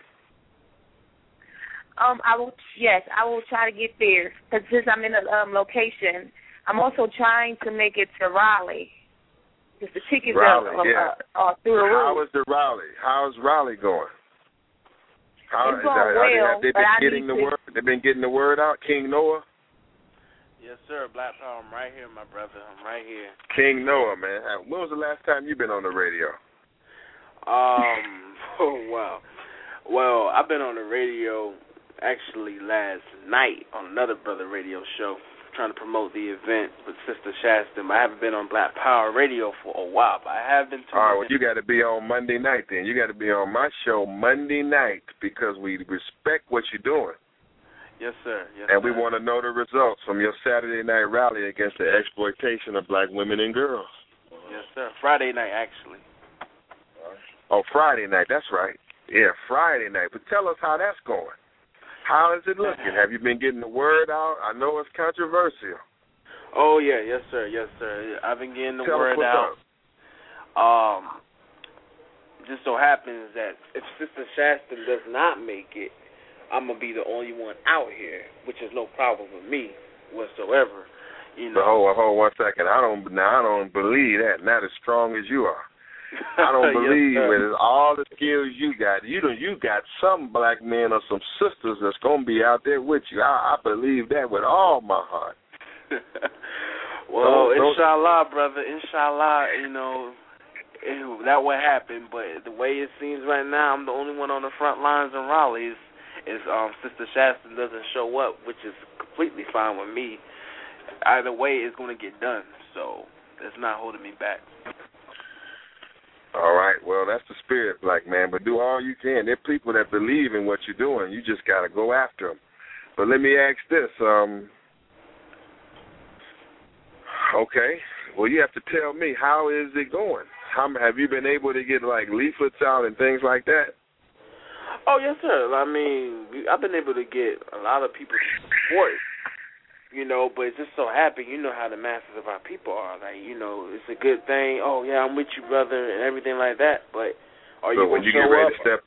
Um, I will. Yes, I will try to get there because since I'm in a um, location, I'm also trying to make it to Raleigh. Because the tickets Raleigh, are, yeah. are, are through the roof. How is the Raleigh? How's Raleigh going? How, It's going are, are they, well, have they but been I getting need the to- word? They've been getting the word out. King Noah. Yes, sir. Black Power. I'm right here, my brother. I'm right here. King Noah, man. When was the last time you been on the radio? Um. Oh wow. Well, I've been on the radio actually last night on another brother radio show, trying to promote the event with Sister Shaston. I haven't been on Black Power Radio for a while, but I have been. All right, well, you got to be on Monday night then. You got to be on my show Monday night because we respect what you're doing. Yes, sir. Yes, and we sir. want to know the results from your Saturday night rally against the exploitation of black women and girls. Yes, sir. Friday night, actually. Oh, Friday night. That's right. Yeah, Friday night. But tell us how that's going. How is it looking? Have you been getting the word out? I know it's controversial. Oh yeah, yes sir, yes sir. I've been getting the Tell us word what's out. Um, just so happens that if Sister Shasta does not make it, I'm gonna be the only one out here, which is no problem with me whatsoever. You know. But hold, hold one second. I don't now. I don't believe that. Not as strong as you are. I don't believe yes, with all the skills you got. You don't. You got some black men or some sisters that's gonna be out there with you. I, I believe that with all my heart. Well, don't, don't, inshallah, brother. Inshallah, you know. It, that would happen, but the way it seems right now, I'm the only one on the front lines in Raleigh. Is, is um, Sister Shasta doesn't show up, which is completely fine with me. Either way, it's going to get done, so it's not holding me back. All right, well, that's the spirit, black man, but do all you can. There are people that believe in what you're doing. You just got to go after them. But let me ask this. Um, okay, well, you have to tell me, how is it going? How, have you been able to get, like, leaflets out and things like that? Oh, yes, sir. I mean, I've been able to get a lot of people to support, you know, but it's just so happy, you know how the masses of our people are. Like, you know, it's a good thing. Oh, yeah, I'm with you, brother, and everything like that. But are so you when going you to show get ready up? to step,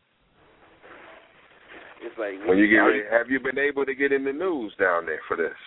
it's like, when you get are ready, have you been able to get in the news down there for this?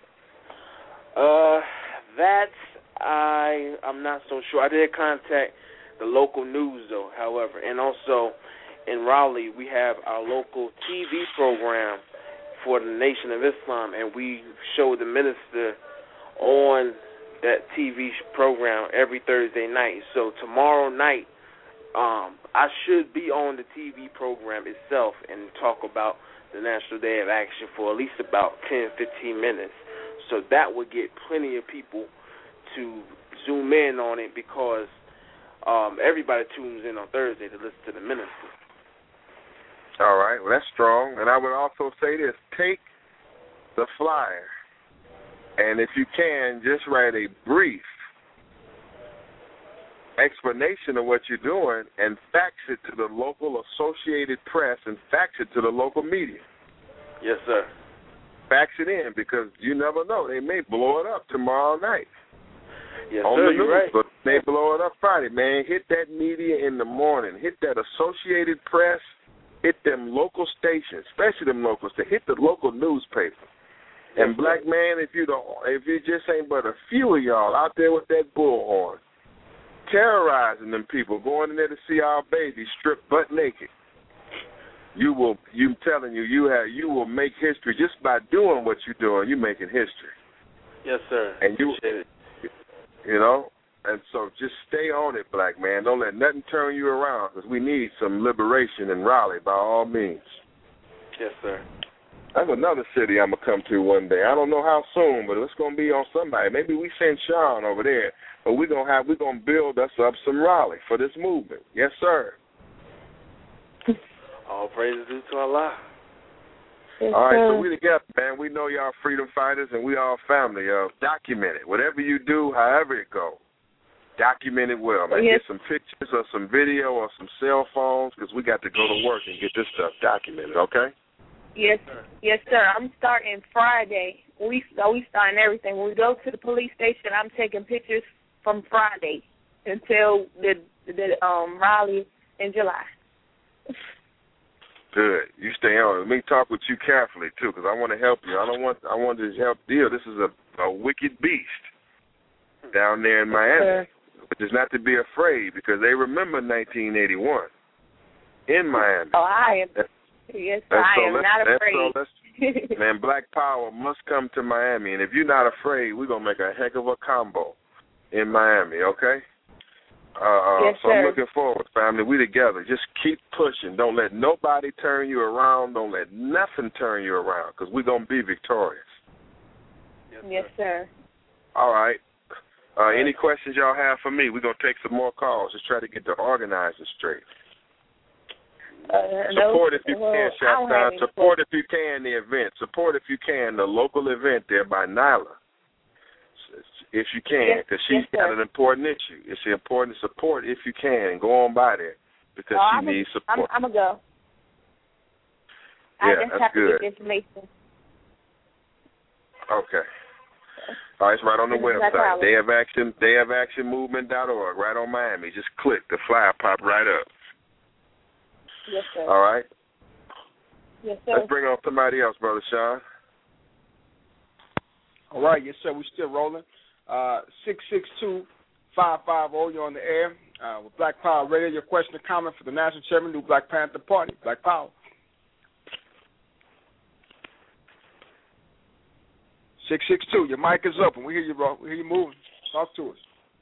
Uh, that's, I, I'm not so sure. I did contact the local news, though, however, and also in Raleigh, we have our local T V program for the Nation of Islam, and we show the minister on that T V program every Thursday night. So tomorrow night, um, I should be on the T V program itself and talk about the National Day of Action for at least about ten, fifteen minutes. So that would get plenty of people to zoom in on it, because um, everybody tunes in on Thursday to listen to the minister. All right, well, that's strong. And I would also say this, take the flyer, and if you can, just write a brief explanation of what you're doing and fax it to the local Associated Press and fax it to the local media. Yes, sir. Fax it in, because you never know. They may blow it up tomorrow night. Yes, on sir, the news, you're right. but they blow it up Friday, man. Hit that media in the morning. Hit that Associated Press. Hit them local stations, especially them local stations. Hit the local newspaper. And black man, if you don't, if you just ain't but a few of y'all out there with that bullhorn, terrorizing them people, going in there to see our baby stripped butt naked, you will. You telling you, you have, you will make history just by doing what you're doing. You're making history. Yes, sir. And you, Appreciate it. You know. And so just stay on it, black man. Don't let nothing turn you around, because we need some liberation in Raleigh by all means. Yes, sir. That's another city I'm going to come to one day. I don't know how soon, but it's going to be on somebody. Maybe we send Sean over there, but we're going to have, we're going to build us up some Raleigh for this movement. Yes, sir. All praises due to Allah. Yes, all right, sir. so we together, man. We know y'all freedom fighters, and we all family. Uh, document it. Whatever you do, however it goes. Document it well, man. Yes. Get some pictures or some video or some cell phones, because we got to go to work and get this stuff documented, okay? Yes, yes, sir. I'm starting Friday. We we starting everything. When we go to the police station, I'm taking pictures from Friday until the the um rally in July. Good. You stay on. Let me talk with you carefully too, because I want to help you. I don't want. I want to help deal. This is a, a wicked beast down there in Miami. But just not to be afraid, because they remember nineteen eighty-one in Miami. Oh, I am. That, yes, sir, I so am not afraid. So man, Black Power must come to Miami, and if you're not afraid, we're gonna make a heck of a combo in Miami. Okay. Uh, yes, so sir. I'm looking forward, family. We together. Just keep pushing. Don't let nobody turn you around. Don't let nothing turn you around, because we're gonna be victorious. Yes, yes sir. All right. Uh, any questions y'all have for me? We're going to take some more calls. Just try to get the organizing straight. Uh, Support no, if you well, can, I don't have Shafton. any Support if you can the event. Support if you can the local event there by Nyla. If you can, because yes, she's yes, got sir. an important issue. It's important to support if you can, and go on by there, because oh, she I'm needs a, support. I'm, I'm going to go. Yeah, I just that's have to good. get the information. Okay. All right, it's right on the This is website, Black Day of Action, Day of Action Movement dot org, right on Miami. Just click, the flyer pop right up. Yes, sir. All right. Yes, sir. Let's bring on somebody else, Brother Sean. All right, yes, sir. We're still rolling. Uh, six six two, five five zero, you're on the air uh, with Black Power Radio. Your question or comment for the National Chairman of the Black Panther Party. Black Power. six six two, your mic is open. We hear you, bro. We hear you moving. Talk to us.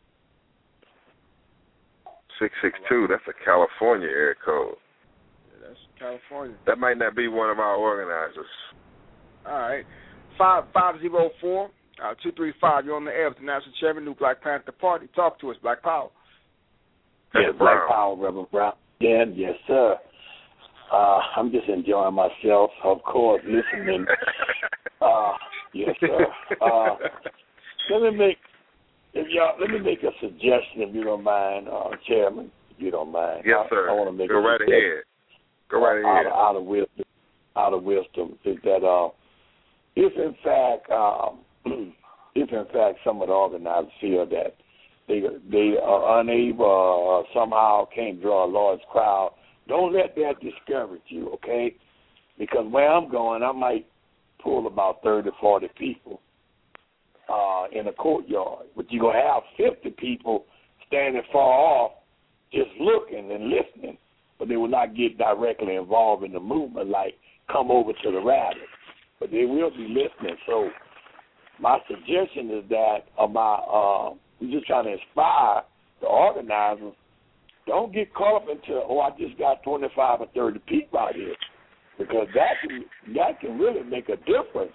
six six two, that's a California area code. Yeah, that's California. That might not be one of our organizers. All right. five five zero four, two three five, you're on the air with the National Chairman, New Black Panther Party. Talk to us, Black Power. Yes, Black Power, Reverend Brown. Yeah, yes, sir. Uh, I'm just enjoying myself, of course, listening. uh, yes, sir. Uh, let me make, if y'all, let me make a suggestion, if you don't mind, uh, Chairman, if you don't mind. Yes, sir. I, I want to make Go a right ahead. Go right out, ahead. Out of wisdom, out of wisdom, is that uh, if in fact, um, if in fact some of the organizers feel that they they are unable or somehow can't draw a large crowd, don't let that discourage you, okay? Because where I'm going, I might pull about thirty, forty people uh, in a courtyard, but you're going to have fifty people standing far off just looking and listening, but they will not get directly involved in the movement like come over to the rally, but they will be listening. So my suggestion is that about uh, we're just trying to inspire the organizers. Don't get caught up into, oh, I just got twenty-five or thirty people out here, because that can, that can really make a difference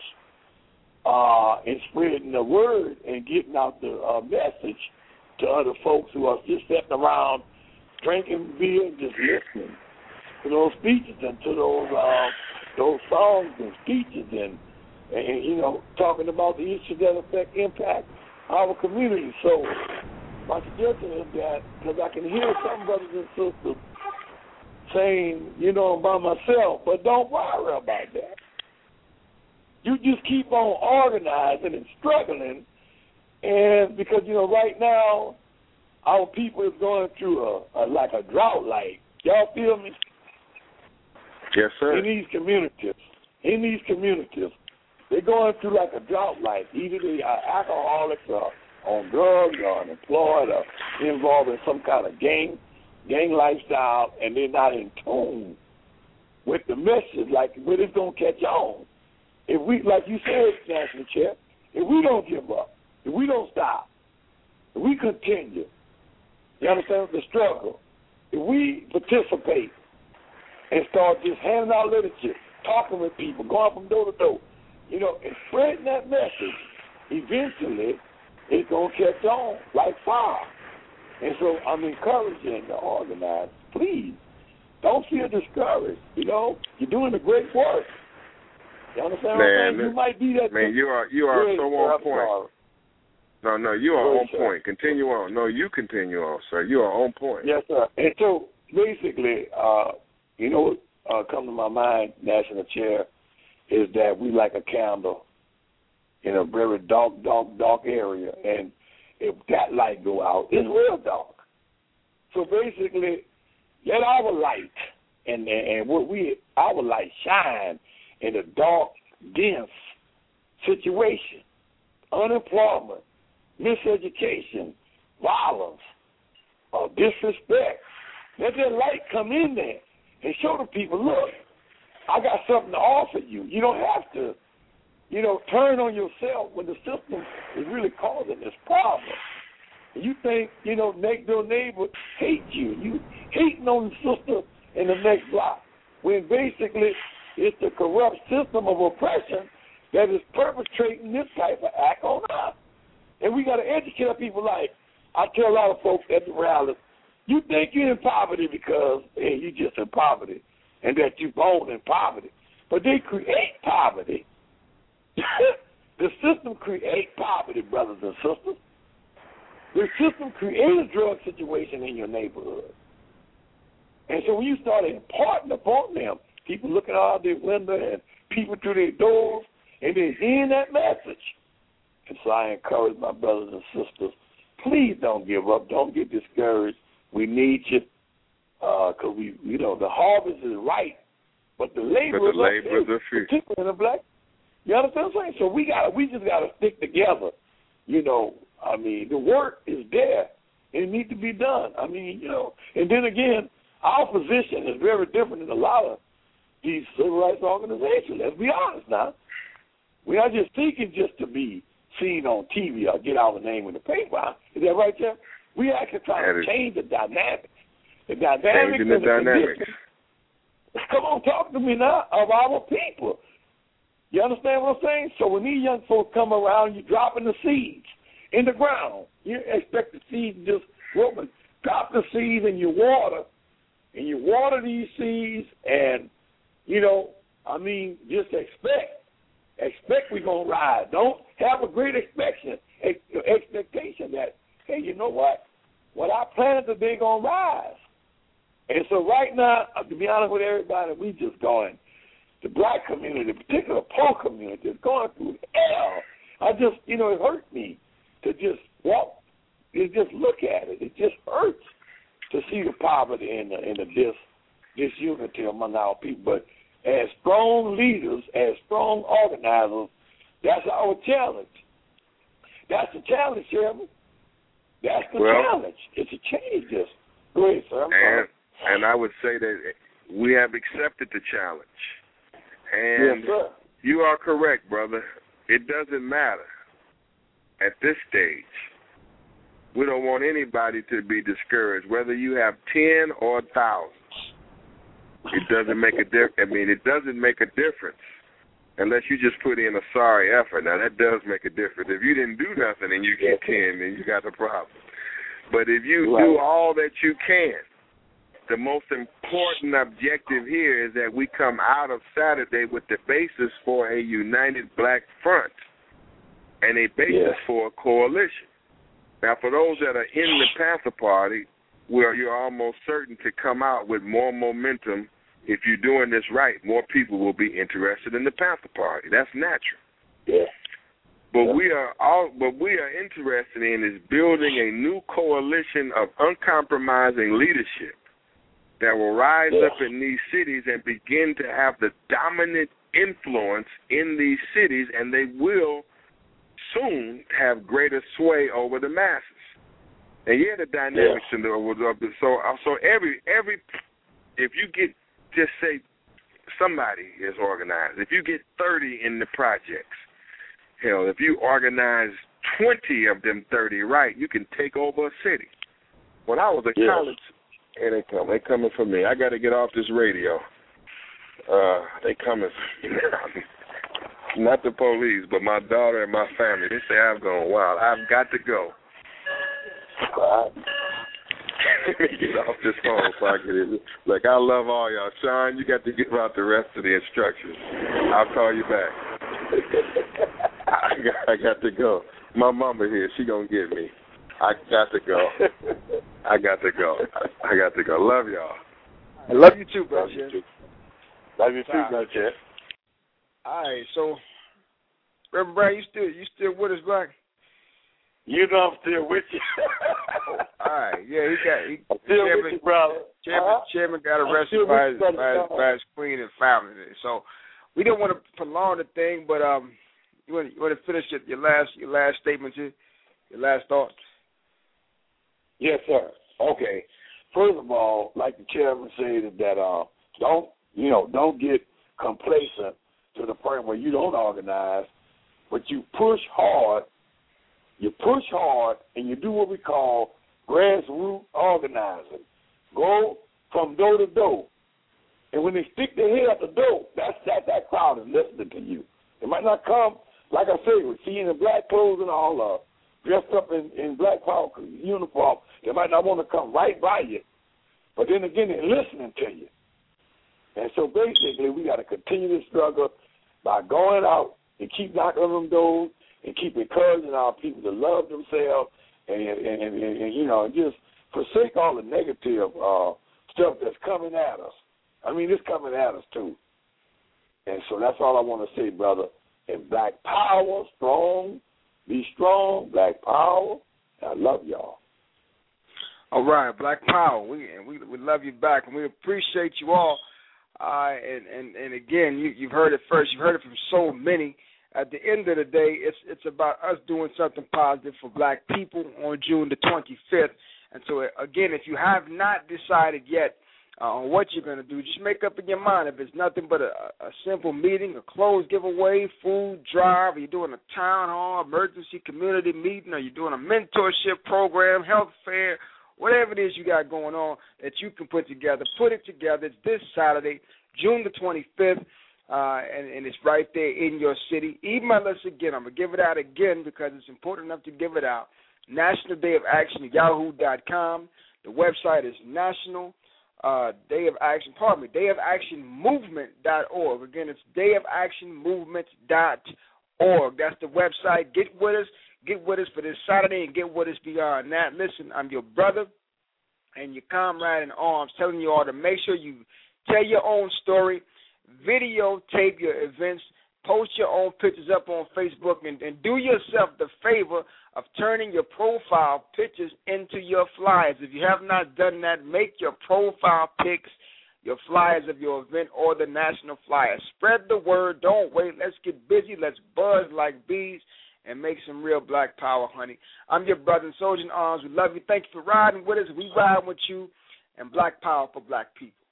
uh, in spreading the word and getting out the uh, message to other folks who are just sitting around drinking beer and just listening to those speeches and to those uh, those songs and speeches and, and, you know, talking about the issues that affect, impact our community. So my suggestion is that, because I can hear some brothers and sisters saying, you know, by myself, but don't worry about that. You just keep on organizing and struggling, and because, you know, right now, our people is going through a, a like a drought like. Y'all feel me? Yes, sir. In these communities, in these communities, they're going through like a drought like. Either they are alcoholics or on drugs or unemployed or involved in some kind of gang gang lifestyle, and they're not in tune with the message, like where it's going to catch on. If we, like you said, National Chair, if we don't give up, if we don't stop, if we continue, you understand the struggle, if we participate and start just handing out literature, talking with people, going from door to door, you know, and spreading that message, eventually it's going to catch on like fire. And so I'm encouraging the organizers, please, don't feel discouraged. You know, you're doing a great work. You understand what I'm saying? You might be that. Man, you are you are so on point. No, no, you are on point. Continue on. No, you continue on, sir. You are on point. Yes, sir. And so basically, uh, you know what uh, come to my mind, National Chair, is that we like a candle in a very dark, dark, dark area, and if that light go out, it's real dark. So basically, let our light and and what we our light shine in a dark, dense situation, unemployment, miseducation, violence, uh, disrespect. Let that light come in there and show the people, look, I got something to offer you. You don't have to, you know, turn on yourself when the system is really causing this problem. You think, you know, next door neighbor hate you. You hating on the sister in the next block, when basically it's the corrupt system of oppression that is perpetrating this type of act on us. And we got to educate our people. Like I tell a lot of folks at the rallies, you think you're in poverty because, hey, you just in poverty and that you're born in poverty. But they create poverty. The system creates poverty, brothers and sisters. The system creates a drug situation in your neighborhood. And so when you start imparting upon them, people looking out their window and people through their doors, and they're hearing that message. And so I encourage my brothers and sisters, please don't give up. Don't get discouraged. We need you. Because uh, we, you know, the harvest is right, but the laborers, but the laborers are few, particularly in the black. You understand what I'm saying? So we got, we just got to stick together. You know, I mean, the work is there. It needs to be done. I mean, you know, and then again, our position is very different than a lot of these civil rights organizations. Let's be honest now. We are just seeking just to be seen on T V or get our name in the paper. Is that right, Jeff? We actually trying to change the dynamics. The dynamics Changing the, the dynamics. Come on, talk to me now of our people. You understand what I'm saying? So when these young folks come around, you're dropping the seeds in the ground. You expect the seeds to just grow. Drop the seeds and you water, and you water these seeds, and, you know, I mean, just expect. Expect we're going to rise. Don't have a great expectation, expectation that, hey, you know what? What I planted today going to rise. And so right now, to be honest with everybody, we just going, the black community, particularly the poor community, is going through hell. I just, you know, it hurt me to just walk, to just look at it. It just hurts to see the poverty and the, and the dis, disunity among our people. But as strong leaders, as strong organizers, that's our challenge. That's the challenge, Chairman. That's the well, challenge. It's a change. Just go ahead, sir. I'm and, and I would say that we have accepted the challenge. And yes, sir. You are correct, brother. It doesn't matter at this stage. We don't want anybody to be discouraged, whether you have ten or thousands. It doesn't make a difference. I mean, it doesn't make a difference unless you just put in a sorry effort. Now, that does make a difference. If you didn't do nothing and you get ten, then you got a problem. But if you right. do all that you can, the most important objective here is that we come out of Saturday with the basis for a united black front and a basis yeah. for a coalition. Now, for those that are in the Panther Party, where you're almost certain to come out with more momentum. If you're doing this right, more people will be interested in the Panther Party. That's natural. Yeah. But yeah. we are all. What we are interested in is building a new coalition of uncompromising leadership that will rise yeah. up in these cities and begin to have the dominant influence in these cities, and they will soon have greater sway over the masses. And yeah, the dynamics yeah. in the so so every every if you get just say somebody is organized, if you get thirty in the projects, hell, if you organize twenty of them thirty right, you can take over a city. When I was a yeah. college, here they come, they coming for me. I got to get off this radio. Uh, they coming for me now. Not the police, but my daughter and my family. They say I'm going wild. I've got to go. Let me get off this phone so I get it. Look, I love all y'all. Sean, you got to give out the rest of the instructions. I'll call you back. I, got, I got to go. My mama here, she gonna get me. I got to go. I got to go. I got to go. Love y'all. I love you too, bro. Love you too. Love you too, bro, Jeff. All right, so Reverend Brown, you still you still with us, Black? You know I'm still with you. All right, yeah, he got he, I'm still chairman, with you, brother. Chairman, uh-huh. chairman got arrested by his, by, his, by his queen and family. So we don't want to prolong the thing, but um, you want you want to finish your, your last your last statement, your, your last thoughts. Yes, sir. Okay. First of all, like the chairman said, that uh, don't you know don't get complacent to the point where you don't organize, but you push hard. You push hard, and you do what we call grassroots organizing. Go from door to door. And when they stick their head at the door, that's that, that crowd is listening to you. They might not come, like I say, with seeing in black clothes and all, uh, dressed up in, in black power uniform. They might not want to come right by you. But then again, they're listening to you. And so basically, we got to continue to struggle by going out and keep knocking on them doors, and keep encouraging our people to love themselves and, and, and, and, and you know, just forsake all the negative uh, stuff that's coming at us. I mean, it's coming at us, too. And so that's all I want to say, brother. And black power, strong, be strong, black power. I love y'all. All right, Black Power. We and we we love you back, and we appreciate you all. Uh, and, and and again, you, you've heard it first. You've heard it from so many. At the end of the day, it's it's about us doing something positive for Black people on June the twenty-fifth. And so, again, if you have not decided yet uh, on what you're going to do, just make up in your mind. If it's nothing but a, a simple meeting, a clothes giveaway, food drive, or you're doing a town hall, emergency community meeting, or you're doing a mentorship program, health fair, whatever it is you got going on that you can put together, put it together. It's this Saturday, June the twenty-fifth, uh, and, and it's right there in your city. Email us again. I'm going to give it out again because it's important enough to give it out. National Day of Action at yahoo dot com. The website is National uh, Day of Action, pardon me, day of action movement dot org. Again, it's day of action movement dot org. That's the website. Get with us. Get with us for this Saturday and get with us beyond that. Listen, I'm your brother and your comrade in arms telling you all to make sure you tell your own story, videotape your events, post your own pictures up on Facebook, and, and do yourself the favor of turning your profile pictures into your flyers. If you have not done that, make your profile pics your flyers of your event or the national flyer. Spread the word. Don't wait. Let's get busy. Let's buzz like bees and make some real Black Power, honey. I'm your brother and soldier in arms. We love you. Thank you for riding with us. We ride with you, and Black Power for Black people.